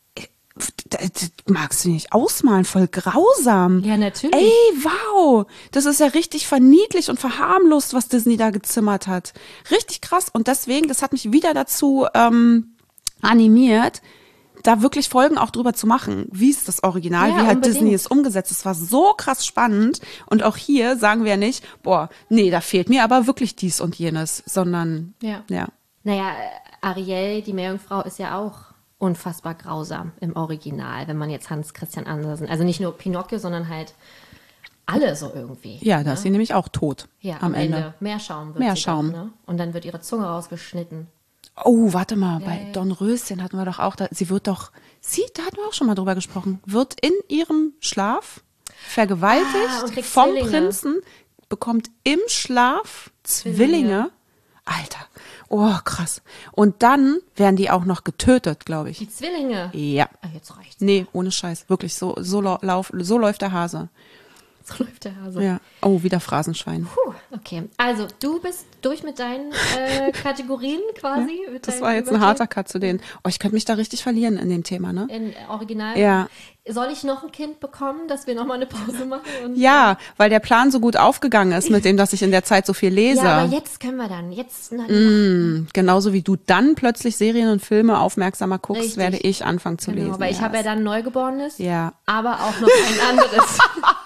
Speaker 2: Das, das magst du nicht ausmalen, voll grausam.
Speaker 3: Ja, natürlich.
Speaker 2: Ey, wow, das ist ja richtig verniedlicht und verharmlost, was Disney da gezimmert hat. Richtig krass und deswegen, das hat mich wieder dazu ähm, animiert, da wirklich Folgen auch drüber zu machen, wie ist das Original,
Speaker 3: ja,
Speaker 2: wie halt
Speaker 3: unbedingt.
Speaker 2: Disney es umgesetzt. Es war so krass spannend und auch hier sagen wir ja nicht, boah, nee, da fehlt mir aber wirklich dies und jenes, sondern
Speaker 3: ja.
Speaker 2: ja.
Speaker 3: Naja, Ariel, die Meerjungfrau, ist ja auch unfassbar grausam im Original, wenn man jetzt Hans Christian Andersen, also nicht nur Pinocchio, sondern halt alle so irgendwie.
Speaker 2: Ja, da
Speaker 3: ne?
Speaker 2: ist sie nämlich auch tot
Speaker 3: ja,
Speaker 2: am, am Ende.
Speaker 3: Ende. Meerschaum wird
Speaker 2: Meerschaum.
Speaker 3: sie dann, ne? Und dann wird ihre Zunge rausgeschnitten.
Speaker 2: Oh, warte mal,
Speaker 3: Ja,
Speaker 2: bei
Speaker 3: ja.
Speaker 2: Dornröschen hatten wir doch auch, da, sie wird doch, sie, da hatten wir auch schon mal drüber gesprochen, wird in ihrem Schlaf vergewaltigt
Speaker 3: Ah, und kriegt
Speaker 2: vom
Speaker 3: Zwillinge.
Speaker 2: Prinzen, bekommt im Schlaf Zwillinge.
Speaker 3: Zwillinge.
Speaker 2: Alter, oh krass. Und dann werden die auch noch getötet, glaube ich.
Speaker 3: Die Zwillinge.
Speaker 2: Ja.
Speaker 3: Ah, jetzt reicht's.
Speaker 2: Nee, ohne Scheiß, wirklich, so, so, lauf, so läuft der Hase.
Speaker 3: So läuft der Hase.
Speaker 2: Ja. Oh, wieder Phrasenschwein.
Speaker 3: Puh, okay. Also, du bist durch mit deinen äh, Kategorien quasi.
Speaker 2: Ja,
Speaker 3: mit
Speaker 2: das
Speaker 3: deinen
Speaker 2: war jetzt ein
Speaker 3: Überthemen.
Speaker 2: harter Cut zu denen. Oh, ich könnte mich da richtig verlieren in dem Thema, ne?
Speaker 3: In Original.
Speaker 2: Ja.
Speaker 3: Soll ich noch ein Kind bekommen, dass wir nochmal eine Pause machen? Und
Speaker 2: Ja, weil der Plan so gut aufgegangen ist mit dem, dass ich in der Zeit so viel lese.
Speaker 3: Ja, aber jetzt können wir dann. Jetzt. Na,
Speaker 2: Mm, genauso wie du dann plötzlich Serien und Filme aufmerksamer guckst,
Speaker 3: Richtig.
Speaker 2: werde ich anfangen zu
Speaker 3: genau,
Speaker 2: lesen.
Speaker 3: weil ich habe ja
Speaker 2: erst.
Speaker 3: dann ein Neugeborenes,
Speaker 2: Ja.
Speaker 3: aber auch noch ein anderes.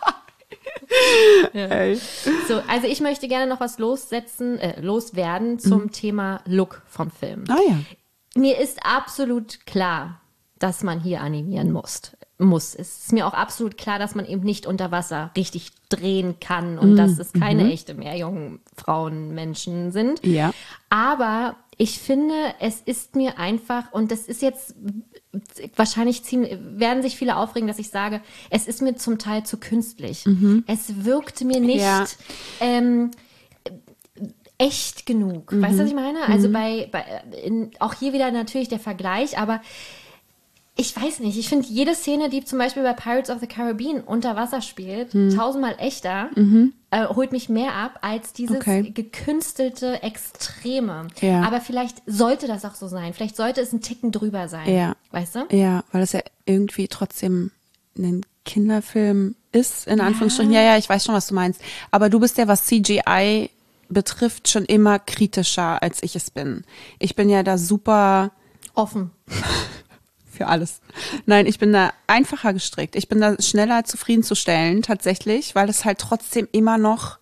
Speaker 3: ja.
Speaker 2: Ey.
Speaker 3: So, also ich möchte gerne noch was lossetzen, äh, loswerden zum mhm. Thema Look vom Film.
Speaker 2: Ah ja.
Speaker 3: Mir ist absolut klar, dass man hier animieren muss. muss. Es ist mir auch absolut klar, dass man eben nicht unter Wasser richtig drehen kann und mm, dass es keine mm-hmm. echte Meerjungfrauen-Menschen sind.
Speaker 2: Ja.
Speaker 3: Aber ich finde, es ist mir einfach, und das ist jetzt wahrscheinlich ziemlich, werden sich viele aufregen, dass ich sage, es ist mir zum Teil zu künstlich. Mhm. Es wirkte mir nicht,
Speaker 2: ja.
Speaker 3: ähm, echt genug. Mhm. Weißt du, was ich meine? Also mhm. bei, bei in, auch hier wieder natürlich der Vergleich, aber ich weiß nicht, ich finde jede Szene, die zum Beispiel bei Pirates of the Caribbean unter Wasser spielt, mhm. tausendmal echter, mhm. äh, holt mich mehr ab als dieses okay. gekünstelte Extreme. Ja. Aber vielleicht sollte das auch so sein. Vielleicht sollte es ein Ticken drüber sein.
Speaker 2: Ja.
Speaker 3: Weißt du?
Speaker 2: Ja, weil es ja irgendwie trotzdem ein Kinderfilm ist, in Anführungsstrichen. Ja. ja, ja, ich weiß schon, was du meinst. Aber du bist ja, was C G I betrifft, schon immer kritischer, als ich es bin. Ich bin ja da super
Speaker 3: offen.
Speaker 2: Für alles. Nein, ich bin da einfacher gestrickt. Ich bin da schneller zufriedenzustellen, tatsächlich, weil es halt trotzdem immer noch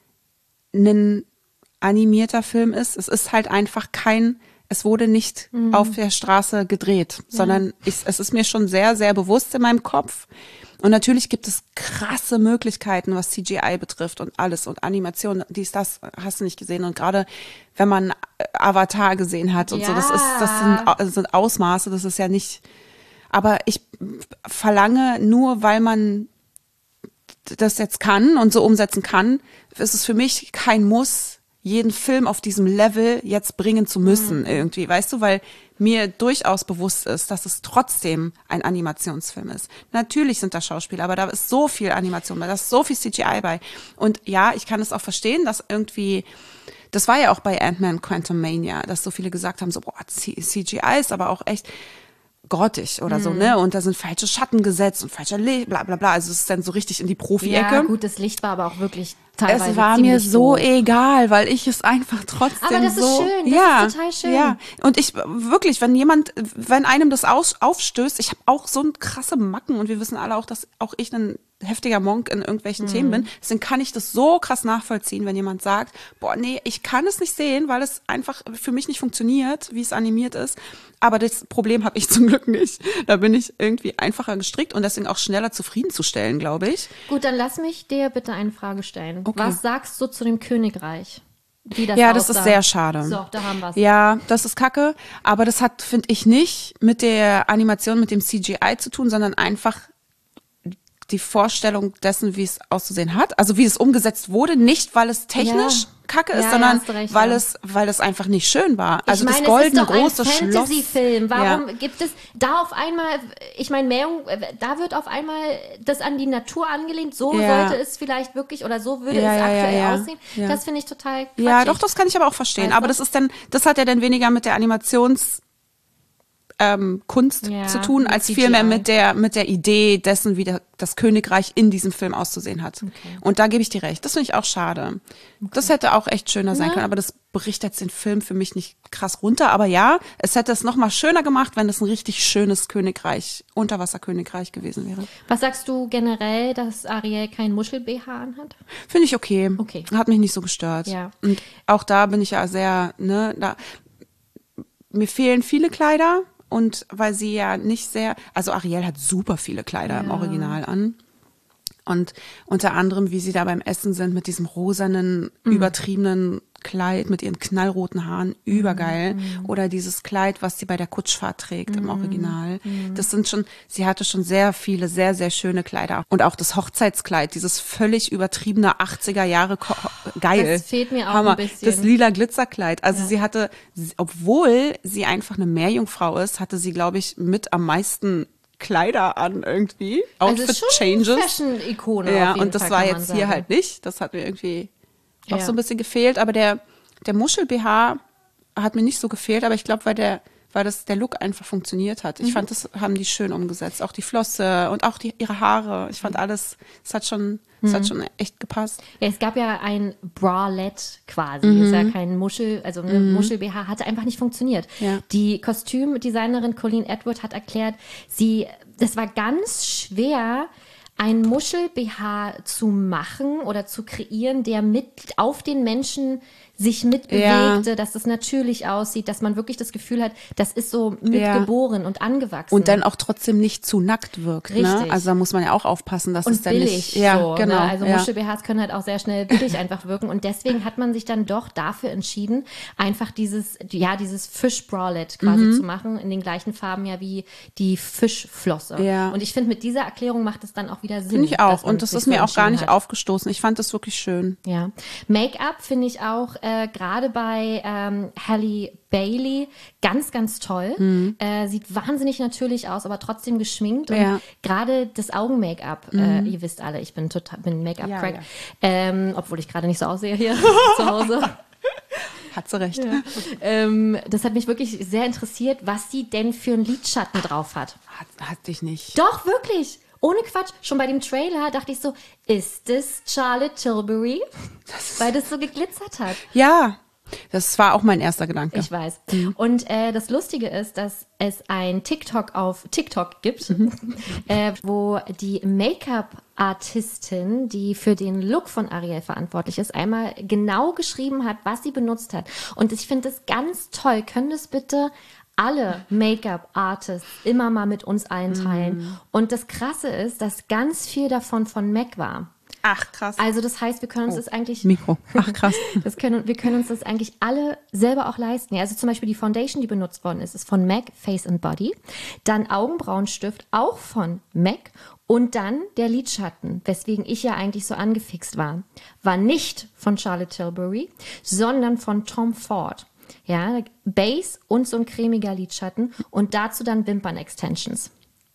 Speaker 2: ein animierter Film ist. Es ist halt einfach kein, es wurde nicht mhm. auf der Straße gedreht, ja. sondern ich, es ist mir schon sehr, sehr bewusst in meinem Kopf. Und natürlich gibt es krasse Möglichkeiten, was C G I betrifft und alles und Animation, dies, das hast du nicht gesehen. Und gerade wenn man Avatar gesehen hat und ja. so, das ist, das sind, das sind Ausmaße, das ist ja nicht, aber ich verlange nur, weil man das jetzt kann und so umsetzen kann, ist es für mich kein Muss, jeden Film auf diesem Level jetzt bringen zu müssen mhm. irgendwie, weißt du, weil mir durchaus bewusst ist, dass es trotzdem ein Animationsfilm ist. Natürlich sind da Schauspieler, aber da ist so viel Animation bei, da ist so viel C G I bei. Und ja, ich kann es auch verstehen, dass irgendwie, das war ja auch bei Ant-Man Quantumania, dass so viele gesagt haben, so boah, C G I ist aber auch echt grottig oder mhm. so, ne? Und da sind falsche Schatten gesetzt und falscher Licht, bla bla bla. Also es ist dann so richtig in die Profi-Ecke.
Speaker 3: Ja, gut, das Licht war aber auch wirklich teilweise
Speaker 2: Es war mir so gut. egal, weil ich es einfach trotzdem so...
Speaker 3: Aber das
Speaker 2: so,
Speaker 3: ist schön, das
Speaker 2: ja,
Speaker 3: ist total schön.
Speaker 2: Ja, und ich wirklich, wenn jemand, wenn einem das aus, aufstößt, ich habe auch so krasse Macken und wir wissen alle auch, dass auch ich ein heftiger Monk in irgendwelchen mhm. Themen bin, deswegen kann ich das so krass nachvollziehen, wenn jemand sagt, boah, nee, ich kann es nicht sehen, weil es einfach für mich nicht funktioniert, wie es animiert ist. Aber das Problem habe ich zum Glück nicht. Da bin ich irgendwie einfacher gestrickt und deswegen auch schneller zufriedenzustellen, glaube ich.
Speaker 3: Gut, dann lass mich dir bitte eine Frage stellen. Okay. Was sagst du zu dem Königreich? Wie das
Speaker 2: ja, das
Speaker 3: aussah?
Speaker 2: ist sehr schade.
Speaker 3: So, da haben wir's.
Speaker 2: Ja, das ist kacke, aber das hat, finde ich, nicht mit der Animation, mit dem C G I zu tun, sondern einfach die Vorstellung dessen, wie es auszusehen hat, also wie es umgesetzt wurde, nicht weil es technisch ja. kacke ist,
Speaker 3: ja,
Speaker 2: sondern
Speaker 3: ja, recht,
Speaker 2: weil
Speaker 3: ja.
Speaker 2: es weil es einfach nicht schön war. Also
Speaker 3: ich meine,
Speaker 2: das goldene
Speaker 3: es ist doch
Speaker 2: große
Speaker 3: ein
Speaker 2: Schloss.
Speaker 3: Fantasy-Film. Warum
Speaker 2: ja.
Speaker 3: gibt es da auf einmal, ich meine, Meerjung, da wird auf einmal das an die Natur angelehnt, so
Speaker 2: ja.
Speaker 3: sollte es vielleicht wirklich oder so würde
Speaker 2: ja,
Speaker 3: es
Speaker 2: ja,
Speaker 3: aktuell
Speaker 2: ja, ja.
Speaker 3: aussehen.
Speaker 2: Ja.
Speaker 3: Das finde ich total quatschig.
Speaker 2: Ja, doch, das kann ich aber auch verstehen,
Speaker 3: weißt du?
Speaker 2: aber das ist dann das hat ja dann weniger mit der Animations Ähm, Kunst
Speaker 3: ja,
Speaker 2: zu tun, als vielmehr mit der mit der Idee dessen, wie der, das Königreich in diesem Film auszusehen hat. Okay. Und da gebe ich dir recht. Das finde ich auch schade. Okay. Das hätte auch echt schöner sein ja. können, aber das bricht jetzt den Film für mich nicht krass runter. Aber ja, es hätte es noch mal schöner gemacht, wenn es ein richtig schönes Königreich, Unterwasserkönigreich gewesen wäre.
Speaker 3: Was sagst du generell, dass Ariel kein Muschel-B H anhat?
Speaker 2: Finde ich okay.
Speaker 3: Okay.
Speaker 2: Hat mich nicht so gestört.
Speaker 3: Ja.
Speaker 2: Und auch da bin ich ja sehr, ne, da mir fehlen viele Kleider. Und weil sie ja nicht sehr, also Ariel hat super viele Kleider ja. im Original an. Und unter anderem, wie sie da beim Essen sind mit diesem rosanen, mhm. übertriebenen Kleid mit ihren knallroten Haaren, übergeil. Mhm. Oder dieses Kleid, was sie bei der Kutschfahrt trägt mhm. im Original. Mhm. Das sind schon, sie hatte schon sehr viele, sehr, sehr schöne Kleider. Und auch das Hochzeitskleid, dieses völlig übertriebene achtziger Jahre, geil.
Speaker 3: Das fehlt mir auch
Speaker 2: Hammer.
Speaker 3: ein bisschen.
Speaker 2: Das lila Glitzerkleid. Also ja. sie hatte, obwohl sie einfach eine Meerjungfrau ist, hatte sie, glaube ich, mit am meisten Kleider an irgendwie. Outfit
Speaker 3: also
Speaker 2: Changes.
Speaker 3: Fashion-Ikone.
Speaker 2: Ja,
Speaker 3: auf jeden
Speaker 2: und das
Speaker 3: Fall,
Speaker 2: war
Speaker 3: kann
Speaker 2: jetzt
Speaker 3: man
Speaker 2: hier
Speaker 3: sagen.
Speaker 2: halt nicht. Das hat mir irgendwie auch
Speaker 3: Ja.
Speaker 2: so ein bisschen gefehlt. Aber der, der Muschel-B H hat mir nicht so gefehlt, aber ich glaube, weil der, weil das der Look einfach funktioniert hat. Ich mhm. fand, das haben die schön umgesetzt. Auch die Flosse und auch die, ihre Haare. Ich fand alles, es hat schon, es mhm. hat schon echt gepasst.
Speaker 3: Ja, es gab ja ein Bralette quasi. Mhm. Ist ja kein Muschel, also eine mhm. Muschel-B H hatte einfach nicht funktioniert.
Speaker 2: Ja.
Speaker 3: Die Kostümdesignerin Colleen Edward hat erklärt, sie, das war ganz schwer, ein Muschel-B H zu machen oder zu kreieren, der mit auf den Menschen sich mitbewegte, ja. dass das natürlich aussieht, dass man wirklich das Gefühl hat, das ist so mitgeboren ja. und angewachsen.
Speaker 2: Und dann auch trotzdem nicht zu nackt wirkt.
Speaker 3: Richtig.
Speaker 2: Ne? Also da muss man ja auch aufpassen, dass
Speaker 3: und
Speaker 2: es dann
Speaker 3: billig
Speaker 2: nicht... Ja,
Speaker 3: so,
Speaker 2: genau.
Speaker 3: Ne? Also
Speaker 2: ja.
Speaker 3: Muschel-B Hs können halt auch sehr schnell billig einfach wirken und deswegen hat man sich dann doch dafür entschieden, einfach dieses, ja, dieses Fish-Bralette quasi mhm. zu machen, in den gleichen Farben ja wie die Fischflosse.
Speaker 2: Ja.
Speaker 3: Und ich finde, mit dieser Erklärung macht es dann auch wieder Sinn.
Speaker 2: Finde ich auch. Und das
Speaker 3: ist
Speaker 2: ist mir auch gar nicht
Speaker 3: hat.
Speaker 2: aufgestoßen. Ich fand das wirklich schön.
Speaker 3: Ja. Make-up finde ich auch äh, gerade bei ähm, Halle Bailey ganz, ganz toll. Mhm. Äh, sieht wahnsinnig natürlich aus, aber trotzdem geschminkt. Und
Speaker 2: Ja.
Speaker 3: gerade das Augen-Make-up, mhm. äh, ihr wisst alle, ich bin total bin Make-up-Crack.
Speaker 2: Ja, ja.
Speaker 3: Ähm, obwohl ich gerade nicht so aussehe hier zu Hause.
Speaker 2: Hat sie recht.
Speaker 3: Ja. Ähm, das hat mich wirklich sehr interessiert, was sie denn für einen Lidschatten drauf hat.
Speaker 2: Hat, hat dich nicht.
Speaker 3: Doch, wirklich. Ohne Quatsch. Schon bei dem Trailer dachte ich so, ist das Charlotte Tilbury? Weil das so geglitzert hat.
Speaker 2: Ja, das war auch mein erster Gedanke.
Speaker 3: Ich weiß. Mhm. Und äh, das Lustige ist, dass es ein TikTok auf TikTok gibt, mhm. äh, wo die Make-up-Artistin, die für den Look von Ariel verantwortlich ist, einmal genau geschrieben hat, was sie benutzt hat. Und ich finde das ganz toll. Können das bitte alle Make-up-Artists immer mal mit uns einteilen? Mhm. Und das Krasse ist, dass ganz viel davon von M A C war.
Speaker 2: Ach, krass.
Speaker 3: Also das heißt, wir können uns oh, das eigentlich...
Speaker 2: Mikro. Ach, krass.
Speaker 3: Das können, wir können uns das eigentlich alle selber auch leisten. Ja, also zum Beispiel die Foundation, die benutzt worden ist, ist von M A C, Face and Body. Dann Augenbrauenstift, auch von M A C. Und dann der Lidschatten, weswegen ich ja eigentlich so angefixt war, war nicht von Charlotte Tilbury, sondern von Tom Ford. Ja, Base und so ein cremiger Lidschatten und dazu dann Wimpern-Extensions.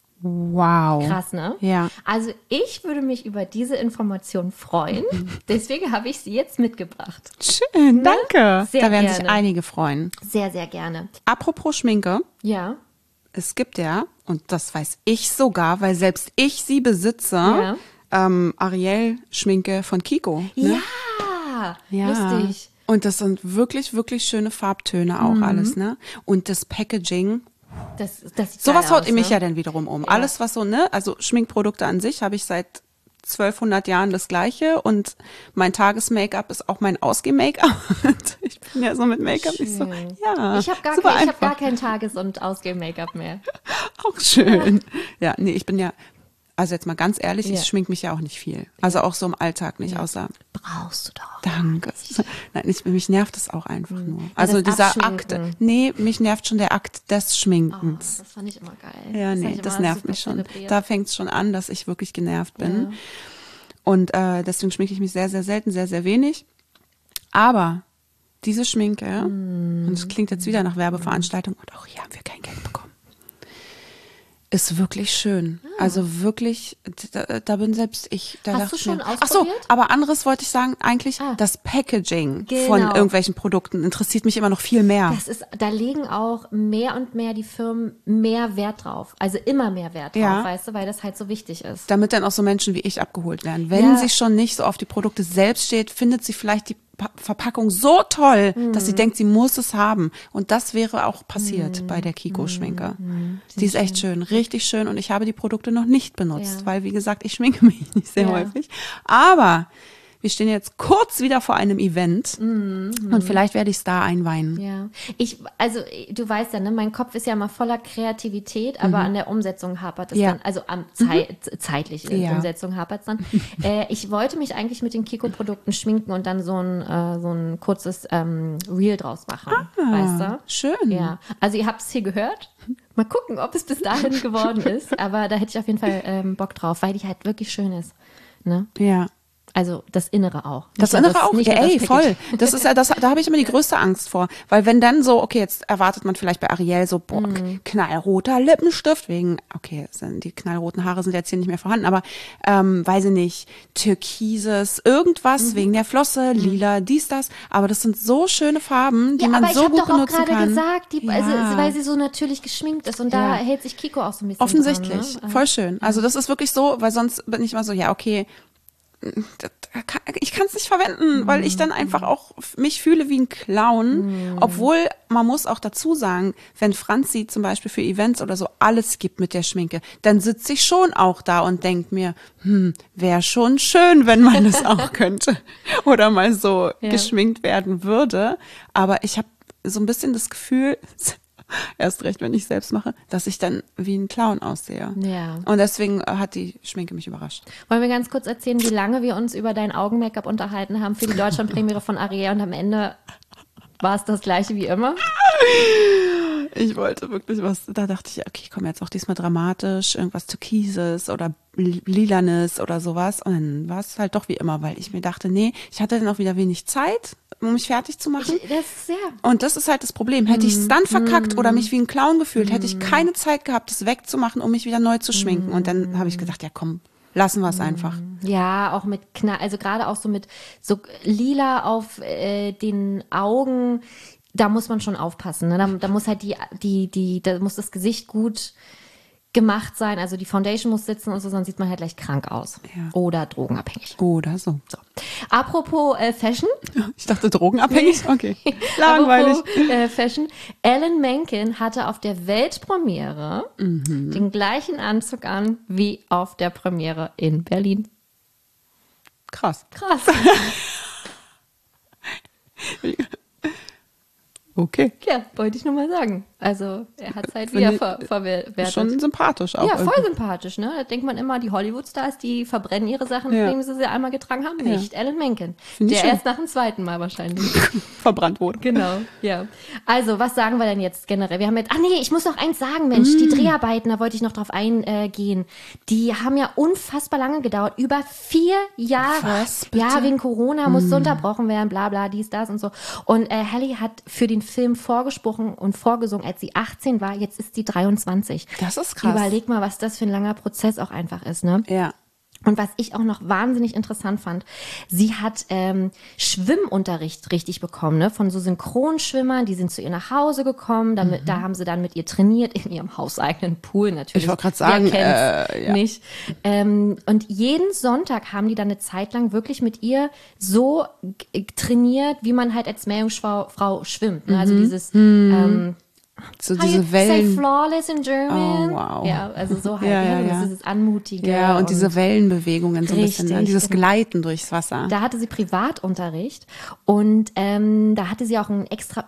Speaker 2: Wow.
Speaker 3: Krass, ne?
Speaker 2: Ja.
Speaker 3: Also ich würde mich über diese Information freuen. Deswegen habe ich sie jetzt mitgebracht.
Speaker 2: Schön, danke.
Speaker 3: Sehr
Speaker 2: da werden
Speaker 3: gerne.
Speaker 2: sich einige freuen.
Speaker 3: Sehr, sehr gerne.
Speaker 2: Apropos Schminke.
Speaker 3: Ja.
Speaker 2: Es gibt ja, und das weiß ich sogar, weil selbst ich sie besitze,
Speaker 3: Ja.
Speaker 2: ähm, Ariel-Schminke von Kiko. Ne?
Speaker 3: Ja,
Speaker 2: Ja.
Speaker 3: lustig.
Speaker 2: Und das sind wirklich, wirklich schöne Farbtöne auch alles, ne? Und das Packaging.
Speaker 3: Das, das sieht
Speaker 2: Sowas
Speaker 3: geil
Speaker 2: haut
Speaker 3: aus,
Speaker 2: mich
Speaker 3: ne?
Speaker 2: ja dann wiederum um.
Speaker 3: Ja.
Speaker 2: Alles, was so, ne? Also Schminkprodukte an sich habe ich seit zwölfhundert Jahren das Gleiche und mein Tages-Make-up ist auch mein Ausgeh-Make-up. Ich bin ja so mit Make-up nicht so, ja.
Speaker 3: Ich habe gar,
Speaker 2: super
Speaker 3: kein, ich hab gar
Speaker 2: einfach.
Speaker 3: kein Tages- und Ausgeh-Make-up mehr.
Speaker 2: Auch schön. Ja, nee, ich bin ja, also jetzt mal ganz ehrlich,
Speaker 3: Ja.
Speaker 2: ich schmink mich ja auch nicht viel. Also auch so im Alltag nicht, außer
Speaker 3: Brauchst du doch.
Speaker 2: Danke. Nein, ich, mich nervt es auch einfach nur.
Speaker 3: Ja,
Speaker 2: Also
Speaker 3: das
Speaker 2: dieser
Speaker 3: Abschminken.
Speaker 2: Akt, nee, mich nervt schon der Akt des
Speaker 3: Oh,
Speaker 2: Schminkens.
Speaker 3: das fand ich immer geil.
Speaker 2: Ja, nee,
Speaker 3: hab ich
Speaker 2: das
Speaker 3: immer
Speaker 2: nervt
Speaker 3: super
Speaker 2: mich schon.
Speaker 3: zelebriert.
Speaker 2: Da fängt es schon an, dass ich wirklich genervt bin.
Speaker 3: Ja.
Speaker 2: Und äh, deswegen schminke ich mich sehr, sehr selten, sehr, sehr wenig. Aber diese Schminke,
Speaker 3: Mm.
Speaker 2: und es klingt jetzt wieder nach Werbeveranstaltung, und auch hier haben wir kein Geld bekommen, ist wirklich schön.
Speaker 3: Ah.
Speaker 2: Also wirklich, da, da bin selbst ich. Da
Speaker 3: Hast
Speaker 2: dachte
Speaker 3: du
Speaker 2: ich
Speaker 3: schon
Speaker 2: mir, Ach so,
Speaker 3: ausprobiert?
Speaker 2: aber anderes wollte ich sagen, eigentlich
Speaker 3: Ah.
Speaker 2: das Packaging
Speaker 3: Genau.
Speaker 2: von irgendwelchen Produkten interessiert mich immer noch viel mehr.
Speaker 3: Das ist, da legen auch mehr und mehr die Firmen mehr Wert drauf. Also immer mehr Wert drauf,
Speaker 2: Ja.
Speaker 3: weißt du, weil das halt so wichtig ist.
Speaker 2: Damit dann auch so Menschen wie ich abgeholt werden. Wenn
Speaker 3: Ja.
Speaker 2: sie schon nicht so auf die Produkte selbst steht, findet sie vielleicht die Pa- Verpackung so toll, dass
Speaker 3: Mhm.
Speaker 2: sie denkt, sie muss es haben. Und das wäre auch passiert bei der Kiko-Schminke. Die ist echt schön, richtig schön. Und ich habe die Produkte noch nicht benutzt,
Speaker 3: Ja.
Speaker 2: weil, wie gesagt, ich schminke mich nicht sehr
Speaker 3: Ja.
Speaker 2: häufig. Aber wir stehen jetzt kurz wieder vor einem Event und vielleicht werde ich es da einweihen.
Speaker 3: Ja, ich, also du weißt ja, ne, mein Kopf ist ja immer voller Kreativität, aber an der Umsetzung hapert es
Speaker 2: Ja.
Speaker 3: dann, also am Zei zeitlich in
Speaker 2: Ja.
Speaker 3: der Umsetzung hapert es dann. äh, ich wollte mich eigentlich mit den Kiko-Produkten schminken und dann so ein, äh, so ein kurzes ähm, Reel draus machen, weißt du?
Speaker 2: Schön.
Speaker 3: Ja, also ihr habt es hier gehört. Mal gucken, ob es bis dahin geworden ist, aber da hätte ich auf jeden Fall ähm, Bock drauf, weil die halt wirklich schön ist. Ne?
Speaker 2: Ja.
Speaker 3: Also das Innere auch.
Speaker 2: Das
Speaker 3: Nicht nur
Speaker 2: Innere auch,
Speaker 3: nicht
Speaker 2: ja,
Speaker 3: nur das
Speaker 2: ey,
Speaker 3: Packaging.
Speaker 2: voll. Das ist ja, das, da habe ich immer die größte Angst vor. Weil wenn dann so, okay, jetzt erwartet man vielleicht bei Ariel so, boah,
Speaker 3: Mhm.
Speaker 2: knallroter Lippenstift, wegen, okay, sind, die knallroten Haare sind jetzt hier nicht mehr vorhanden, aber, ähm, weiß ich nicht, türkises, irgendwas,
Speaker 3: Mhm.
Speaker 2: wegen der Flosse, lila, dies, das. Aber das sind so schöne Farben, die
Speaker 3: Ja,
Speaker 2: man
Speaker 3: aber
Speaker 2: so
Speaker 3: ich habe
Speaker 2: gut
Speaker 3: doch auch
Speaker 2: benutzen
Speaker 3: gerade
Speaker 2: kann.
Speaker 3: gesagt, die, also,
Speaker 2: Ja.
Speaker 3: weil sie so natürlich geschminkt ist und da
Speaker 2: Ja.
Speaker 3: hält sich Kiko auch so ein bisschen
Speaker 2: Offensichtlich,
Speaker 3: dran, ne?
Speaker 2: voll schön. Also das ist wirklich so, weil sonst bin ich immer so, ja, okay, das kann- ich kann es nicht verwenden, weil ich dann einfach auch mich fühle wie ein Clown. Obwohl, man muss auch dazu sagen, wenn Franzi zum Beispiel für Events oder so alles gibt mit der Schminke, dann sitze ich schon auch da und denke mir, hm, wäre schon schön, wenn man das auch könnte. Oder mal so
Speaker 3: Ja.
Speaker 2: geschminkt werden würde. Aber ich habe so ein bisschen das Gefühl, erst recht, wenn ich selbst mache, dass ich dann wie ein Clown aussehe.
Speaker 3: Ja.
Speaker 2: Und deswegen äh, hat die Schminke mich überrascht.
Speaker 3: Wollen wir ganz kurz erzählen, wie lange wir uns über dein Augen-Make-up unterhalten haben für die Deutschland-Premiere von Ariel und am Ende war es das gleiche wie immer?
Speaker 2: Ich wollte wirklich was, da dachte ich, okay, komm jetzt auch diesmal dramatisch, irgendwas Türkises oder Lilanes oder sowas. Und dann war es halt doch wie immer, weil ich mir dachte, nee, ich hatte dann auch wieder wenig Zeit um mich fertig zu machen.
Speaker 3: Ich, das ist sehr.
Speaker 2: Und das ist halt das Problem. Hätte ich es dann verkackt oder mich wie ein Clown gefühlt, hätte ich keine Zeit gehabt, das wegzumachen, um mich wieder neu zu schminken. Und dann habe ich gedacht, ja komm, lassen wir es einfach.
Speaker 3: Ja, auch mit Knall, also gerade auch so mit so lila auf äh, den Augen, da muss man schon aufpassen. Ne? Da, da muss halt die, die, die, da muss das Gesicht gut gemacht sein, also die Foundation muss sitzen und so, sonst sieht man halt gleich krank aus.
Speaker 2: Ja.
Speaker 3: Oder drogenabhängig.
Speaker 2: Oder so.
Speaker 3: So. Apropos äh, Fashion.
Speaker 2: Ich dachte drogenabhängig? Okay. Langweilig.
Speaker 3: Apropos, äh, Fashion. Alan Menken hatte auf der Weltpremiere mhm. den gleichen Anzug an wie auf der Premiere in Berlin.
Speaker 2: Krass.
Speaker 3: Krass.
Speaker 2: Okay.
Speaker 3: Ja, wollte ich nur mal sagen. Also er hat es halt wieder ver verwertet.
Speaker 2: Schon sympathisch auch.
Speaker 3: Ja, voll
Speaker 2: irgendwie.
Speaker 3: sympathisch. Ne? Da denkt man immer, die Hollywood-Stars, die verbrennen ihre Sachen,
Speaker 2: Ja.
Speaker 3: nachdem sie sie einmal getragen haben. Nicht. Alan Menken.
Speaker 2: Find ich
Speaker 3: Der
Speaker 2: schön.
Speaker 3: erst nach dem zweiten Mal wahrscheinlich.
Speaker 2: Verbrannt wurde.
Speaker 3: Genau, ja. Also, was sagen wir denn jetzt generell? Wir haben jetzt, ah nee, ich muss noch eins sagen, Mensch, die Dreharbeiten, da wollte ich noch drauf eingehen, die haben ja unfassbar lange gedauert, über vier Jahre.
Speaker 2: Was, bitte?
Speaker 3: Ja, wegen Corona musste unterbrochen werden, bla bla, dies, das und so. Und äh, Halle hat für den Film vorgesprochen und vorgesungen, als sie achtzehn war, jetzt ist sie dreiundzwanzig.
Speaker 2: Das ist krass.
Speaker 3: Überleg mal, was das für ein langer Prozess auch einfach ist, ne?
Speaker 2: Ja.
Speaker 3: Und was ich auch noch wahnsinnig interessant fand, sie hat ähm, Schwimmunterricht richtig bekommen, ne? Von so Synchronschwimmern, die sind zu ihr nach Hause gekommen, damit, mhm. da haben sie dann mit ihr trainiert, in ihrem hauseigenen Pool natürlich.
Speaker 2: Ich wollte gerade sagen,
Speaker 3: Wer kennt's
Speaker 2: äh, ja.
Speaker 3: nicht. Ähm, und jeden Sonntag haben die dann eine Zeit lang wirklich mit ihr so g- trainiert, wie man halt als Meerjungfrau Frau schwimmt. Ne? Also dieses ähm,
Speaker 2: So
Speaker 3: How you
Speaker 2: diese
Speaker 3: say
Speaker 2: Wellen.
Speaker 3: flawless in German.
Speaker 2: Oh, wow.
Speaker 3: Ja, also so halt,
Speaker 2: Ja, ja,
Speaker 3: ne?
Speaker 2: ja.
Speaker 3: Das ist das Anmutige.
Speaker 2: Ja, und diese Wellenbewegungen so ein bisschen, ne?
Speaker 3: Richtig,
Speaker 2: Dieses
Speaker 3: genau.
Speaker 2: Gleiten durchs Wasser.
Speaker 3: Da hatte sie Privatunterricht und ähm, da hatte sie auch einen extra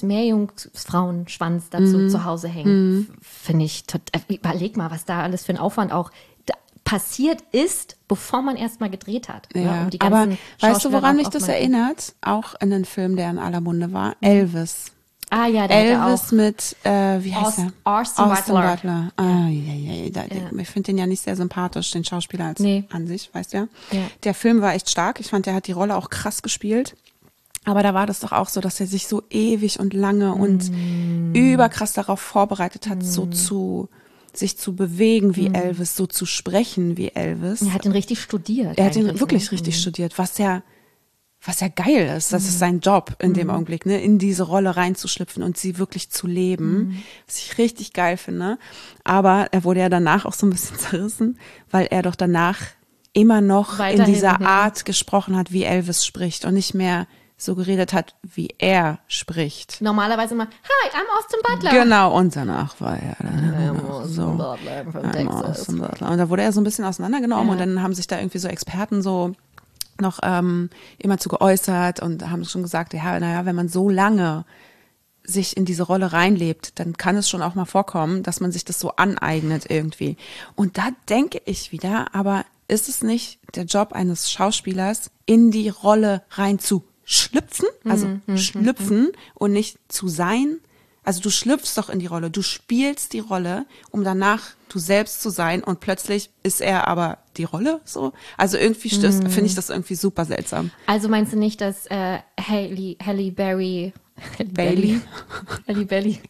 Speaker 3: Übungsmeerjungfrauenschwanz dazu
Speaker 2: Mhm.
Speaker 3: zu Hause hängen. F- Finde ich, tot, äh, überleg mal, was da alles für ein Aufwand auch da passiert ist, bevor man erst mal gedreht hat. ne,
Speaker 2: Ja,
Speaker 3: um die
Speaker 2: aber
Speaker 3: ganzen
Speaker 2: weißt du, woran
Speaker 3: Schauspieler
Speaker 2: mich
Speaker 3: auch
Speaker 2: das
Speaker 3: mal-
Speaker 2: erinnert? Auch an einen Film, der in aller Munde war. Elvis.
Speaker 3: Ah ja, der hatte
Speaker 2: Elvis
Speaker 3: auch.
Speaker 2: mit, äh, wie heißt
Speaker 3: Aus-
Speaker 2: er?
Speaker 3: Austin Butler.
Speaker 2: Butler. Ah, ja, ja, ja. Da, Ich finde den ja nicht sehr sympathisch, den Schauspieler als
Speaker 3: Nee.
Speaker 2: an sich, weißt du ja?
Speaker 3: Ja.
Speaker 2: Der Film war echt stark. Ich fand, der hat die Rolle auch krass gespielt. Aber da war das doch auch so, dass er sich so ewig und lange und
Speaker 3: Mm.
Speaker 2: überkrass darauf vorbereitet hat, so zu, sich zu bewegen wie Elvis, so zu sprechen wie Elvis.
Speaker 3: Mm. Er hat ihn richtig studiert.
Speaker 2: Er hat ihn
Speaker 3: eigentlich,
Speaker 2: wirklich
Speaker 3: ne?
Speaker 2: richtig studiert, was ja, was ja geil ist. Das ist sein Job in dem Augenblick, ne, in diese Rolle reinzuschlüpfen und sie wirklich zu leben, was ich richtig geil finde. Aber er wurde ja danach auch so ein bisschen zerrissen, weil er doch danach immer noch
Speaker 3: Weiterhin,
Speaker 2: in dieser
Speaker 3: ja.
Speaker 2: Art gesprochen hat, wie Elvis spricht und nicht mehr so geredet hat, wie er spricht.
Speaker 3: Normalerweise immer, hi, I'm Austin Butler.
Speaker 2: Genau, und danach war er dann
Speaker 3: I'm
Speaker 2: immer noch
Speaker 3: Austin
Speaker 2: so.
Speaker 3: Butler from
Speaker 2: I'm
Speaker 3: Texas.
Speaker 2: Austin Butler. Und da wurde er so ein bisschen auseinandergenommen
Speaker 3: Ja.
Speaker 2: und dann haben sich da irgendwie so Experten so noch ähm, immer zu geäußert und haben schon gesagt, ja, naja, wenn man so lange sich in diese Rolle reinlebt, dann kann es schon auch mal vorkommen, dass man sich das so aneignet irgendwie. Und da denke ich wieder, aber ist es nicht der Job eines Schauspielers, in die Rolle rein zu schlüpfen, also schlüpfen und nicht zu sein? Also du schlüpfst doch in die Rolle, du spielst die Rolle, um danach du selbst zu sein und plötzlich ist er aber die Rolle so. Also irgendwie stößt- finde ich das irgendwie super seltsam.
Speaker 3: Also meinst du nicht, dass äh, Halle, Halle Berry, Halle
Speaker 2: Bailey?
Speaker 3: Halle Berry,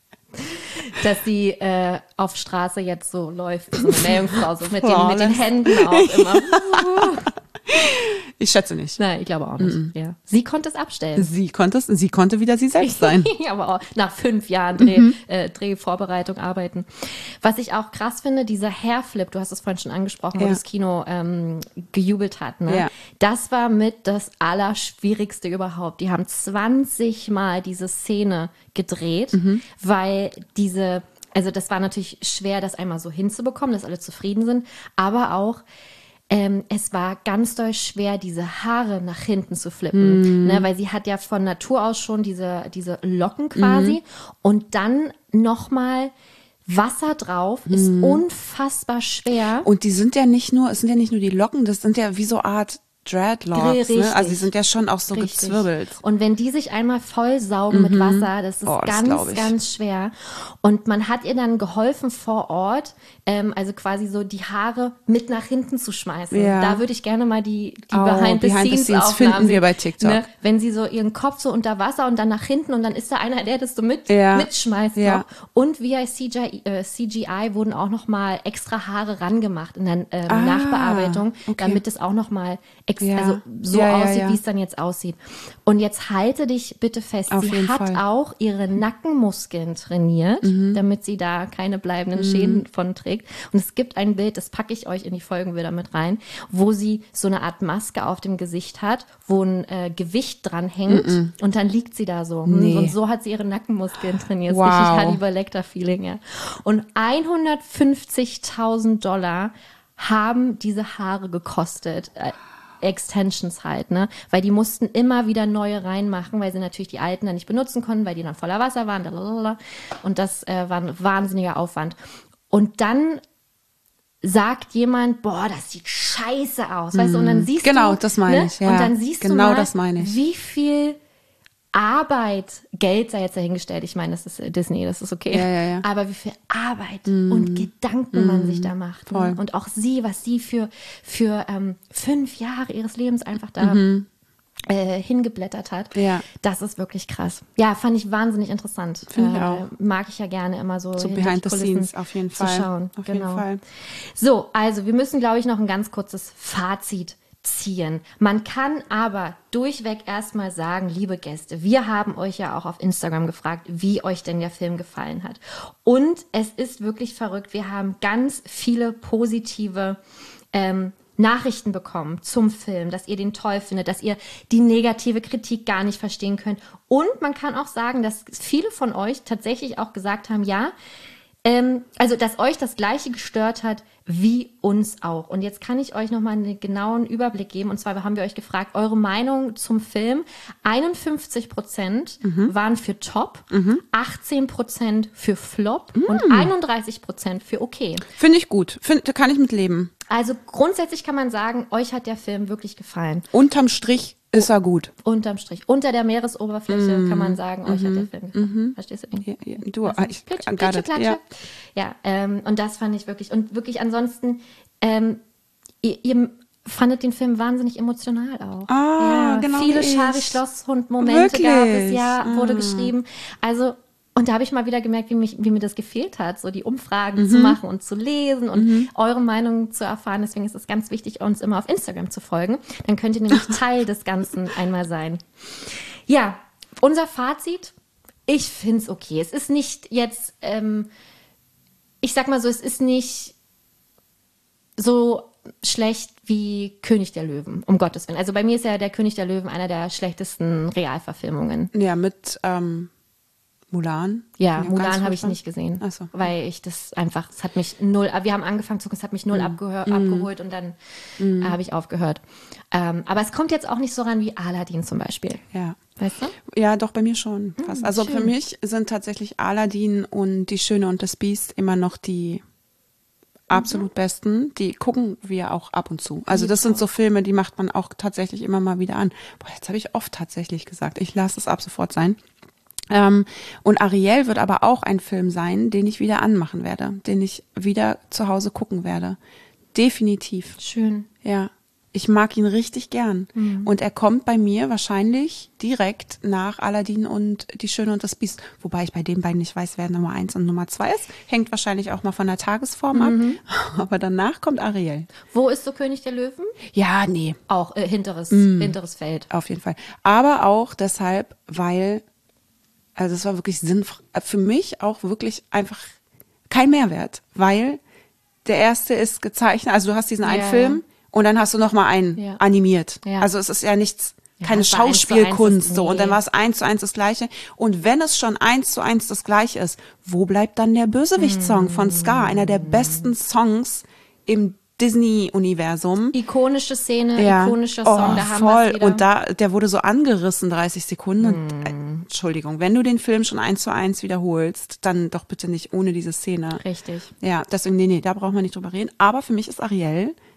Speaker 3: dass sie äh, auf Straße jetzt so läuft, wie so eine Meerjungfrau, so mit den, mit den
Speaker 2: Flawless.
Speaker 3: Händen auch immer.
Speaker 2: Ich schätze nicht.
Speaker 3: Nein, ich glaube auch nicht. Ja. Sie konnte es abstellen.
Speaker 2: Sie konnte es, sie konnte wieder sie selbst sein.
Speaker 3: Aber auch nach fünf Jahren Dreh,
Speaker 2: Mhm.
Speaker 3: äh, Drehvorbereitung arbeiten. Was ich auch krass finde, dieser Hairflip, du hast es vorhin schon angesprochen, wo
Speaker 2: Ja.
Speaker 3: das Kino ähm, gejubelt hat. Ne?
Speaker 2: Ja.
Speaker 3: Das war mit das Allerschwierigste überhaupt. Die haben zwanzig Mal diese Szene gedreht,
Speaker 2: Mhm.
Speaker 3: weil diese, also das war natürlich schwer, das einmal so hinzubekommen, dass alle zufrieden sind, aber auch Ähm, es war ganz doll schwer, diese Haare nach hinten zu flippen,
Speaker 2: Mm.
Speaker 3: ne, weil sie hat ja von Natur aus schon diese, diese Locken quasi
Speaker 2: Mm.
Speaker 3: und dann nochmal Wasser drauf ist unfassbar schwer.
Speaker 2: Und die sind ja nicht nur, es sind ja nicht nur die Locken, das sind ja wie so Art Dreadlocks,
Speaker 3: Richtig.
Speaker 2: ne? Also die sind ja schon auch so
Speaker 3: Richtig.
Speaker 2: gezwirbelt.
Speaker 3: Und wenn die sich einmal vollsaugen mit Wasser, das ist
Speaker 2: Oh, das
Speaker 3: ganz,
Speaker 2: glaub ich.
Speaker 3: ganz schwer. Und man hat ihr dann geholfen vor Ort, ähm, also quasi so die Haare mit nach hinten zu schmeißen.
Speaker 2: Ja.
Speaker 3: Da würde ich gerne mal die, die
Speaker 2: Oh,
Speaker 3: Behind the
Speaker 2: Behind the
Speaker 3: Scenes
Speaker 2: Scenes
Speaker 3: Aufnahmen
Speaker 2: finden wir
Speaker 3: sehen.
Speaker 2: bei TikTok.
Speaker 3: Ne? Wenn sie so ihren Kopf so unter Wasser und dann nach hinten und dann ist da einer, der das so mit,
Speaker 2: Ja.
Speaker 3: mitschmeißt.
Speaker 2: Ja.
Speaker 3: Noch. Und via C G I, äh, C G I wurden auch noch mal extra Haare rangemacht in der ähm,
Speaker 2: Ah,
Speaker 3: Nachbearbeitung,
Speaker 2: okay.
Speaker 3: damit es auch noch mal ex-
Speaker 2: Ja.
Speaker 3: also so
Speaker 2: Ja, ja,
Speaker 3: aussieht,
Speaker 2: ja.
Speaker 3: wie es dann jetzt aussieht. Und jetzt halte dich bitte fest,
Speaker 2: Auf
Speaker 3: sie
Speaker 2: jeden
Speaker 3: hat
Speaker 2: Fall.
Speaker 3: auch ihre Nackenmuskeln trainiert, damit sie da keine bleibenden Schäden von trägt. Und es gibt ein Bild, das packe ich euch in die Folgenbilder mit rein, wo sie so eine Art Maske auf dem Gesicht hat, wo ein äh, Gewicht dran hängt und dann liegt sie da so. Hm,
Speaker 2: Nee.
Speaker 3: Und so hat sie ihre Nackenmuskeln trainiert. Das
Speaker 2: Wow.
Speaker 3: ist richtig Hannibal Lecter-Feeling, ja. Und hundertfünfzigtausend Dollar haben diese Haare gekostet. Äh, Extensions halt, ne? Weil die mussten immer wieder neue reinmachen, weil sie natürlich die alten dann nicht benutzen konnten, weil die dann voller Wasser waren. Lalalala. Und das äh, war ein wahnsinniger Aufwand. Und dann sagt jemand, boah, das sieht scheiße aus, weißt du? Und dann siehst
Speaker 2: Genau,
Speaker 3: du,
Speaker 2: das meine
Speaker 3: ne?
Speaker 2: ich, ja.
Speaker 3: Und dann siehst
Speaker 2: Genau
Speaker 3: du mal,
Speaker 2: das meine ich.
Speaker 3: wie viel Arbeit, Geld sei jetzt dahingestellt. Ich meine, das ist äh, Disney, das ist okay.
Speaker 2: Ja, ja, ja.
Speaker 3: Aber wie viel Arbeit und Gedanken man sich da macht.
Speaker 2: Voll.
Speaker 3: Ne? Und auch sie, was sie für, für ähm, fünf Jahre ihres Lebens einfach da äh, hingeblättert hat.
Speaker 2: Ja.
Speaker 3: Das ist wirklich krass. Ja, fand ich wahnsinnig interessant.
Speaker 2: Finde ich
Speaker 3: Äh,
Speaker 2: auch.
Speaker 3: Mag ich ja gerne immer so,
Speaker 2: So
Speaker 3: hinter
Speaker 2: behind
Speaker 3: die
Speaker 2: the
Speaker 3: Kulissen
Speaker 2: scenes, auf jeden
Speaker 3: zu
Speaker 2: Fall.
Speaker 3: schauen.
Speaker 2: Auf
Speaker 3: genau.
Speaker 2: jeden Fall.
Speaker 3: So, also wir müssen, glaube ich, noch ein ganz kurzes Fazit ziehen. Man kann aber durchweg erstmal sagen, liebe Gäste, wir haben euch ja auch auf Instagram gefragt, wie euch denn der Film gefallen hat. Und es ist wirklich verrückt. Wir haben ganz viele positive ähm, Nachrichten bekommen zum Film, dass ihr den toll findet, dass ihr die negative Kritik gar nicht verstehen könnt. Und man kann auch sagen, dass viele von euch tatsächlich auch gesagt haben, ja, ähm, also dass euch das Gleiche gestört hat wie uns auch. Und jetzt kann ich euch nochmal einen genauen Überblick geben. Und zwar haben wir euch gefragt, eure Meinung zum Film. einundfünfzig Prozent waren für Top, achtzehn Prozent für Flop und einunddreißig Prozent für okay.
Speaker 2: Finde ich gut. Find, da kann ich mit leben.
Speaker 3: Also grundsätzlich kann man sagen, euch hat der Film wirklich gefallen.
Speaker 2: Unterm Strich ist er gut.
Speaker 3: Unterm Strich. Unter der Meeresoberfläche kann man sagen, euch hat der Film gefallen. Verstehst du?
Speaker 2: Ja, ja, du,
Speaker 3: Also,
Speaker 2: ich
Speaker 3: Klitsche,
Speaker 2: got
Speaker 3: Klitsche,
Speaker 2: it.
Speaker 3: Klatsche.
Speaker 2: Ja.
Speaker 3: Ja, ähm, und das fand ich wirklich. Und wirklich ansonsten, ähm, ihr, ihr fandet den Film wahnsinnig emotional auch.
Speaker 2: Ah,
Speaker 3: ja,
Speaker 2: genau
Speaker 3: viele
Speaker 2: wie ich.
Speaker 3: Schari-Schlosshund-Momente gab es,
Speaker 2: Wirklich?
Speaker 3: ja, wurde
Speaker 2: Ah.
Speaker 3: geschrieben. Also, und da habe ich mal wieder gemerkt, wie, mich, wie mir das gefehlt hat, so die Umfragen
Speaker 2: Mhm.
Speaker 3: zu machen und zu lesen und eure Meinung zu erfahren. Deswegen ist es ganz wichtig, uns immer auf Instagram zu folgen. Dann könnt ihr nämlich Teil des Ganzen einmal sein. Ja, unser Fazit, ich finde es okay. Es ist nicht jetzt, ähm, ich sag mal so, es ist nicht so schlecht wie König der Löwen, um Gottes Willen. Also bei mir ist ja der König der Löwen einer der schlechtesten Realverfilmungen.
Speaker 2: Ja, mit ähm, Mulan.
Speaker 3: Ja,
Speaker 2: Ja, ganz
Speaker 3: Mulan habe ich
Speaker 2: furchtbar.
Speaker 3: nicht gesehen,
Speaker 2: Ach so.
Speaker 3: weil ich das einfach, es hat mich null, wir haben angefangen zu gucken, es hat mich null abgehör, abgeholt und dann äh, habe ich aufgehört. Ähm, aber es kommt jetzt auch nicht so ran wie Aladdin zum Beispiel,
Speaker 2: Ja.
Speaker 3: weißt du?
Speaker 2: Ja, doch, bei mir schon fast. Also
Speaker 3: schön.
Speaker 2: für mich sind tatsächlich Aladdin und Die Schöne und das Biest immer noch die absolut besten. Die gucken wir auch ab und zu. Also das sind so Filme, die macht man auch tatsächlich immer mal wieder an. Boah, jetzt habe ich oft tatsächlich gesagt. Ich lasse es ab sofort sein. Ähm, und Ariel wird aber auch ein Film sein, den ich wieder anmachen werde, den ich wieder zu Hause gucken werde. Definitiv.
Speaker 3: Schön.
Speaker 2: Ja, ich mag ihn richtig gern. Und er kommt bei mir wahrscheinlich direkt nach Aladdin und Die Schöne und das Biest. Wobei ich bei den beiden nicht weiß, wer Nummer eins und Nummer zwei ist. Hängt wahrscheinlich auch mal von der Tagesform ab. Aber danach kommt Ariel.
Speaker 3: Wo ist so König der Löwen?
Speaker 2: Ja, nee,
Speaker 3: Auch äh, hinteres, hinteres Feld.
Speaker 2: auf jeden Fall. Aber auch deshalb, weil, also es war wirklich sinnvoll, für mich auch wirklich einfach kein Mehrwert. Weil der erste ist gezeichnet, also du hast diesen einen
Speaker 3: Ja.
Speaker 2: Film und dann hast du noch mal einen
Speaker 3: Ja.
Speaker 2: animiert.
Speaker 3: Ja.
Speaker 2: Also es ist ja nichts,
Speaker 3: Ja,
Speaker 2: keine
Speaker 3: es war eins zu
Speaker 2: Schauspielkunst
Speaker 3: eins,
Speaker 2: so. Und
Speaker 3: nee.
Speaker 2: dann war es eins zu eins das Gleiche. Und wenn es schon eins zu eins das Gleiche ist, wo bleibt dann der Bösewicht-Song von Scar? Einer der besten Songs im Disney-Universum.
Speaker 3: Ikonische Szene, ikonischer Song,
Speaker 2: oh,
Speaker 3: da haben
Speaker 2: voll.
Speaker 3: wir wieder.
Speaker 2: Und da, der wurde so angerissen, dreißig Sekunden. Und, äh, Entschuldigung, wenn du den Film schon eins zu eins wiederholst, dann doch bitte nicht ohne diese Szene.
Speaker 3: Richtig.
Speaker 2: Ja, deswegen, nee, nee, da braucht man nicht drüber reden. Aber für mich ist Ariel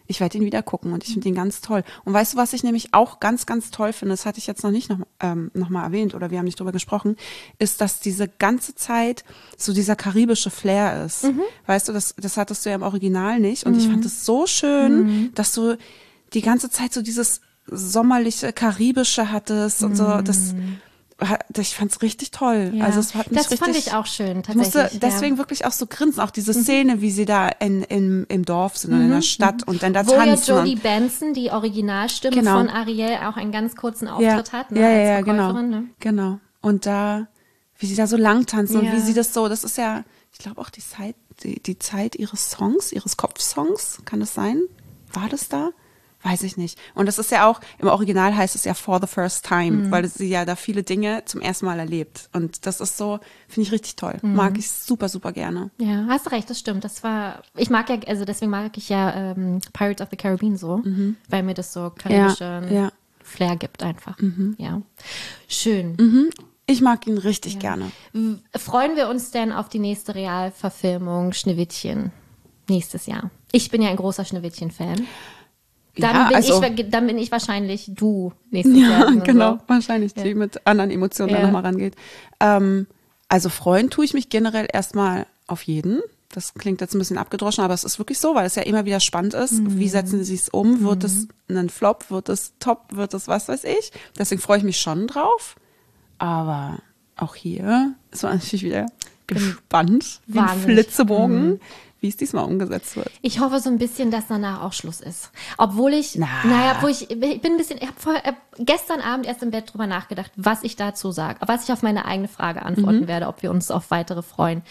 Speaker 2: Ich werde ihn wieder gucken und ich finde ihn ganz toll. Und weißt du, was ich nämlich auch ganz, ganz toll finde, das hatte ich jetzt noch nicht noch, ähm, noch mal erwähnt oder wir haben nicht drüber gesprochen, ist, dass diese ganze Zeit so dieser karibische Flair ist. Mhm. Weißt du, das, das hattest du ja im Original nicht. Und mhm. ich fand es so schön, mhm. dass du die ganze Zeit so dieses sommerliche, karibische hattest und so. Das, ich fand es richtig toll.
Speaker 3: Ja.
Speaker 2: Also es hat mich
Speaker 3: das
Speaker 2: richtig,
Speaker 3: fand ich auch schön, tatsächlich.
Speaker 2: Ich musste deswegen
Speaker 3: ja.
Speaker 2: wirklich auch so grinsen, auch diese Szene, mhm. wie sie da in, in, im Dorf sind und in der Stadt und dann da
Speaker 3: Wo
Speaker 2: tanzen.
Speaker 3: ja Jodie Benson, die Originalstimme
Speaker 2: genau.
Speaker 3: von Ariel, auch einen ganz kurzen Auftritt
Speaker 2: ja.
Speaker 3: hat, ne,
Speaker 2: ja, ja,
Speaker 3: als
Speaker 2: ja, genau.
Speaker 3: Ne?
Speaker 2: Genau. Und da, wie sie da so lang tanzen
Speaker 3: ja.
Speaker 2: und wie sie das so, das ist ja, ich glaube auch die Zeit, die, die Zeit ihres Songs, ihres Kopfsongs, kann das sein? War das da? Weiß ich nicht. Und das ist ja auch, im Original heißt es ja for the first time, mhm. weil sie ja da viele Dinge zum ersten Mal erlebt. Und das ist so, finde ich richtig toll. Mhm. Mag ich super, super gerne.
Speaker 3: Ja, hast recht, das stimmt. Das war, ich mag ja, also deswegen mag ich ja ähm, Pirates of the Caribbean so, mhm. weil mir das so karibischen
Speaker 2: ja, ja.
Speaker 3: Flair gibt einfach. Mhm. Ja. Schön.
Speaker 2: Mhm. Ich mag ihn richtig ja. gerne.
Speaker 3: Freuen wir uns denn auf die nächste Realverfilmung Schneewittchen nächstes Jahr? Ich bin ja ein großer Schneewittchen-Fan. Dann,
Speaker 2: ja,
Speaker 3: bin
Speaker 2: also,
Speaker 3: ich, dann bin ich wahrscheinlich du nächstes
Speaker 2: ja,
Speaker 3: Jahr.
Speaker 2: Ja, genau, so. wahrscheinlich,
Speaker 3: ja.
Speaker 2: die mit anderen Emotionen ja. da nochmal rangeht. Ähm, also freuen tue ich mich generell erstmal auf jeden. Das klingt jetzt ein bisschen abgedroschen, aber es ist wirklich so, weil es ja immer wieder spannend ist. Mhm. Wie setzen sie es um? Wird es mhm. ein Flop? Wird es top? Wird es was weiß ich? Deswegen freue ich mich schon drauf. Aber auch hier ist man natürlich wieder gespannt, wie ein Flitzebogen. Mhm. wie es diesmal umgesetzt wird.
Speaker 3: Ich hoffe so ein bisschen, dass danach auch Schluss ist. Obwohl ich, Na. naja, obwohl ich, ich bin ein bisschen, ich habe hab gestern Abend erst im Bett drüber nachgedacht, was ich dazu sage, was ich auf meine eigene Frage antworten mhm. werde, ob wir uns auf weitere freuen.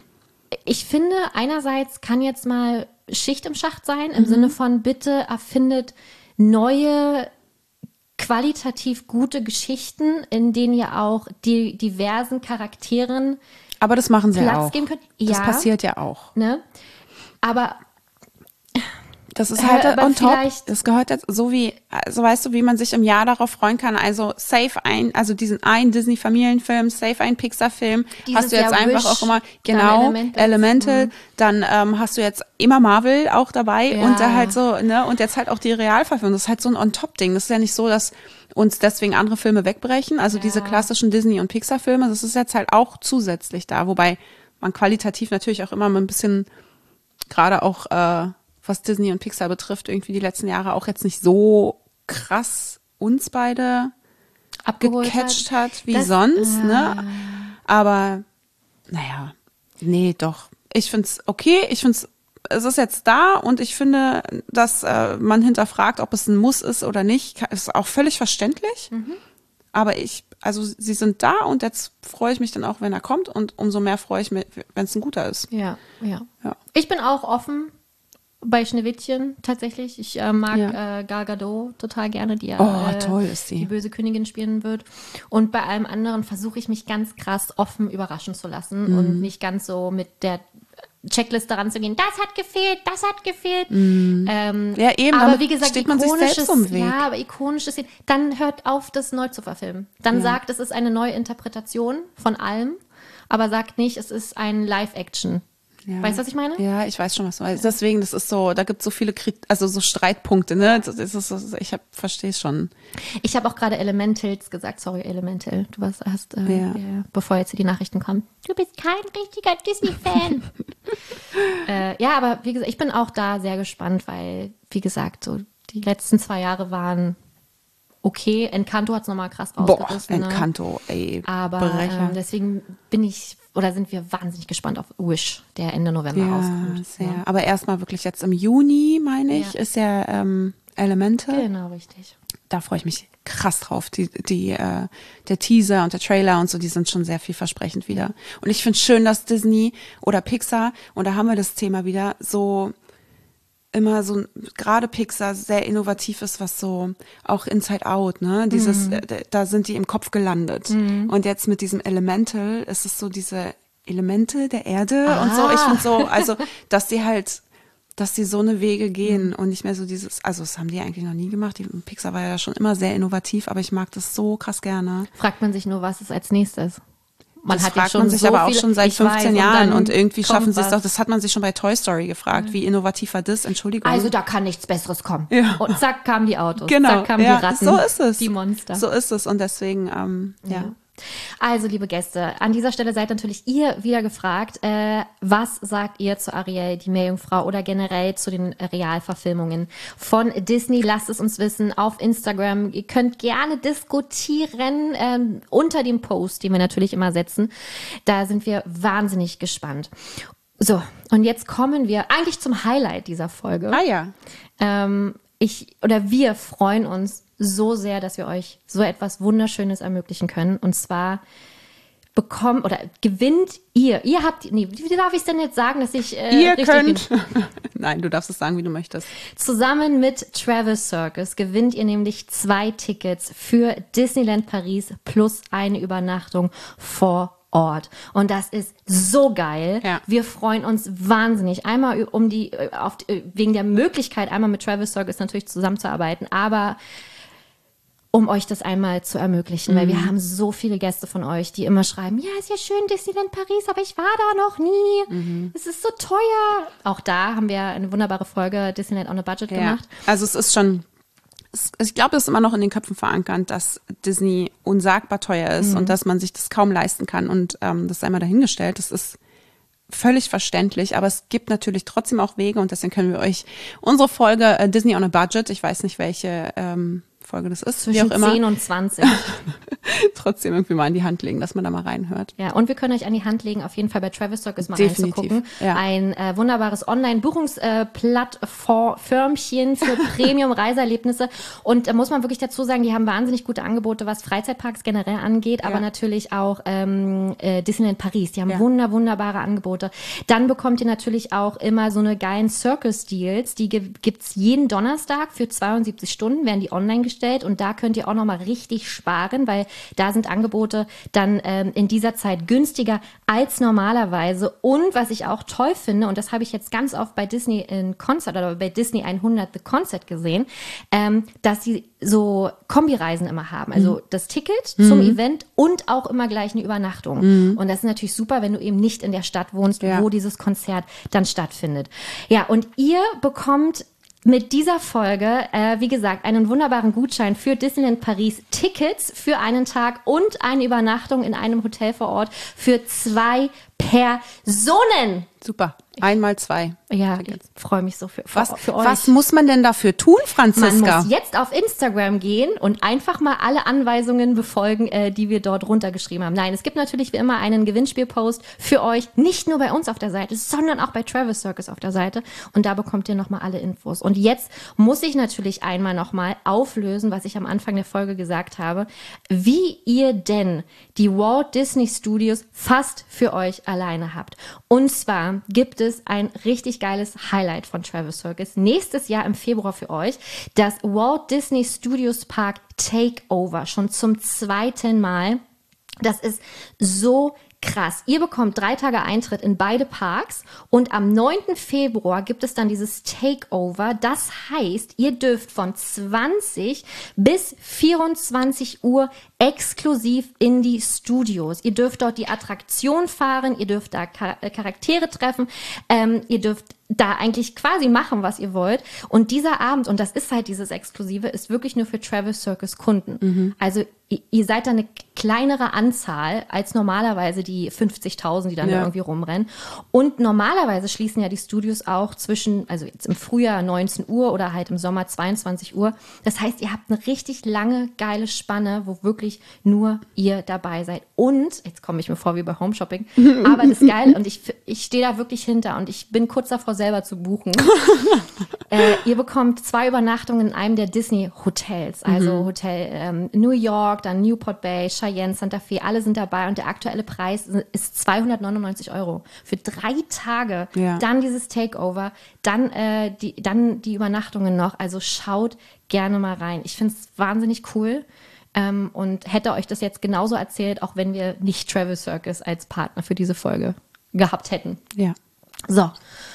Speaker 3: Ich finde, einerseits kann jetzt mal Schicht im Schacht sein, im mhm. Sinne von bitte erfindet neue, qualitativ gute Geschichten, in denen ihr auch die diversen Charakteren
Speaker 2: Aber das machen sie
Speaker 3: Platz
Speaker 2: auch.
Speaker 3: geben könnt.
Speaker 2: Das
Speaker 3: ja,
Speaker 2: passiert ja auch.
Speaker 3: Ne? Aber
Speaker 2: das ist halt on top. Das gehört jetzt so wie, also weißt du, wie man sich im Jahr darauf freuen kann. Also safe ein, also diesen einen Disney-Familienfilm, safe ein Pixar-Film. Hast du jetzt Jahr einfach Wish, auch immer, genau, Elemental. Elemental. Mhm. Dann ähm, hast du jetzt immer Marvel auch dabei ja. und da halt so, ne, und jetzt halt auch die Realverfilmung. Das ist halt so ein on-top-Ding. Das ist ja nicht so, dass uns deswegen andere Filme wegbrechen. Also ja. diese klassischen Disney- und Pixar-Filme, das ist jetzt halt auch zusätzlich da. Wobei man qualitativ natürlich auch immer mal ein bisschen, gerade auch, äh, was Disney und Pixar betrifft, irgendwie die letzten Jahre auch jetzt nicht so krass uns beide abgecatcht hat, hat wie das, sonst. Ja. Ne? Aber naja, nee, doch. Ich find's okay. Ich find's, es ist jetzt da und ich finde, dass äh, man hinterfragt, ob es ein Muss ist oder nicht, ist auch völlig verständlich. Mhm. Aber ich, also sie sind da und jetzt freue ich mich dann auch, wenn er kommt und umso mehr freue ich mich, wenn es ein guter ist.
Speaker 3: Ja, ja, ja. Ich bin auch offen bei Schneewittchen tatsächlich. Ich äh, mag ja. äh, Gal Gadot total gerne, die ja
Speaker 2: oh, toll ist die.
Speaker 3: die böse Königin spielen wird. Und bei allem anderen versuche ich mich ganz krass offen überraschen zu lassen mhm. und nicht ganz so mit der Checkliste ranzugehen. Das hat gefehlt, das hat gefehlt.
Speaker 2: Mhm.
Speaker 3: Ähm,
Speaker 2: ja, eben,
Speaker 3: aber wie gesagt,
Speaker 2: steht man sich selbst um den Weg.
Speaker 3: Ja, aber ikonisches, dann hört auf, das neu zu verfilmen. Dann ja. sagt, es ist eine neue Interpretation von allem, aber sagt nicht, es ist ein Live-Action. Ja. Weißt du, was ich meine?
Speaker 2: Ja, ich weiß schon, was du meinst. Deswegen, das ist so, da gibt es so viele, also so Streitpunkte, ne? Das ist, das ist, ich verstehe es schon.
Speaker 3: Ich habe auch gerade Elementals gesagt, sorry, Elemental. Du warst, hast, äh,
Speaker 2: ja.
Speaker 3: Ja, bevor jetzt hier die Nachrichten kommen. Du bist kein richtiger Disney-Fan. äh, ja, aber wie gesagt, ich bin auch da sehr gespannt, weil, wie gesagt, so die letzten zwei Jahre waren okay. Encanto hat es nochmal krass rausgerissen.
Speaker 2: Boah, Encanto, ne? ey,
Speaker 3: aber ähm, deswegen bin ich oder sind wir wahnsinnig gespannt auf Wish, der Ende November
Speaker 2: ja,
Speaker 3: rauskommt.
Speaker 2: Sehr. Ja, aber erstmal wirklich jetzt im Juni, meine ich, ja. ist ja ähm, Elemental.
Speaker 3: Genau, richtig.
Speaker 2: Da freue ich mich krass drauf. Die, die, äh, der Teaser und der Trailer und so, die sind schon sehr vielversprechend wieder. Und ich finde es schön, dass Disney oder Pixar, und da haben wir das Thema wieder, so immer so, gerade Pixar sehr innovativ ist, was so auch Inside Out, ne, dieses, mhm. äh, da sind die im Kopf gelandet. Mhm. Und jetzt mit diesem Elemental ist es so diese Elemente der Erde ah. und so. Ich finde so, also, dass die halt, dass die so eine Wege gehen mhm. und nicht mehr so dieses, also das haben die eigentlich noch nie gemacht. Die, Pixar war ja schon immer sehr innovativ, aber ich mag das so krass gerne.
Speaker 3: Fragt man sich nur, was ist als nächstes? man
Speaker 2: das
Speaker 3: hat ja
Speaker 2: fragt
Speaker 3: schon
Speaker 2: man sich
Speaker 3: so
Speaker 2: aber auch
Speaker 3: viele,
Speaker 2: schon seit
Speaker 3: ich
Speaker 2: fünfzehn
Speaker 3: weiß,
Speaker 2: Jahren
Speaker 3: und,
Speaker 2: und irgendwie schaffen sie es
Speaker 3: was.
Speaker 2: doch, das hat man sich schon bei Toy Story gefragt, wie innovativ war das, Entschuldigung.
Speaker 3: Also da kann nichts Besseres kommen.
Speaker 2: Ja.
Speaker 3: Und zack kamen die Autos,
Speaker 2: genau,
Speaker 3: zack kamen
Speaker 2: ja,
Speaker 3: die Ratten,
Speaker 2: so ist es.
Speaker 3: die Monster.
Speaker 2: So ist es und deswegen, ähm, ja.
Speaker 3: Ja. Also, liebe Gäste, an dieser Stelle seid natürlich ihr wieder gefragt, äh, was sagt ihr zu Ariel, die Meerjungfrau oder generell zu den Realverfilmungen von Disney? Lasst es uns wissen auf Instagram. Ihr könnt gerne diskutieren ähm, unter dem Post, den wir natürlich immer setzen. Da sind wir wahnsinnig gespannt. So, und jetzt kommen wir eigentlich zum Highlight dieser Folge.
Speaker 2: Ah ja.
Speaker 3: Ähm, ich oder wir freuen uns so sehr, dass wir euch so etwas Wunderschönes ermöglichen können. Und zwar bekommt oder gewinnt ihr. Ihr habt, nee, wie darf ich es denn jetzt sagen, dass ich äh,
Speaker 2: Ihr
Speaker 3: richtig
Speaker 2: könnt.
Speaker 3: bin?
Speaker 2: Nein, du darfst es sagen, wie du möchtest.
Speaker 3: Zusammen mit Travis Circus gewinnt ihr nämlich zwei Tickets für Disneyland Paris plus eine Übernachtung vor Ort. Und das ist so geil.
Speaker 2: Ja.
Speaker 3: Wir freuen uns wahnsinnig. Einmal um die, auf, wegen der Möglichkeit, einmal mit Travis Circus natürlich zusammenzuarbeiten, aber um euch das einmal zu ermöglichen, weil wir haben so viele Gäste von euch, die immer schreiben, ja, ist ja schön Disneyland Paris, aber ich war da noch nie. Mhm. Es ist so teuer. Auch da haben wir eine wunderbare Folge Disneyland on a Budget
Speaker 2: Ja.
Speaker 3: gemacht.
Speaker 2: Also es ist schon, es, ich glaube, es ist immer noch in den Köpfen verankert, dass Disney unsagbar teuer ist
Speaker 3: Mhm.
Speaker 2: und dass man sich das kaum leisten kann und ähm, das sei mal dahingestellt. Das ist völlig verständlich, aber es gibt natürlich trotzdem auch Wege und deswegen können wir euch unsere Folge äh, Disney on a Budget, ich weiß nicht, welche ähm, Folge das ist, wie
Speaker 3: Zwischen
Speaker 2: auch immer,
Speaker 3: zehn und zwanzig.
Speaker 2: trotzdem irgendwie mal in die Hand legen, dass man da mal reinhört.
Speaker 3: Ja, und wir können euch an die Hand legen, auf jeden Fall bei Travis Circus mal
Speaker 2: Definitiv,
Speaker 3: reinzugucken.
Speaker 2: ja.
Speaker 3: Ein äh, wunderbares Online-Buchungsplattformchen für Premium-Reiseerlebnisse. Und da muss man wirklich dazu sagen, die haben wahnsinnig gute Angebote, was Freizeitparks generell angeht, aber
Speaker 2: Ja.
Speaker 3: natürlich auch ähm, äh, Disneyland Paris. Die haben
Speaker 2: Ja.
Speaker 3: wunder, wunderbare Angebote. Dann bekommt ihr natürlich auch immer so eine geilen Circus-Deals. Die gi- gibt's jeden Donnerstag für zweiundsiebzig Stunden, werden die online gestellt. Und da könnt ihr auch nochmal richtig sparen, weil da sind Angebote dann ähm, in dieser Zeit günstiger als normalerweise. Und was ich auch toll finde, und das habe ich jetzt ganz oft bei Disney in Concert oder bei Disney hundert The Concert gesehen, ähm, dass sie so Kombireisen immer haben. Also das Ticket zum Event und auch immer gleich eine Übernachtung. Und das ist natürlich super, wenn du eben nicht in der Stadt wohnst,
Speaker 2: Ja.
Speaker 3: wo dieses Konzert dann stattfindet. Ja, und ihr bekommt mit dieser Folge, äh, wie gesagt, einen wunderbaren Gutschein für Disneyland Paris, Tickets für einen Tag und eine Übernachtung in einem Hotel vor Ort für zwei Personen.
Speaker 2: Super, einmal zwei.
Speaker 3: Ja,
Speaker 2: Tickets.
Speaker 3: ich freue mich so für, für,
Speaker 2: Was,
Speaker 3: für euch.
Speaker 2: was muss man denn dafür tun,
Speaker 3: Man
Speaker 2: Franziska?
Speaker 3: muss jetzt auf Instagram gehen und einfach mal alle Anweisungen befolgen, äh, die wir dort runtergeschrieben haben. Nein, es gibt natürlich wie immer einen Gewinnspielpost für euch, nicht nur bei uns auf der Seite, sondern auch bei Travis Circus auf der Seite. Und da bekommt ihr nochmal alle Infos. Und jetzt muss ich natürlich einmal nochmal auflösen, was ich am Anfang der Folge gesagt habe, wie ihr denn die Walt Disney Studios fast für euch alleine habt. Und zwar gibt es ein richtig geiles Highlight von Travis Circus nächstes Jahr im Februar für euch. Das Walt Disney Studios Park Takeover, schon zum zweiten Mal. Das ist so krass. Ihr bekommt drei Tage Eintritt in beide Parks und am neunten Februar gibt es dann dieses Takeover. Das heißt, ihr dürft von zwanzig bis vierundzwanzig Uhr exklusiv in die Studios. Ihr dürft dort die Attraktion fahren, ihr dürft da Charaktere treffen, ähm, ihr dürft da eigentlich quasi machen, was ihr wollt. Und dieser Abend, und das ist halt dieses Exklusive, ist wirklich nur für Travis Circus Kunden. Mhm. Also ihr, ihr seid da eine kleinere Anzahl als normalerweise die fünfzigtausend, die dann
Speaker 2: Ja.
Speaker 3: da irgendwie rumrennen. Und normalerweise schließen ja die Studios auch zwischen, also jetzt im Frühjahr neunzehn Uhr oder halt im Sommer zweiundzwanzig Uhr. Das heißt, ihr habt eine richtig lange, geile Spanne, wo wirklich nur ihr dabei seid. Und, jetzt komme ich mir vor wie bei Home Shopping, aber das ist geil und ich, ich stehe da wirklich hinter und ich bin kurz davor, selber zu buchen. äh, ihr bekommt zwei Übernachtungen in einem der Disney-Hotels, also mhm. Hotel ähm, New York, dann Newport Bay, Cheyenne, Santa Fe, alle sind dabei und der aktuelle Preis ist zweihundertneunundneunzig Euro für drei Tage.
Speaker 2: Ja.
Speaker 3: Dann dieses Takeover, dann, äh, die, dann die Übernachtungen noch. Also schaut gerne mal rein. Ich finde es wahnsinnig cool. Ähm, und hätte euch das jetzt genauso erzählt, auch wenn wir nicht Travis Circus als Partner für diese Folge gehabt hätten.
Speaker 2: Ja.
Speaker 3: So.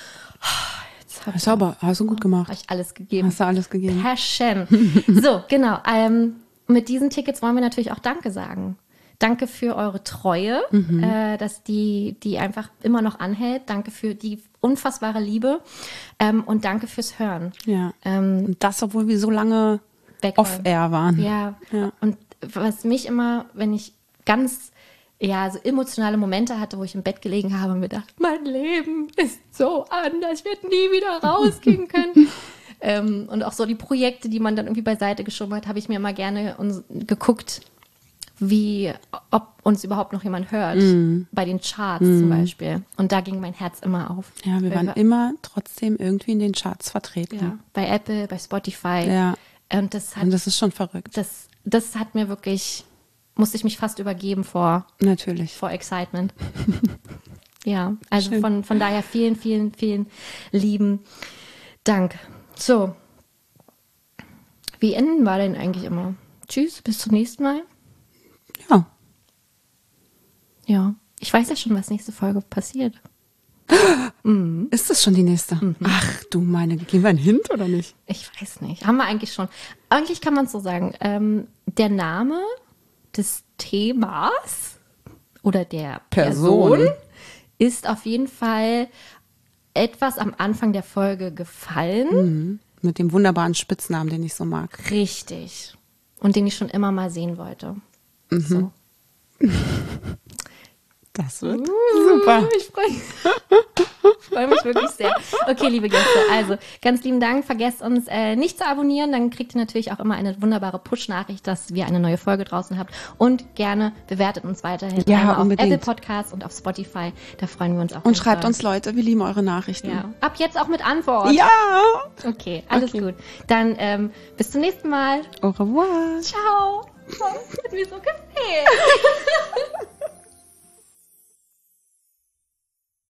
Speaker 3: Jetzt hab
Speaker 2: Hast du aber, hast du gut gemacht.
Speaker 3: ich alles gegeben.
Speaker 2: Hast du alles gegeben.
Speaker 3: Passion. So, genau. Ähm, mit diesen Tickets wollen wir natürlich auch Danke sagen. Danke für eure Treue, mhm. äh, dass die, die einfach immer noch anhält. Danke für die unfassbare Liebe ähm, und danke fürs Hören.
Speaker 2: Ja.
Speaker 3: Ähm,
Speaker 2: und das, obwohl wir so lange
Speaker 3: weg
Speaker 2: off-air waren.
Speaker 3: Ja.
Speaker 2: ja.
Speaker 3: Und was mich immer, wenn ich ganz ja, so emotionale Momente hatte, wo ich im Bett gelegen habe und mir dachte, mein Leben ist so anders, ich werde nie wieder rausgehen können. ähm, und auch so die Projekte, die man dann irgendwie beiseite geschoben hat, habe ich mir immer gerne uns, geguckt, wie, ob uns überhaupt noch jemand hört, mm. bei den Charts mm. zum Beispiel. Und da ging mein Herz immer auf.
Speaker 2: Ja, wir waren wir, immer trotzdem irgendwie in den Charts vertreten.
Speaker 3: Ja, bei Apple, bei Spotify.
Speaker 2: Ja.
Speaker 3: Und das, hat,
Speaker 2: und das ist schon verrückt.
Speaker 3: Das, das hat mir wirklich, musste ich mich fast übergeben vor,
Speaker 2: Natürlich.
Speaker 3: vor Excitement. Ja, also
Speaker 2: Schön.
Speaker 3: von, von daher vielen, vielen, vielen lieben Dank. So, wie enden wir denn eigentlich immer? Tschüss, bis zum nächsten Mal.
Speaker 2: Ja.
Speaker 3: Ja, ich weiß ja schon, was nächste Folge passiert.
Speaker 2: Mhm. Ist das schon die nächste? Mhm. Ach du meine, geben wir einen Hint oder nicht?
Speaker 3: Ich weiß nicht, haben wir eigentlich schon. Eigentlich kann man es so sagen, ähm, der Name des Themas oder der Person, Person ist auf jeden Fall etwas am Anfang der Folge gefallen.
Speaker 2: Mhm. Mit dem wunderbaren Spitznamen, den ich so mag.
Speaker 3: Richtig. Und den ich schon immer mal sehen wollte.
Speaker 2: Mhm.
Speaker 3: So.
Speaker 2: Das wird
Speaker 3: uh,
Speaker 2: super.
Speaker 3: Ich freue freu mich wirklich sehr. Okay, liebe Gäste, also ganz lieben Dank. Vergesst uns äh, nicht zu abonnieren, dann kriegt ihr natürlich auch immer eine wunderbare Push-Nachricht, dass wir eine neue Folge draußen habt. Und gerne bewertet uns weiterhin
Speaker 2: ja,
Speaker 3: einmal
Speaker 2: unbedingt.
Speaker 3: auf Apple Podcasts und auf Spotify. Da freuen wir uns auch.
Speaker 2: Und schreibt uns, Leute, wir lieben eure Nachrichten.
Speaker 3: Ja. Ab jetzt auch mit Antwort.
Speaker 2: Ja!
Speaker 3: Okay, alles okay. gut. Dann ähm, bis zum nächsten Mal.
Speaker 2: Au revoir.
Speaker 3: Ciao. Oh, das hat mir so gefehlt.